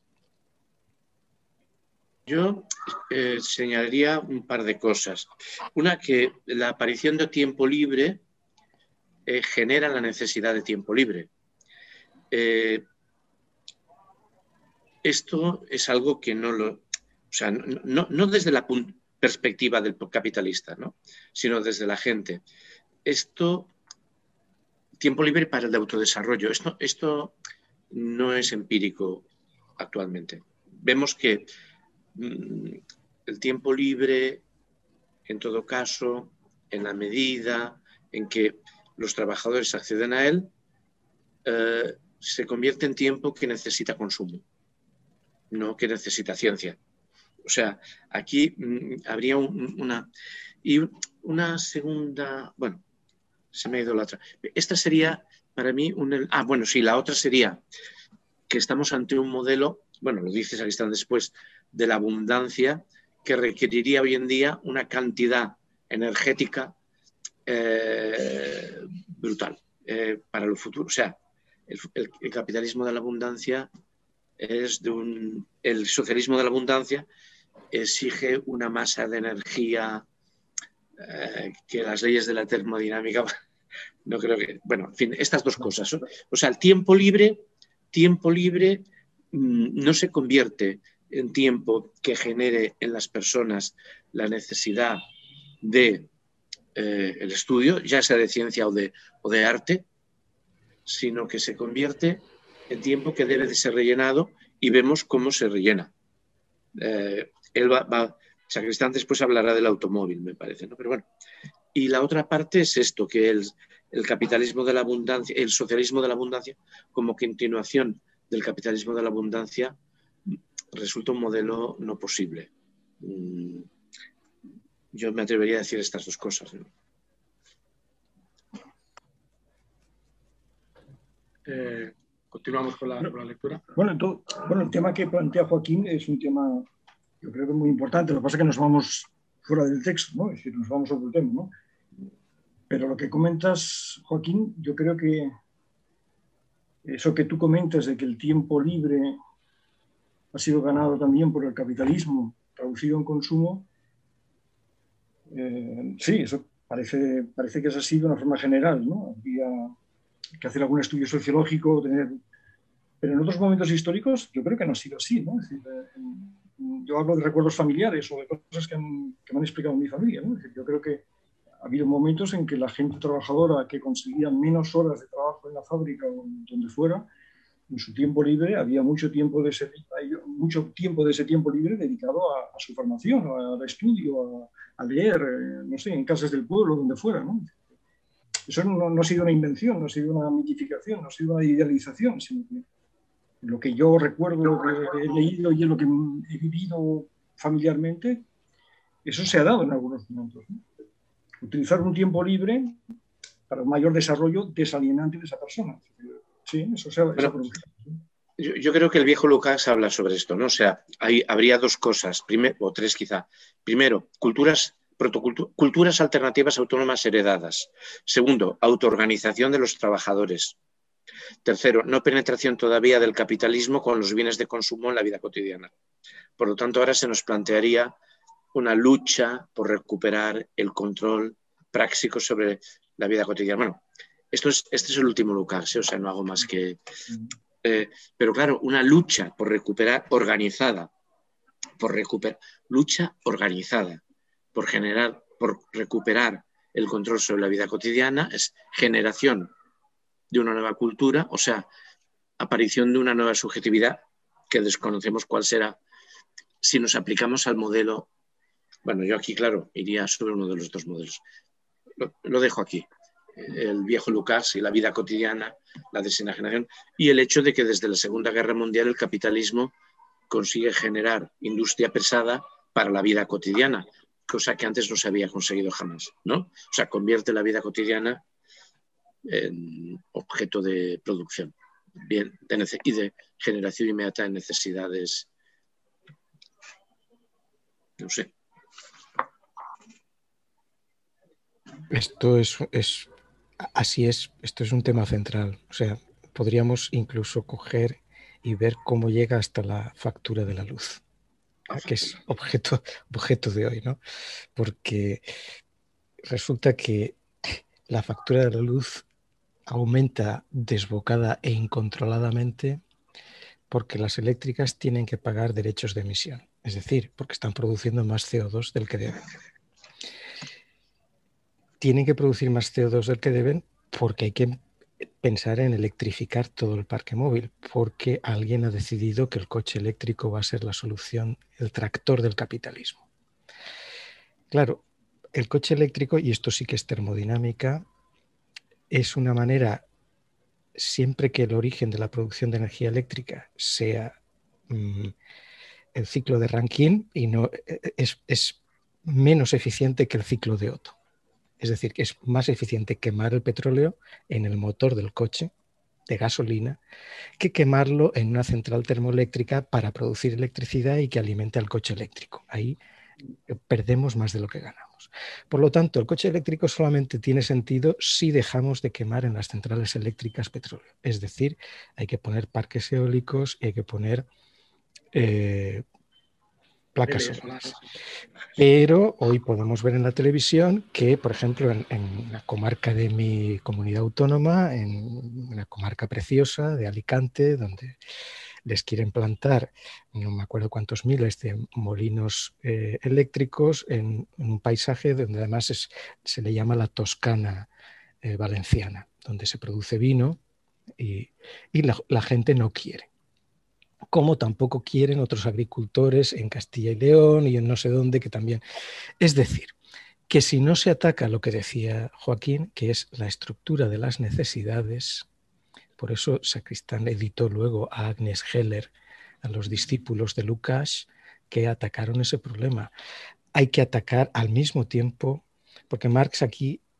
Yo eh, señalaría un par de cosas. Una, que la aparición de tiempo libre eh, genera la necesidad de tiempo libre. Eh, esto es algo que no lo... O sea, no, no, no desde la perspectiva del capitalista, ¿no? Sino desde la gente. Esto, tiempo libre para el de autodesarrollo, esto, esto no es empírico actualmente. Vemos que el tiempo libre, en todo caso, en la medida en que los trabajadores acceden a él, eh, se convierte en tiempo que necesita consumo, no que necesita ciencia. O sea, aquí mmm, habría un, una... Y una segunda... Bueno, se me ha ido la otra. Esta sería, para mí, un... Ah, bueno, sí, la otra sería que estamos ante un modelo, bueno, lo dices aquí están después, de la abundancia, que requeriría hoy en día una cantidad energética eh, brutal eh, para el futuro. O sea, el, el, el capitalismo de la abundancia es de un... El socialismo de la abundancia exige una masa de energía eh, que las leyes de la termodinámica no creo que... Bueno, en fin, estas dos cosas. ¿no? O sea, el tiempo libre, tiempo libre mmm, no se convierte en tiempo que genere en las personas la necesidad de eh, el estudio, ya sea de ciencia o de, o de arte, sino que se convierte en tiempo que debe de ser rellenado y vemos cómo se rellena. Eh, él va, va, Sacristán después hablará del automóvil, me parece, ¿no? Pero bueno. Y la otra parte es esto, que el, el capitalismo de la abundancia, el socialismo de la abundancia, como continuación del capitalismo de la abundancia, resulta un modelo no posible. Yo me atrevería a decir estas dos cosas, ¿no? Eh, continuamos con la, con la lectura. Bueno, entonces, bueno, el tema que plantea Joaquín es un tema, yo creo que muy importante. Lo que pasa es que nos vamos fuera del texto, ¿no? Es decir, nos vamos sobre el tema, ¿no? Pero lo que comentas, Joaquín, yo creo que eso que tú comentas de que el tiempo libre ha sido ganado también por el capitalismo, traducido en consumo, eh, sí, eso parece, parece que es así de una forma general, ¿no? Habría que hacer algún estudio sociológico, tener... pero en otros momentos históricos yo creo que no ha sido así, ¿no? Es decir, eh, yo hablo de recuerdos familiares o de cosas que, han, que me han explicado en mi familia, ¿no? Es decir, yo creo que ha habido momentos en que la gente trabajadora que conseguía menos horas de trabajo en la fábrica o donde fuera, en su tiempo libre había mucho tiempo de ese, mucho tiempo, de ese tiempo libre dedicado a, a su formación, al estudio, a, a leer, eh, no sé, en casas del pueblo, donde fuera, ¿no? Eso no, no ha sido una invención, no ha sido una mitificación, no ha sido una idealización, sino que lo que yo recuerdo, lo que he leído y lo que he vivido familiarmente, eso se ha dado en algunos momentos, ¿no? Utilizar un tiempo libre para un mayor desarrollo desalienante de esa persona. Sí, eso se ha, bueno, producido. Yo, yo creo que el viejo Lucas habla sobre esto, ¿no? O sea, hay, habría dos cosas, primero, o tres quizá. Primero, culturas, protocultu- culturas alternativas autónomas heredadas. Segundo, autoorganización de los trabajadores. Tercero, no penetración todavía del capitalismo con los bienes de consumo en la vida cotidiana. Por lo tanto, ahora se nos plantearía una lucha por recuperar el control práctico sobre la vida cotidiana. Bueno, esto es, este es el último Lucas, ¿eh? O sea, no hago más que... Eh, pero claro, una lucha por recuperar, organizada, por recuperar, lucha organizada, por generar, por recuperar el control sobre la vida cotidiana, es generación de una nueva cultura, o sea, aparición de una nueva subjetividad que desconocemos cuál será si nos aplicamos al modelo. Bueno, yo aquí, claro, iría sobre uno de los dos modelos. Lo, lo dejo aquí. El viejo Lucas y la vida cotidiana, la desenajenación, y el hecho de que desde la Segunda Guerra Mundial el capitalismo consigue generar industria pesada para la vida cotidiana, cosa que antes no se había conseguido jamás, ¿no? O sea, convierte la vida cotidiana en objeto de producción, bien, de, y de generación inmediata de necesidades, no sé. Esto es, es, así es, esto es un tema central. O sea, podríamos incluso coger y ver cómo llega hasta la factura de la luz, que es objeto, objeto de hoy, ¿no? Porque resulta que la factura de la luz aumenta desbocada e incontroladamente porque las eléctricas tienen que pagar derechos de emisión, es decir, porque están produciendo más C O dos del que deben. Tienen que producir más C O dos del que deben porque hay que pensar en electrificar todo el parque móvil, porque alguien ha decidido que el coche eléctrico va a ser la solución, el tractor del capitalismo. Claro, el coche eléctrico, y esto sí que es termodinámica, es una manera, siempre que el origen de la producción de energía eléctrica sea mmm, el ciclo de Rankine, y no es, es menos eficiente que el ciclo de Otto. Es decir, que es más eficiente quemar el petróleo en el motor del coche de gasolina que quemarlo en una central termoeléctrica para producir electricidad y que alimente al coche eléctrico. Ahí perdemos más de lo que ganamos. Por lo tanto, el coche eléctrico solamente tiene sentido si dejamos de quemar en las centrales eléctricas petróleo. Es decir, hay que poner parques eólicos y hay que poner eh, placas solares. Pero hoy podemos ver en la televisión que, por ejemplo, en, en la comarca de mi comunidad autónoma, en una comarca preciosa de Alicante, donde les quieren plantar, no me acuerdo cuántos miles de molinos eh, eléctricos en, en un paisaje donde además es, se le llama la Toscana eh, valenciana, donde se produce vino y, y la, la gente no quiere. Como tampoco quieren otros agricultores en Castilla y León y en no sé dónde que también. Es decir, que si no se ataca lo que decía Joaquín, que es la estructura de las necesidades, por eso Sacristán editó luego a Agnes Heller, a los discípulos de Lukács, que atacaron ese problema. Hay que atacar al mismo tiempo, porque Marx aquí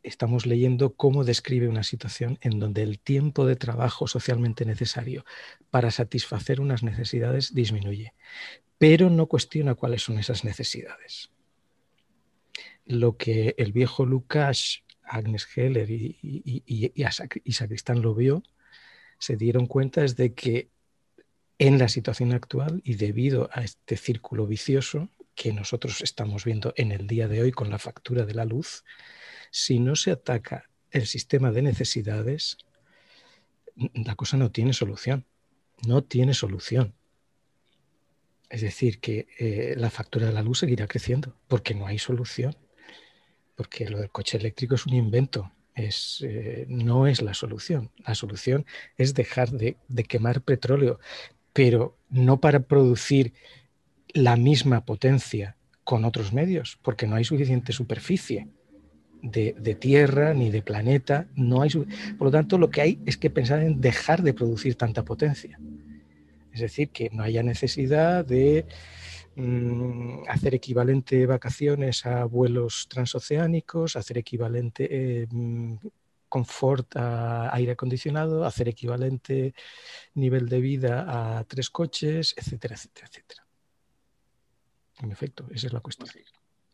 estamos leyendo cómo describe una situación en donde el tiempo de trabajo socialmente necesario para satisfacer unas necesidades disminuye, pero no cuestiona cuáles son esas necesidades. Lo que el viejo Lukács, Agnes Heller y, y, y, y Sacristán lo vio, se dieron cuenta es de que en la situación actual y debido a este círculo vicioso que nosotros estamos viendo en el día de hoy con la factura de la luz, si no se ataca el sistema de necesidades, la cosa no tiene solución. No tiene solución. Es decir, que eh, la factura de la luz seguirá creciendo porque no hay solución. Porque lo del coche eléctrico es un invento. Es, eh, no es la solución. La solución es dejar de, de quemar petróleo, pero no para producir la misma potencia con otros medios, porque no hay suficiente superficie de, de tierra ni de planeta. No hay, por lo tanto, lo que hay es que pensar en dejar de producir tanta potencia. Es decir, que no haya necesidad de mmm, hacer equivalente vacaciones a vuelos transoceánicos, hacer equivalente eh, confort a aire acondicionado, hacer equivalente nivel de vida a tres coches, etcétera, etcétera, etcétera. En efecto, esa es la cuestión. Así.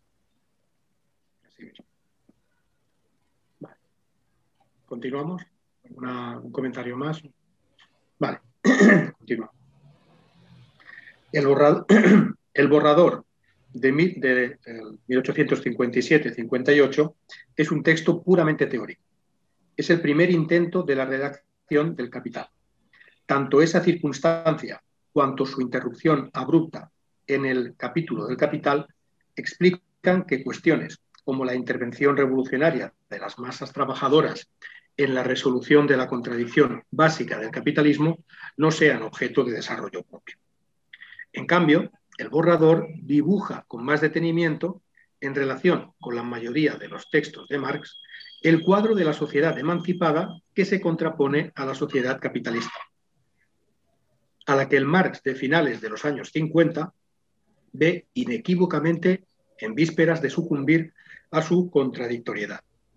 Así mismo. Vale. ¿Continuamos? Una, ¿Un comentario más? Vale. Continuamos. El borrador, el borrador de, de, de mil ochocientos cincuenta y siete cincuenta y ocho es un texto puramente teórico. Es el primer intento de la redacción del Capital. Tanto esa circunstancia cuanto su interrupción abrupta en el capítulo del Capital explican que cuestiones como la intervención revolucionaria de las masas trabajadoras en la resolución de la contradicción básica del capitalismo no sean objeto de desarrollo propio. En cambio, el borrador dibuja con más detenimiento, en relación con la mayoría de los textos de Marx, el cuadro de la sociedad emancipada que se contrapone a la sociedad capitalista, a la que el Marx de finales de los años cincuenta ve inequívocamente en vísperas de sucumbir a su contradictoriedad.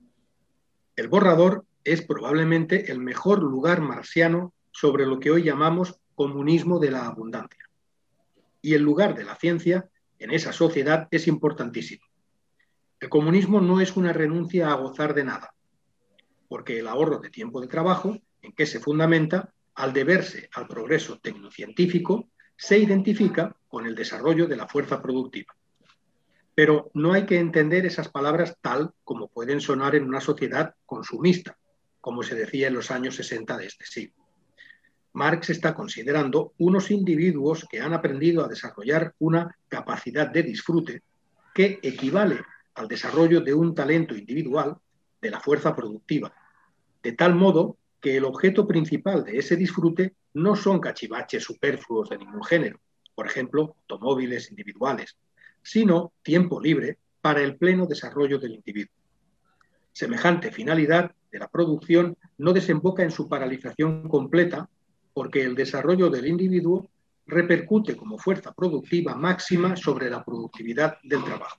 El borrador es probablemente el mejor lugar marxiano sobre lo que hoy llamamos comunismo de la abundancia. Y el lugar de la ciencia en esa sociedad es importantísimo. El comunismo no es una renuncia a gozar de nada, porque el ahorro de tiempo de trabajo, en que se fundamenta, al deberse al progreso tecnocientífico, se identifica con el desarrollo de la fuerza productiva. Pero no hay que entender esas palabras tal como pueden sonar en una sociedad consumista, como se decía en los años sesenta de este siglo. Marx está considerando unos individuos que han aprendido a desarrollar una capacidad de disfrute que equivale al desarrollo de un talento individual de la fuerza productiva, de tal modo que el objeto principal de ese disfrute no son cachivaches superfluos de ningún género, por ejemplo, automóviles individuales, sino tiempo libre para el pleno desarrollo del individuo. Semejante finalidad de la producción no desemboca en su paralización completa, porque el desarrollo del individuo repercute como fuerza productiva máxima sobre la productividad del trabajo.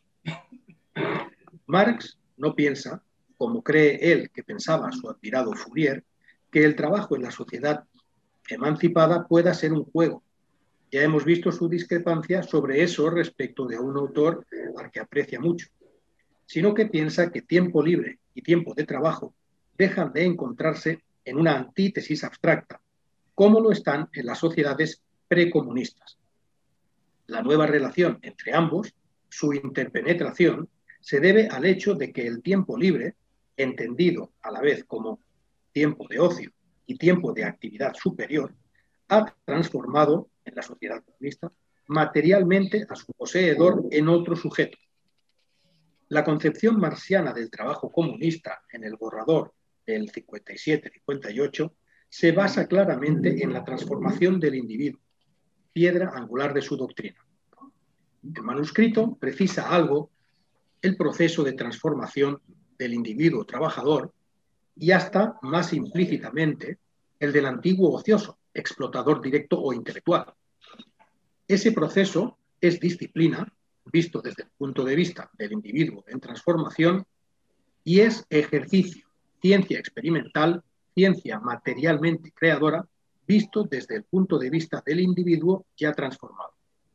Marx no piensa, como cree él que pensaba su admirado Fourier, que el trabajo en la sociedad emancipada pueda ser un juego. Ya hemos visto su discrepancia sobre eso respecto de un autor al que aprecia mucho, sino que piensa que tiempo libre y tiempo de trabajo dejan de encontrarse en una antítesis abstracta, como lo están en las sociedades precomunistas. La nueva relación entre ambos, su interpenetración, se debe al hecho de que el tiempo libre, entendido a la vez como tiempo de ocio y tiempo de actividad superior, ha transformado en la sociedad comunista materialmente a su poseedor en otro sujeto. La concepción marxiana del trabajo comunista en el borrador del cincuenta y siete cincuenta y ocho se basa claramente en la transformación del individuo, piedra angular de su doctrina. El manuscrito precisa algo el proceso de transformación del individuo trabajador y hasta más implícitamente el del antiguo ocioso, explotador directo o intelectual. Ese proceso es disciplina, visto desde el punto de vista del individuo en transformación, y es ejercicio, ciencia experimental, ciencia materialmente creadora, visto desde el punto de vista del individuo ya transformado.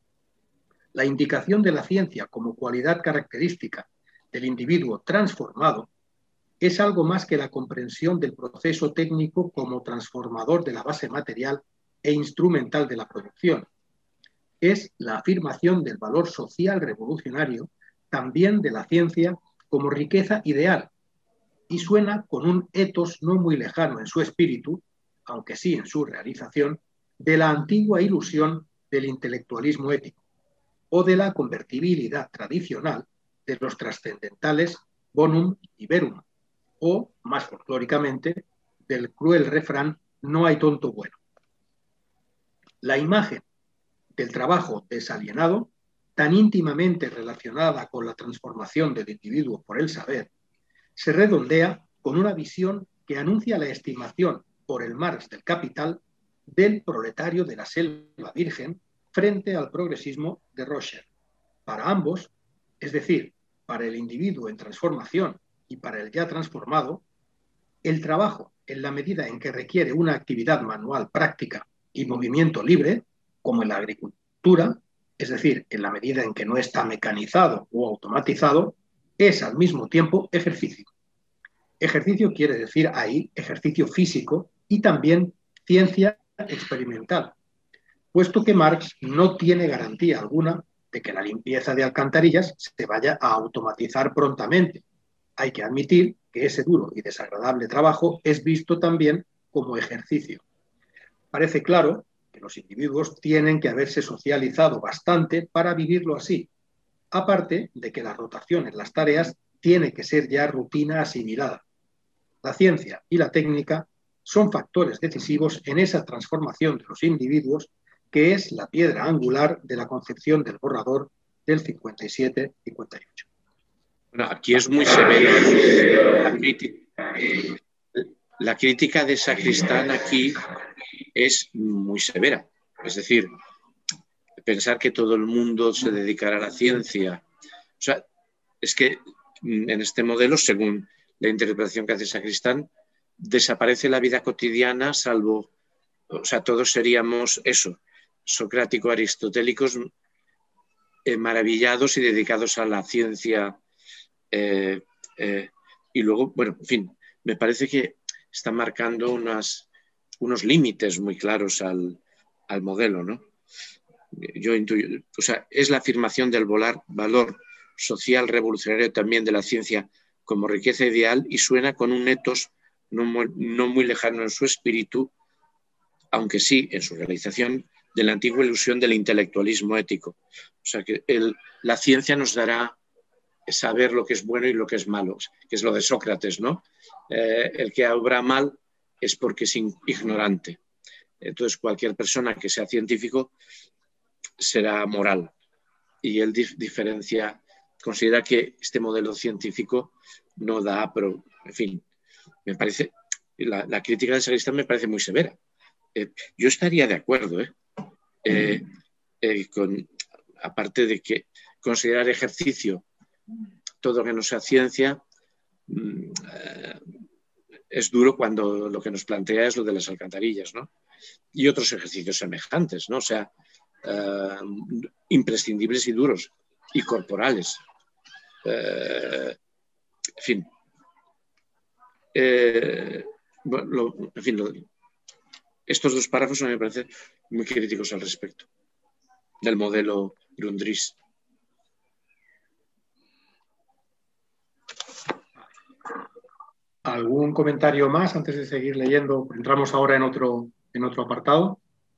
La indicación de la ciencia como cualidad característica del individuo transformado es algo más que la comprensión del proceso técnico como transformador de la base material e instrumental de la producción. Es la afirmación del valor social revolucionario, también de la ciencia como riqueza ideal, y suena con un etos no muy lejano en su espíritu, aunque sí en su realización, de la antigua ilusión del intelectualismo ético o de la convertibilidad tradicional de los trascendentales bonum y verum, o, más folclóricamente, del cruel refrán no hay tonto bueno. La imagen del trabajo desalienado, tan íntimamente relacionada con la transformación del individuo por el saber, se redondea con una visión que anuncia la estimación por el Marx del capital del proletario de la selva virgen frente al progresismo de Rocher. Para ambos, es decir, para el individuo en transformación y para el ya transformado, el trabajo, en la medida en que requiere una actividad manual práctica y movimiento libre, como en la agricultura, es decir, en la medida en que no está mecanizado o automatizado, es al mismo tiempo ejercicio. Ejercicio quiere decir ahí ejercicio físico y también ciencia experimental, puesto que Marx no tiene garantía alguna de que la limpieza de alcantarillas se vaya a automatizar prontamente. Hay que admitir que ese duro y desagradable trabajo es visto también como ejercicio. Parece claro que los individuos tienen que haberse socializado bastante para vivirlo así, aparte de que la rotación en las tareas tiene que ser ya rutina asimilada. La ciencia y la técnica son factores decisivos en esa transformación de los individuos que es la piedra angular de la concepción del borrador del cincuenta y siete cincuenta y ocho. Bueno, aquí es muy severa la crítica. La crítica de Sacristán aquí es muy severa. Es decir, pensar que todo el mundo se dedicará a la ciencia. O sea, es que en este modelo, según la interpretación que hace Sacristán, desaparece la vida cotidiana, salvo, o sea, todos seríamos eso, socrático-aristotélicos, eh, maravillados y dedicados a la ciencia. Eh, eh, y luego, bueno, en fin, me parece que está marcando unas, unos límites muy claros al, al modelo, ¿no? Yo intuyo, o sea, es la afirmación del volar, valor social revolucionario también de la ciencia como riqueza ideal y suena con un etos no muy, no muy lejano en su espíritu, aunque sí en su realización, de la antigua ilusión del intelectualismo ético. O sea, que el, la ciencia nos dará saber lo que es bueno y lo que es malo, que es lo de Sócrates, ¿no? Eh, el que obra mal es porque es ignorante. Entonces, cualquier persona que sea científico será moral. Y él dif diferencia, considera que este modelo científico no da, pero, en fin, me parece, la, la crítica de Sacristán me parece muy severa. Eh, yo estaría de acuerdo, ¿eh? Eh, eh, con, aparte de que considerar ejercicio todo que no sea ciencia, eh, es duro cuando lo que nos plantea es lo de las alcantarillas, ¿no? Y otros ejercicios semejantes, ¿no? O sea, eh, imprescindibles y duros, y corporales. Eh, en fin. Eh, bueno, lo, en fin, lo, estos dos párrafos me parecen muy críticos al respecto del modelo Grundrisse. ¿Algún comentario más antes de seguir leyendo? Entramos ahora en otro, en otro apartado,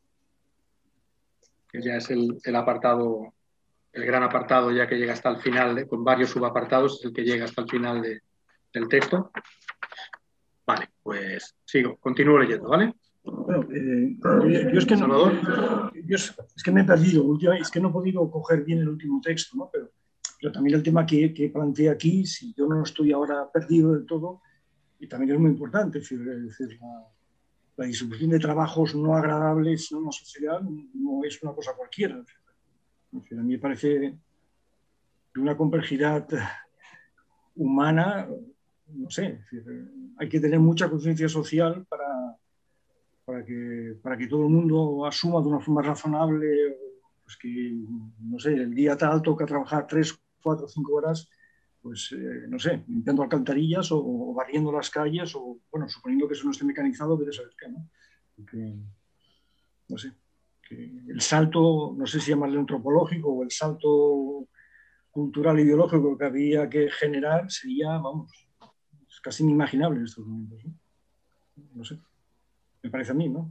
que ya es el, el apartado, el gran apartado ya que llega hasta el final, de, con varios subapartados, es el que llega hasta el final de, del texto. Vale, pues sigo, continúo leyendo, ¿vale? Bueno, eh, yo, yo es que no, yo es, es que me he perdido, es que no he podido coger bien el último texto, ¿no? Pero, pero también el tema que, que planteé aquí, si yo no estoy ahora perdido del todo, y también es muy importante, es decir, es decir la, la distribución de trabajos no agradables en una sociedad no es una cosa cualquiera. Es decir, a mí me parece de una complejidad humana no sé, es decir, hay que tener mucha conciencia social para, para, que, para que todo el mundo asuma de una forma razonable pues que, no sé, el día tal toca trabajar tres, cuatro, cinco horas, pues, eh, no sé, limpiando alcantarillas o, o barriendo las calles o, bueno, suponiendo que eso no esté mecanizado, debe saber qué, ¿no? Porque, no sé, que el salto, no sé si llamarle antropológico o el salto cultural y biológico que había que generar sería, vamos, es casi inimaginable en estos momentos, ¿no? No sé, me parece a mí, ¿no?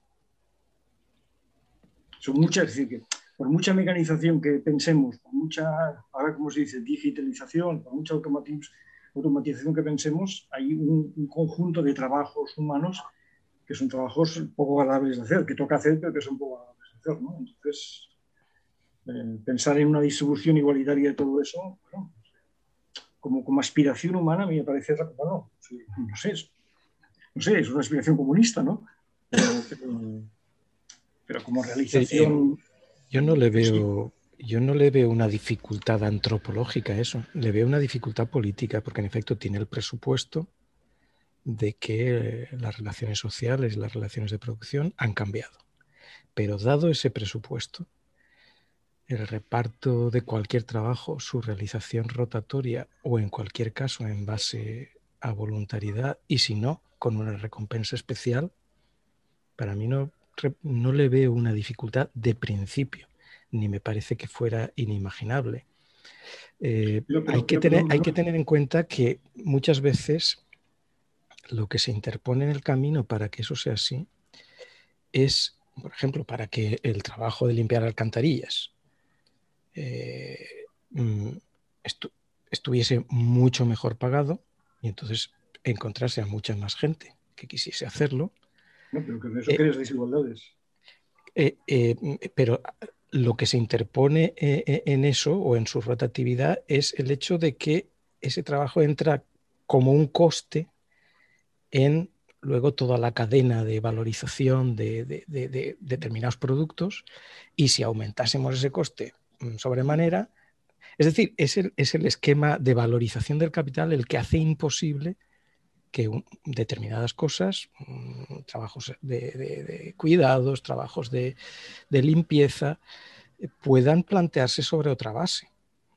Son muchas, es decir, que por mucha mecanización que pensemos, por mucha, ahora como se dice, digitalización, por mucha automatización que pensemos, hay un, un conjunto de trabajos humanos que son trabajos poco agradables de hacer, que toca hacer, pero que son poco agradables de hacer, ¿no? Entonces, eh, pensar en una distribución igualitaria de todo eso, bueno, como, como aspiración humana, a mí me parece, bueno, no sé, no sé, es una aspiración comunista, ¿no? Pero, pero, pero como realización... Eh, eh, yo no le veo... Yo no le veo una dificultad antropológica a eso, le veo una dificultad política, porque en efecto tiene el presupuesto de que las relaciones sociales, las relaciones de producción han cambiado. Pero dado ese presupuesto, el reparto de cualquier trabajo, su realización rotatoria o en cualquier caso en base a voluntariedad y si no, con una recompensa especial, para mí no, no le veo una dificultad de principio, ni me parece que fuera inimaginable. Eh, pero, pero, hay, que tener, pero, hay que tener en cuenta que muchas veces lo que se interpone en el camino para que eso sea así es, por ejemplo, para que el trabajo de limpiar alcantarillas eh, estu estuviese mucho mejor pagado y entonces encontrarse a mucha más gente que quisiese hacerlo. No, pero que de eso eh, crees desigualdades. Eh, eh, pero lo que se interpone eh, en eso o en su rotatividad es el hecho de que ese trabajo entra como un coste en luego toda la cadena de valorización de, de, de, de determinados productos, y si aumentásemos ese coste sobremanera, es decir, es el, es el esquema de valorización del capital el que hace imposible que un, determinadas cosas, um, trabajos de, de, de cuidados, trabajos de, de limpieza, puedan plantearse sobre otra base.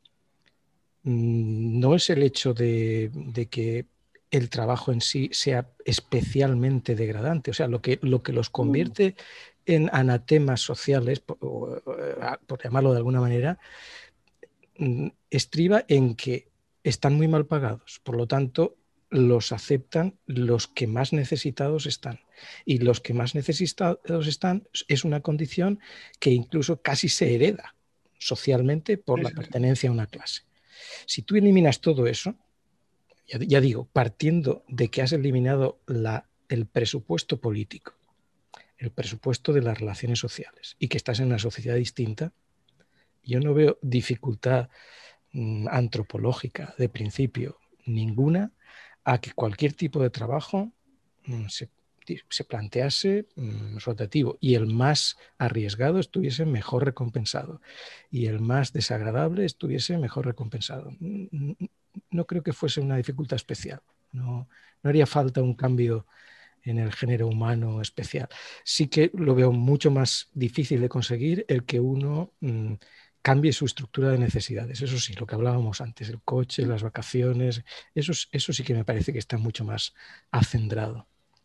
No es el hecho de, de que el trabajo en sí sea especialmente degradante, o sea, lo que, lo que los convierte en anatemas sociales, por, por llamarlo de alguna manera, estriba en que están muy mal pagados, por lo tanto los aceptan los que más necesitados están, y los que más necesitados están es una condición que incluso casi se hereda socialmente por la pertenencia a una clase. Si tú eliminas todo eso, ya, ya digo, partiendo de que has eliminado la, el presupuesto político, el presupuesto de las relaciones sociales y que estás en una sociedad distinta, yo no veo dificultad mmm, antropológica de principio ninguna a que cualquier tipo de trabajo mmm, se, se plantease mmm, rotativo y el más arriesgado estuviese mejor recompensado y el más desagradable estuviese mejor recompensado. No creo que fuese una dificultad especial, no, no haría falta un cambio en el género humano especial. Sí que lo veo mucho más difícil de conseguir el que uno mmm, cambie su estructura de necesidades. Eso sí, lo que hablábamos antes, el coche, las vacaciones, eso, eso sí que me parece que está mucho más acendrado.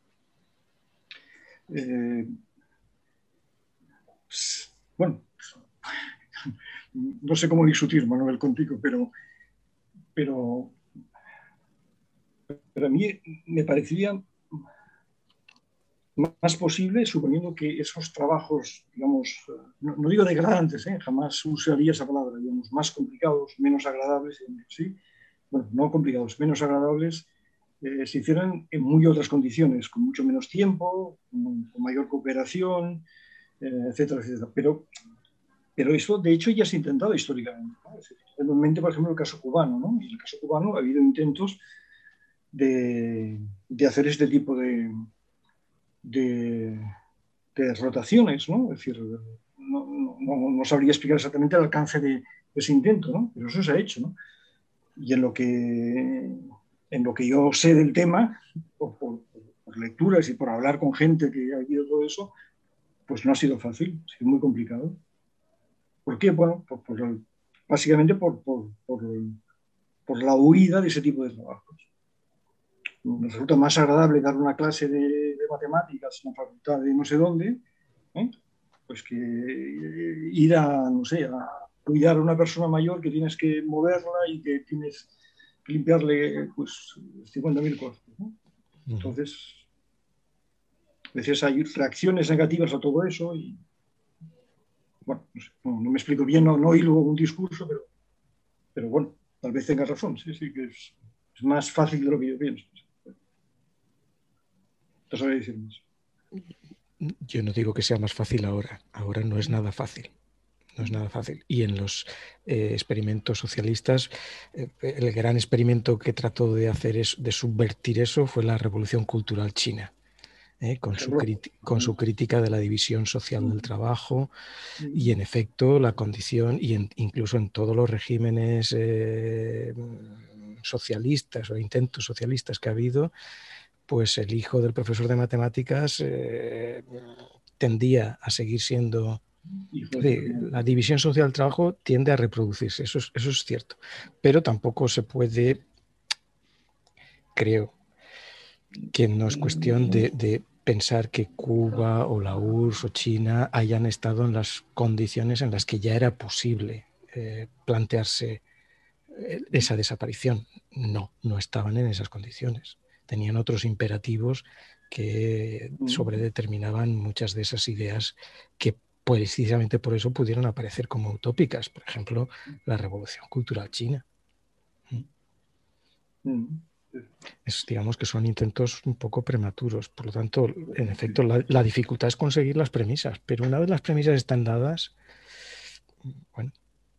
Eh, bueno, no sé cómo discutir, Manuel, contigo, pero, pero, pero a mí me parecía más posible, suponiendo que esos trabajos, digamos, no, no digo degradantes, ¿eh? Jamás usaría esa palabra, digamos, más complicados, menos agradables, ¿sí? Bueno, no complicados, menos agradables, eh, se hicieran en muy otras condiciones, con mucho menos tiempo, con, con mayor cooperación, eh, etcétera, etcétera. Pero, pero eso, de hecho, ya se ha intentado históricamente, ¿no? Tengo en mente, por ejemplo, el caso cubano, ¿no? En el caso cubano ha habido intentos de, de hacer este tipo de De, de rotaciones, ¿no? Es decir, no, no, no sabría explicar exactamente el alcance de, de ese intento, ¿no? Pero eso se ha hecho, ¿no? Y en lo que, en lo que yo sé del tema, por, por, por lecturas y por hablar con gente que ha vivido todo eso, pues no ha sido fácil, ha sido muy complicado. ¿Por qué? Bueno, por, por, básicamente por, por, por, por la huida de ese tipo de trabajos. Me resulta más agradable dar una clase de, de matemáticas en la facultad de no sé dónde, ¿eh? Pues que ir a, no sé, a cuidar a una persona mayor que tienes que moverla y que tienes que limpiarle pues cincuenta mil cosas, ¿no? Entonces, a veces hay reacciones negativas a todo eso y, bueno, no, sé, no, no me explico bien, no, no hilo un discurso, pero, pero bueno, tal vez tengas razón, sí, sí, que es, es más fácil de lo que yo pienso. Te sabré decir más. Yo no digo que sea más fácil ahora, ahora no es nada fácil. No es nada fácil. Y en los eh, experimentos socialistas, eh, el gran experimento que trató de hacer es de subvertir eso fue la Revolución Cultural China, eh, con, su con su crítica de la división social del trabajo y, en efecto, la condición, y en, incluso en todos los regímenes eh, socialistas o intentos socialistas que ha habido, pues el hijo del profesor de matemáticas eh, tendía a seguir siendo... La división social del trabajo tiende a reproducirse, eso es, eso es cierto, pero tampoco se puede, creo, que no es cuestión de, de pensar que Cuba o la U R S S o China hayan estado en las condiciones en las que ya era posible eh, plantearse esa desaparición. No, no estaban en esas condiciones. Tenían otros imperativos que sobredeterminaban muchas de esas ideas que precisamente por eso pudieron aparecer como utópicas. Por ejemplo, la Revolución Cultural China. Es, digamos que son intentos un poco prematuros. Por lo tanto, en efecto, la, la dificultad es conseguir las premisas. Pero una vez las premisas están dadas, bueno,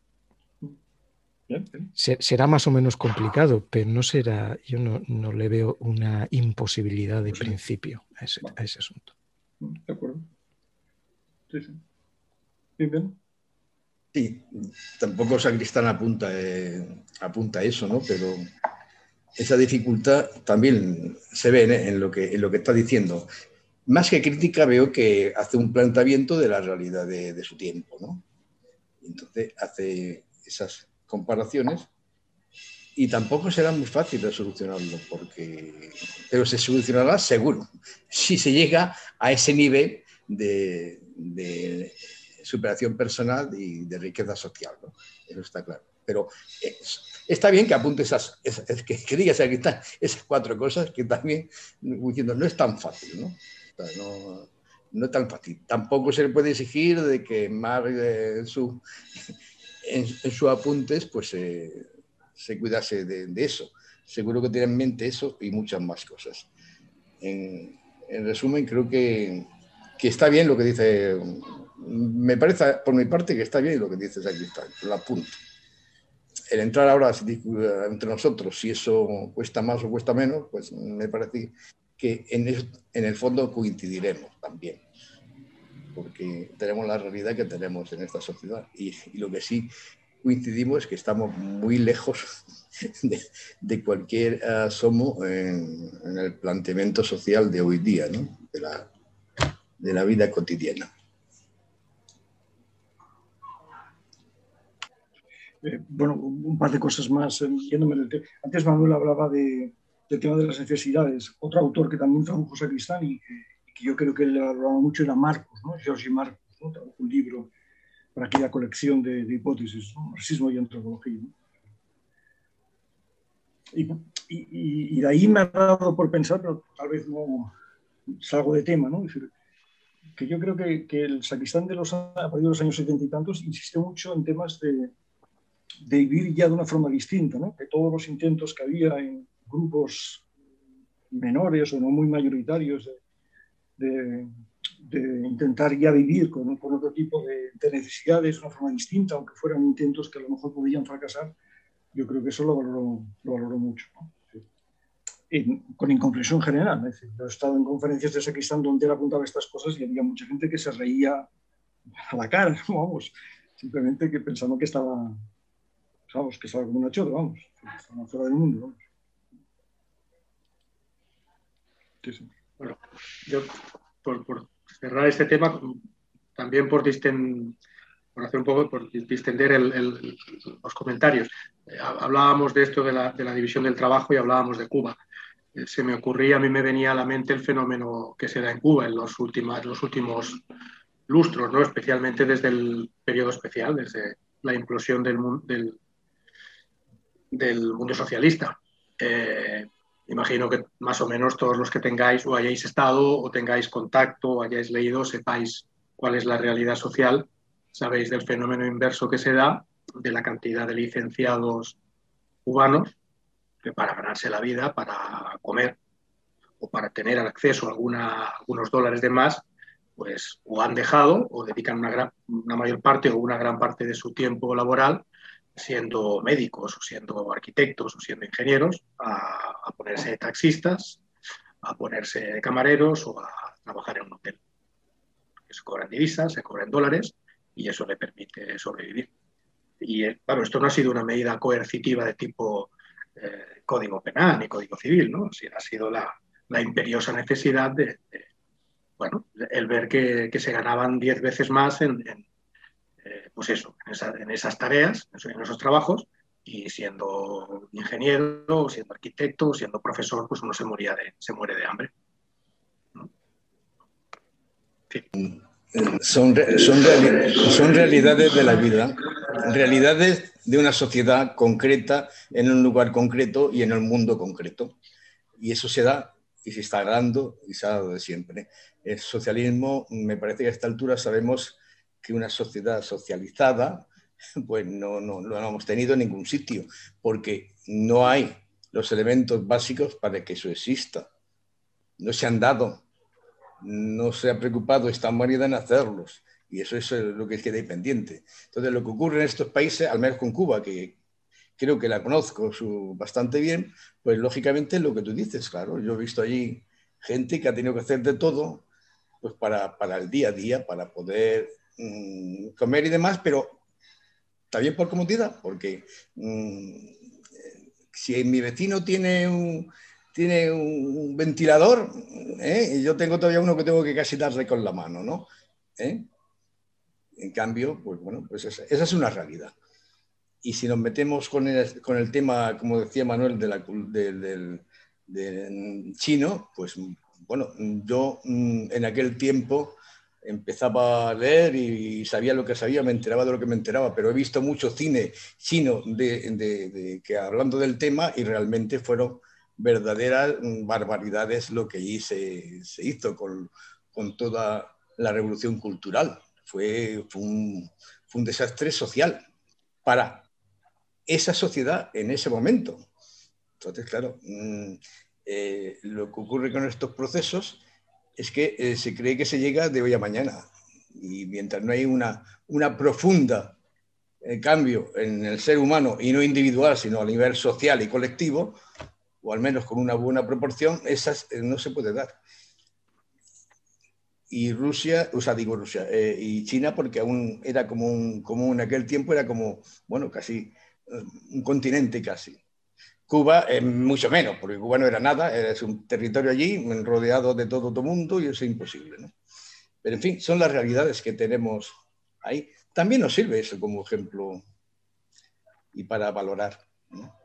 será más o menos complicado, pero no será, yo no, no le veo una imposibilidad de principio a ese, a ese asunto. De acuerdo. Sí, sí. Bien, bien. Sí, tampoco Sacristán apunta, eh, apunta a eso, ¿no? Pero esa dificultad también se ve ¿eh? en, lo que, en lo que está diciendo. Más que crítica, veo que hace un planteamiento de la realidad de, de su tiempo, ¿no? Entonces hace esas comparaciones y tampoco será muy fácil de solucionarlo, porque, pero se solucionará seguro, si se llega a ese nivel de, de superación personal y de riqueza social, ¿no? Eso está claro. Pero es, está bien que apunte esas, esas que, que digas aquí están esas cuatro cosas que también, diciendo, no es tan fácil, ¿no? O sea, no, no es tan fácil. Tampoco se le puede exigir de que Marx en su en, en sus apuntes pues eh, se cuidase de, de eso. Seguro que tiene en mente eso y muchas más cosas. En, en resumen, creo que, que está bien lo que dice. Me parece, por mi parte, que está bien lo que dice Sacristán, lo apunto. El entrar ahora entre nosotros, si eso cuesta más o cuesta menos, pues me parece que en el, en el fondo coincidiremos también, porque tenemos la realidad que tenemos en esta sociedad y, y lo que sí coincidimos es que estamos muy lejos de, de cualquier asomo en, en el planteamiento social de hoy día, ¿no? de, la, de la vida cotidiana. Eh, bueno, un par de cosas más. Eh, yéndome del tema. Antes Manuel hablaba de, del tema de las necesidades. Otro autor que también tradujo Sacristán y que, y que yo creo que le hablaba mucho era Marcos, ¿no? Georgi Marcos, ¿no? Tradujo un libro para aquella colección de, de hipótesis, ¿no? Marxismo y antropología, ¿no? Y, y, y de ahí me ha dado por pensar, pero tal vez no salgo de tema, ¿no? Es decir, que yo creo que, que el Sacristán de los, a partir de los años setenta y tantos insiste mucho en temas de, de vivir ya de una forma distinta, ¿no? Que todos los intentos que había en grupos menores o no muy mayoritarios de, de, de intentar ya vivir con, con otro tipo de, de necesidades de una forma distinta, aunque fueran intentos que a lo mejor podían fracasar, yo creo que eso lo valoró, lo valoró mucho, ¿no? En, con incomprensión general. Es decir, yo he estado en conferencias de Sacristán donde él apuntaba estas cosas y había mucha gente que se reía a la cara, vamos, simplemente que pensando que estaba, vamos, que estaba como una chota, vamos, estaba fuera del mundo, vamos. Sí, sí. Bueno, yo, por, por cerrar este tema, también por, disten, por hacer un poco, por distender el, el, los comentarios. Eh, hablábamos de esto de la, de la división del trabajo y hablábamos de Cuba. Eh, se me ocurría, a mí me venía a la mente el fenómeno que se da en Cuba en los, últimos, los últimos lustros, ¿no? Especialmente desde el periodo especial, desde la implosión del, del, del mundo socialista. Eh, imagino que más o menos todos los que tengáis o hayáis estado o tengáis contacto o hayáis leído sepáis cuál es la realidad social, sabéis del fenómeno inverso que se da, de la cantidad de licenciados cubanos que para ganarse la vida, para comer o para tener acceso a alguna, algunos dólares de más, pues o han dejado o dedican una, gran, una mayor parte o una gran parte de su tiempo laboral siendo médicos o siendo arquitectos o siendo ingenieros, a, a ponerse taxistas, a ponerse camareros o a trabajar en un hotel. Se cobran divisas, se cobran dólares y eso le permite sobrevivir. Y claro, esto no ha sido una medida coercitiva de tipo eh, código penal ni código civil, ¿no? Ha sido la, la imperiosa necesidad de, de, bueno, el ver que, que se ganaban diez veces más en, en eh, pues eso, en, esa, en esas tareas, en esos trabajos, y siendo ingeniero, siendo arquitecto, siendo profesor, pues uno se, moría de, se muere de hambre, ¿no? Sí. Son, son, reali son realidades de la vida, realidades de una sociedad concreta, en un lugar concreto y en el mundo concreto. Y eso se da y se está dando y se ha dado de siempre. El socialismo, me parece que a esta altura sabemos que una sociedad socializada, pues no, no, no lo hemos tenido en ningún sitio, porque no hay los elementos básicos para que eso exista. No se han dado. No se ha preocupado esta humanidad en hacerlos, y eso es lo que queda pendiente. Entonces, lo que ocurre en estos países, al menos con Cuba, que creo que la conozco su, bastante bien, pues lógicamente es lo que tú dices, claro. Yo he visto allí gente que ha tenido que hacer de todo pues para, para el día a día, para poder mmm, comer y demás, pero también por comodidad, porque mmm, si mi vecino tiene un... tiene un ventilador, ¿eh? Y yo tengo todavía uno que tengo que casi darle con la mano, ¿no? ¿Eh? En cambio, pues bueno, pues esa, esa es una realidad. Y si nos metemos con el, con el tema, como decía Manuel, de la, de, de, de chino, pues bueno, yo en aquel tiempo empezaba a leer y sabía lo que sabía, me enteraba de lo que me enteraba, pero he visto mucho cine chino de, de, de, que hablando del tema y realmente fueron verdaderas barbaridades lo que allí se, se hizo con, con toda la revolución cultural. Fue, fue, un, fue un desastre social para esa sociedad en ese momento. Entonces, claro, eh, lo que ocurre con estos procesos es que eh, se cree que se llega de hoy a mañana. Y mientras no hay una, una profunda eh, cambio en el ser humano, y no individual, sino a nivel social y colectivo, o al menos con una buena proporción, esas eh, no se puede dar. Y Rusia, o sea, digo Rusia, eh, y China, porque aún era como, un, como en aquel tiempo, era como, bueno, casi un continente casi. Cuba, eh, mucho menos, porque Cuba no era nada, es un territorio allí rodeado de todo el mundo y eso es imposible, ¿no? Pero en fin, son las realidades que tenemos ahí. También nos sirve eso como ejemplo y para valorar, ¿no?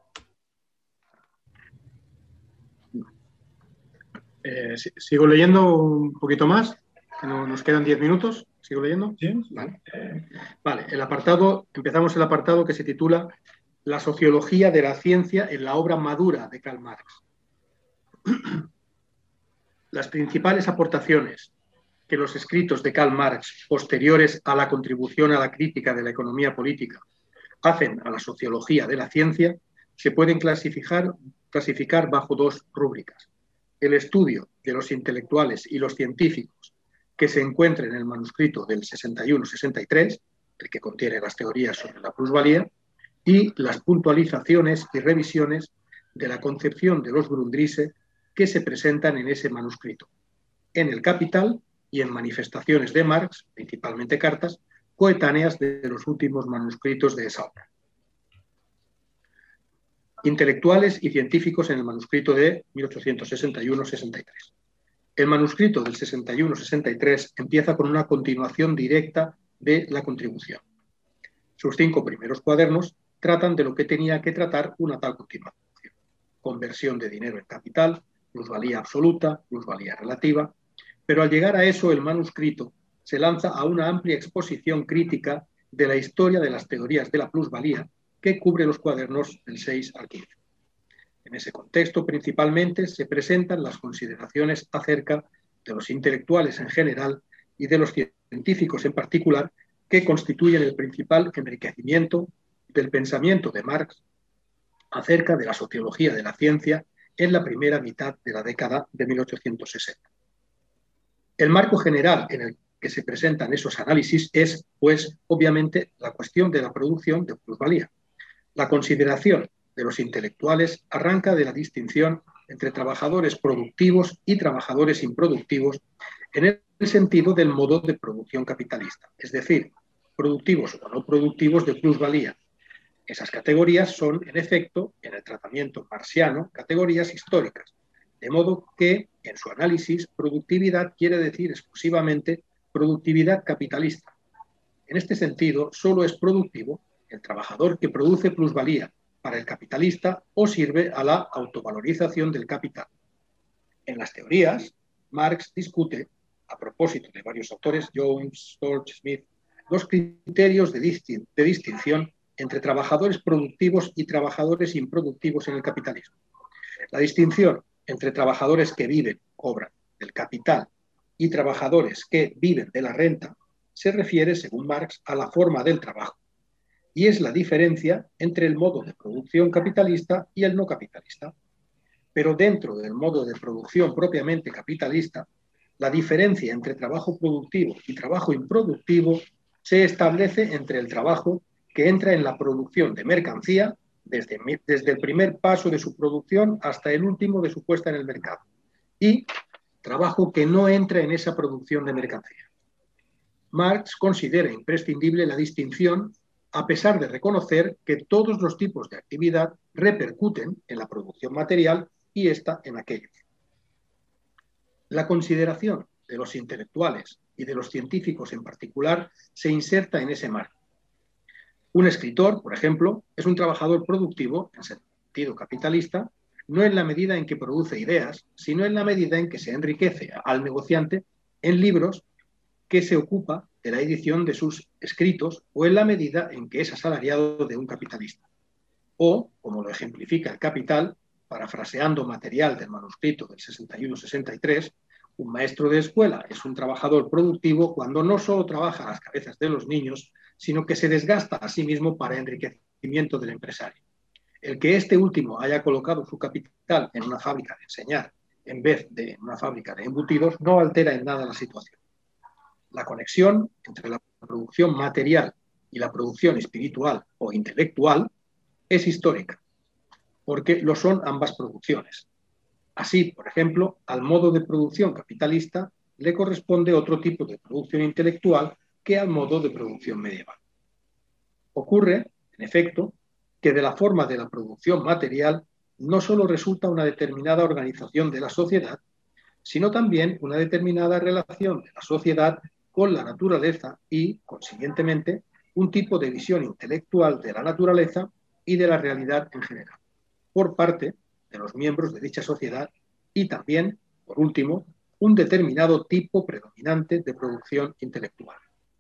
Eh, ¿Sigo leyendo un poquito más? Que no, nos quedan diez minutos. ¿Sigo leyendo? Sí. Vale. Vale, el apartado, empezamos el apartado que se titula La sociología de la ciencia en la obra madura de Karl Marx. Las principales aportaciones que los escritos de Karl Marx, posteriores a la contribución a la crítica de la economía política, hacen a la sociología de la ciencia, se pueden clasificar, clasificar bajo dos rúbricas. El estudio de los intelectuales y los científicos que se encuentra en el manuscrito del sesenta y uno sesenta y tres, el que contiene las teorías sobre la plusvalía, y las puntualizaciones y revisiones de la concepción de los Grundrisse que se presentan en ese manuscrito, en el Capital y en manifestaciones de Marx, principalmente cartas, coetáneas de los últimos manuscritos de esa obra. Intelectuales y científicos en el manuscrito de mil ochocientos sesenta y uno sesenta y tres. El manuscrito del sesenta y uno sesenta y tres empieza con una continuación directa de la contribución. Sus cinco primeros cuadernos tratan de lo que tenía que tratar una tal continuación: conversión de dinero en capital, plusvalía absoluta, plusvalía relativa, pero al llegar a eso el manuscrito se lanza a una amplia exposición crítica de la historia de las teorías de la plusvalía que cubre los cuadernos del seis al quince. En ese contexto, principalmente, se presentan las consideraciones acerca de los intelectuales en general y de los científicos en particular, que constituyen el principal enriquecimiento del pensamiento de Marx acerca de la sociología de la ciencia en la primera mitad de la década de mil ochocientos sesenta. El marco general en el que se presentan esos análisis es, pues, obviamente, la cuestión de la producción de plusvalía. La consideración de los intelectuales arranca de la distinción entre trabajadores productivos y trabajadores improductivos en el sentido del modo de producción capitalista, es decir, productivos o no productivos de plusvalía. Esas categorías son, en efecto, en el tratamiento marxiano, categorías históricas, de modo que, en su análisis, productividad quiere decir exclusivamente productividad capitalista. En este sentido, solo es productivo el trabajador que produce plusvalía para el capitalista o sirve a la autovalorización del capital. En las teorías, Marx discute, a propósito de varios autores, Jones, Storch, Smith, los criterios de, distin de distinción entre trabajadores productivos y trabajadores improductivos en el capitalismo. La distinción entre trabajadores que viven, cobran, del capital y trabajadores que viven de la renta se refiere, según Marx, a la forma del trabajo, y es la diferencia entre el modo de producción capitalista y el no capitalista. Pero dentro del modo de producción propiamente capitalista, la diferencia entre trabajo productivo y trabajo improductivo se establece entre el trabajo que entra en la producción de mercancía desde, desde el primer paso de su producción hasta el último de su puesta en el mercado, y trabajo que no entra en esa producción de mercancía. Marx considera imprescindible la distinción, a pesar de reconocer que todos los tipos de actividad repercuten en la producción material y ésta en aquellos. La consideración de los intelectuales y de los científicos en particular se inserta en ese marco. Un escritor, por ejemplo, es un trabajador productivo, en sentido capitalista, no en la medida en que produce ideas, sino en la medida en que se enriquece al negociante en libros que se ocupa de la edición de sus escritos, o en la medida en que es asalariado de un capitalista. O, como lo ejemplifica el Capital, parafraseando material del manuscrito del sesenta y uno sesenta y tres, un maestro de escuela es un trabajador productivo cuando no solo trabaja a las cabezas de los niños, sino que se desgasta a sí mismo para enriquecimiento del empresario. El que este último haya colocado su capital en una fábrica de enseñar en vez de en una fábrica de embutidos no altera en nada la situación. La conexión entre la producción material y la producción espiritual o intelectual es histórica, porque lo son ambas producciones. Así, por ejemplo, al modo de producción capitalista le corresponde otro tipo de producción intelectual que al modo de producción medieval. Ocurre, en efecto, que de la forma de la producción material no solo resulta una determinada organización de la sociedad, sino también una determinada relación de la sociedad con la naturaleza y, consiguientemente, un tipo de visión intelectual de la naturaleza y de la realidad en general, por parte de los miembros de dicha sociedad y también, por último, un determinado tipo predominante de producción intelectual.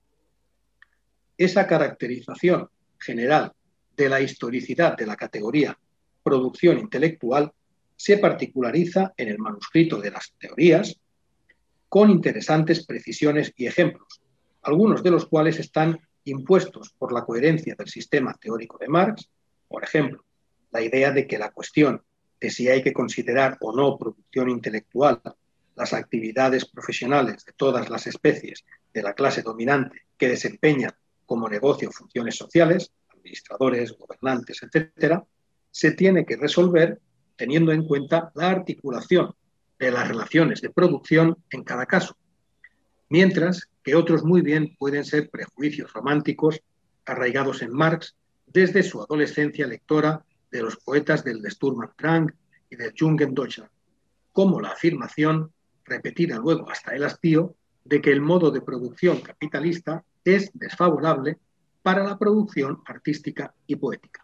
Esa caracterización general de la historicidad de la categoría producción intelectual se particulariza en el manuscrito de las teorías con interesantes precisiones y ejemplos, algunos de los cuales están impuestos por la coherencia del sistema teórico de Marx. Por ejemplo, la idea de que la cuestión de si hay que considerar o no producción intelectual las actividades profesionales de todas las especies de la clase dominante que desempeñan como negocio funciones sociales, administradores, gobernantes, etcétera, se tiene que resolver teniendo en cuenta la articulación de las relaciones de producción en cada caso, mientras que otros muy bien pueden ser prejuicios románticos arraigados en Marx desde su adolescencia lectora de los poetas del Sturm und Drang y del Jungen Deutschland, como la afirmación repetida luego hasta el hastío, de que el modo de producción capitalista es desfavorable para la producción artística y poética.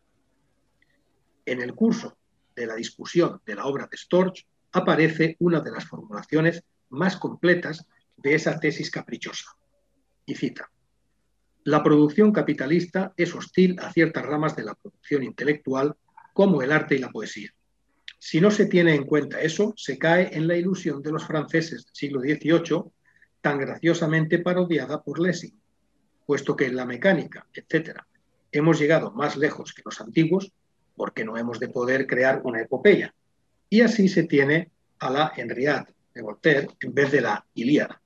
En el curso de la discusión de la obra de Storch aparece una de las formulaciones más completas de esa tesis caprichosa. Y cita: la producción capitalista es hostil a ciertas ramas de la producción intelectual, como el arte y la poesía. Si no se tiene en cuenta eso, se cae en la ilusión de los franceses del siglo dieciocho, tan graciosamente parodiada por Lessing, puesto que en la mecánica, etcétera, hemos llegado más lejos que los antiguos, porque no hemos de poder crear una epopeya. Y así se tiene a la Henriade de Voltaire en vez de la Ilíada.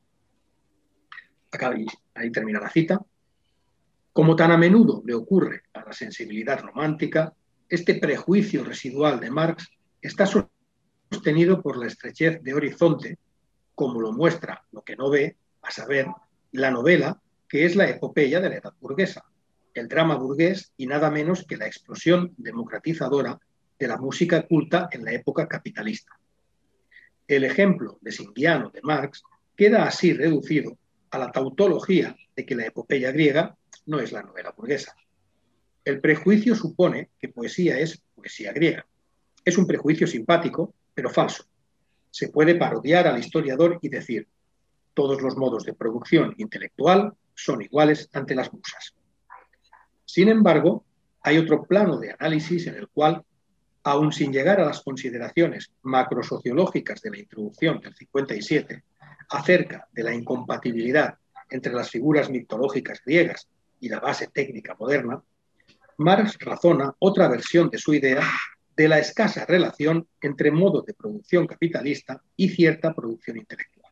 Acá, ahí termina la cita. Como tan a menudo le ocurre a la sensibilidad romántica, este prejuicio residual de Marx está sostenido por la estrechez de horizonte, como lo muestra lo que no ve, a saber, la novela, que es la epopeya de la edad burguesa, el drama burgués y nada menos que la explosión democratizadora de la música culta en la época capitalista. El ejemplo desinguiano de Marx queda así reducido a la tautología de que la epopeya griega no es la novela burguesa. El prejuicio supone que poesía es poesía griega. Es un prejuicio simpático, pero falso. Se puede parodiar al historiador y decir: todos los modos de producción intelectual son iguales ante las musas. Sin embargo, hay otro plano de análisis en el cual, aun sin llegar a las consideraciones macrosociológicas de la introducción del cincuenta y siete acerca de la incompatibilidad entre las figuras mitológicas griegas y la base técnica moderna, Marx razona otra versión de su idea de la escasa relación entre modo de producción capitalista y cierta producción intelectual.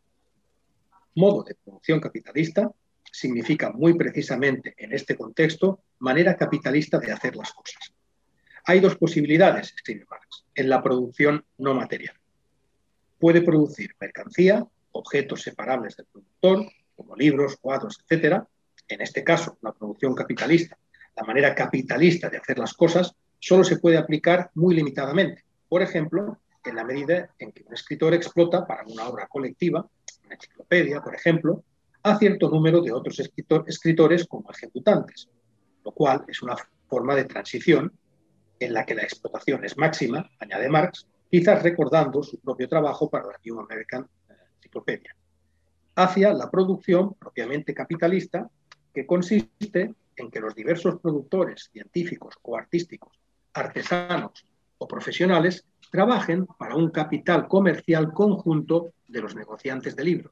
Modo de producción capitalista significa muy precisamente en este contexto manera capitalista de hacer las cosas. Hay dos posibilidades, escribe Marx, en la producción no material. Puede producir mercancía, objetos separables del productor, como libros, cuadros, etcétera. En este caso, la producción capitalista, la manera capitalista de hacer las cosas, solo se puede aplicar muy limitadamente. Por ejemplo, en la medida en que un escritor explota para una obra colectiva, una enciclopedia, por ejemplo, a cierto número de otros escritor, escritores como ejecutantes, lo cual es una forma de transición en la que la explotación es máxima, añade Marx, quizás recordando su propio trabajo para la New American Encyclopedia, hacia la producción propiamente capitalista, que consiste en que los diversos productores científicos o artísticos, artesanos o profesionales trabajen para un capital comercial conjunto de los negociantes de libros.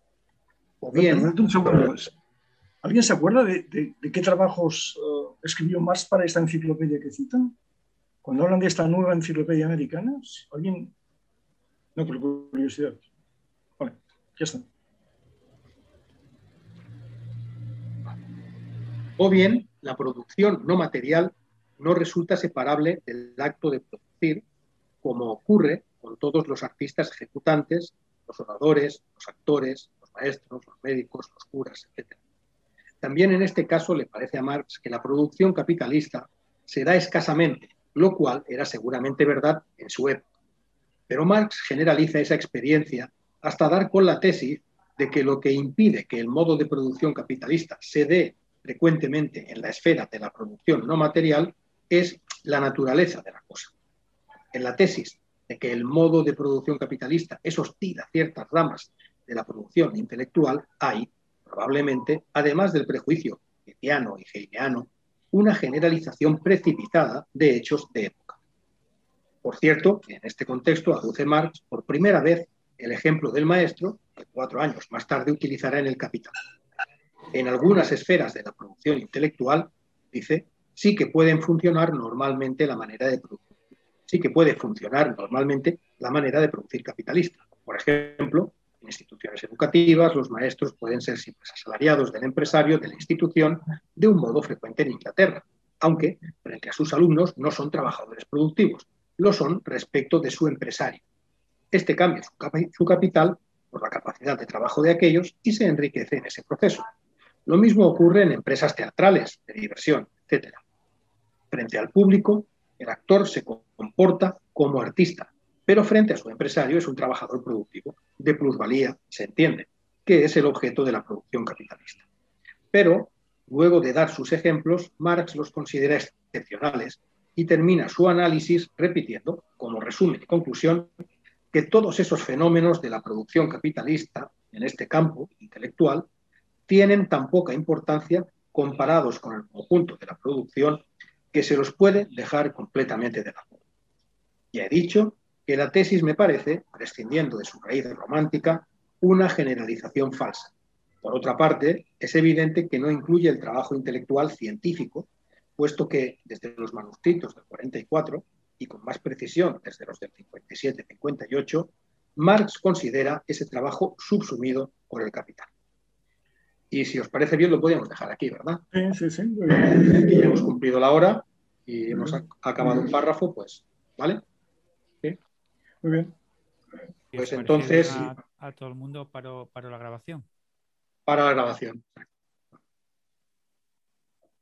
O bien... ¿Alguien se acuerda de, de, de qué trabajos uh, escribió Marx para esta enciclopedia que citan? Cuando hablan de esta nueva enciclopedia americana, ¿alguien? No, por curiosidad. Vale, ya está. O bien, la producción no material no resulta separable del acto de producir, como ocurre con todos los artistas ejecutantes, los oradores, los actores, los maestros, los médicos, los curas, etcétera. También en este caso le parece a Marx que la producción capitalista se da escasamente, lo cual era seguramente verdad en su época. Pero Marx generaliza esa experiencia hasta dar con la tesis de que lo que impide que el modo de producción capitalista se dé frecuentemente en la esfera de la producción no material es la naturaleza de la cosa. En la tesis de que el modo de producción capitalista es hostil a ciertas ramas de la producción intelectual, hay, probablemente, además del prejuicio hegeliano y heineano, una generalización precipitada de hechos de época. Por cierto, en este contexto aduce Marx por primera vez el ejemplo del maestro, que cuatro años más tarde utilizará en el Capital. En algunas esferas de la producción intelectual, dice, sí que pueden funcionar normalmente la manera de producir. Sí que puede funcionar normalmente la manera de producir capitalista. Por ejemplo, en instituciones educativas, los maestros pueden ser simples asalariados del empresario de la institución de un modo frecuente en Inglaterra, aunque frente a sus alumnos no son trabajadores productivos, lo son respecto de su empresario. Este cambia su, cap su capital por la capacidad de trabajo de aquellos y se enriquece en ese proceso. Lo mismo ocurre en empresas teatrales, de diversión, etcétera. Frente al público, el actor se comporta como artista, pero frente a su empresario es un trabajador productivo, de plusvalía, se entiende, que es el objeto de la producción capitalista. Pero, luego de dar sus ejemplos, Marx los considera excepcionales y termina su análisis repitiendo, como resumen y conclusión, que todos esos fenómenos de la producción capitalista, en este campo intelectual, tienen tan poca importancia comparados con el conjunto de la producción que se los puede dejar completamente de lado. Ya he dicho que la tesis me parece, prescindiendo de su raíz romántica, una generalización falsa. Por otra parte, es evidente que no incluye el trabajo intelectual científico, puesto que desde los manuscritos del cuarenta y cuatro, y con más precisión desde los del cincuenta y siete y cincuenta y ocho, Marx considera ese trabajo subsumido por el capital. Y si os parece bien, lo podríamos dejar aquí, ¿verdad? Sí, sí, sí. Aquí ya hemos cumplido la hora y hemos acabado un párrafo, pues, ¿vale? ¿Sí? Muy bien. Pues entonces, a, a todo el mundo para, para la grabación. Para la grabación.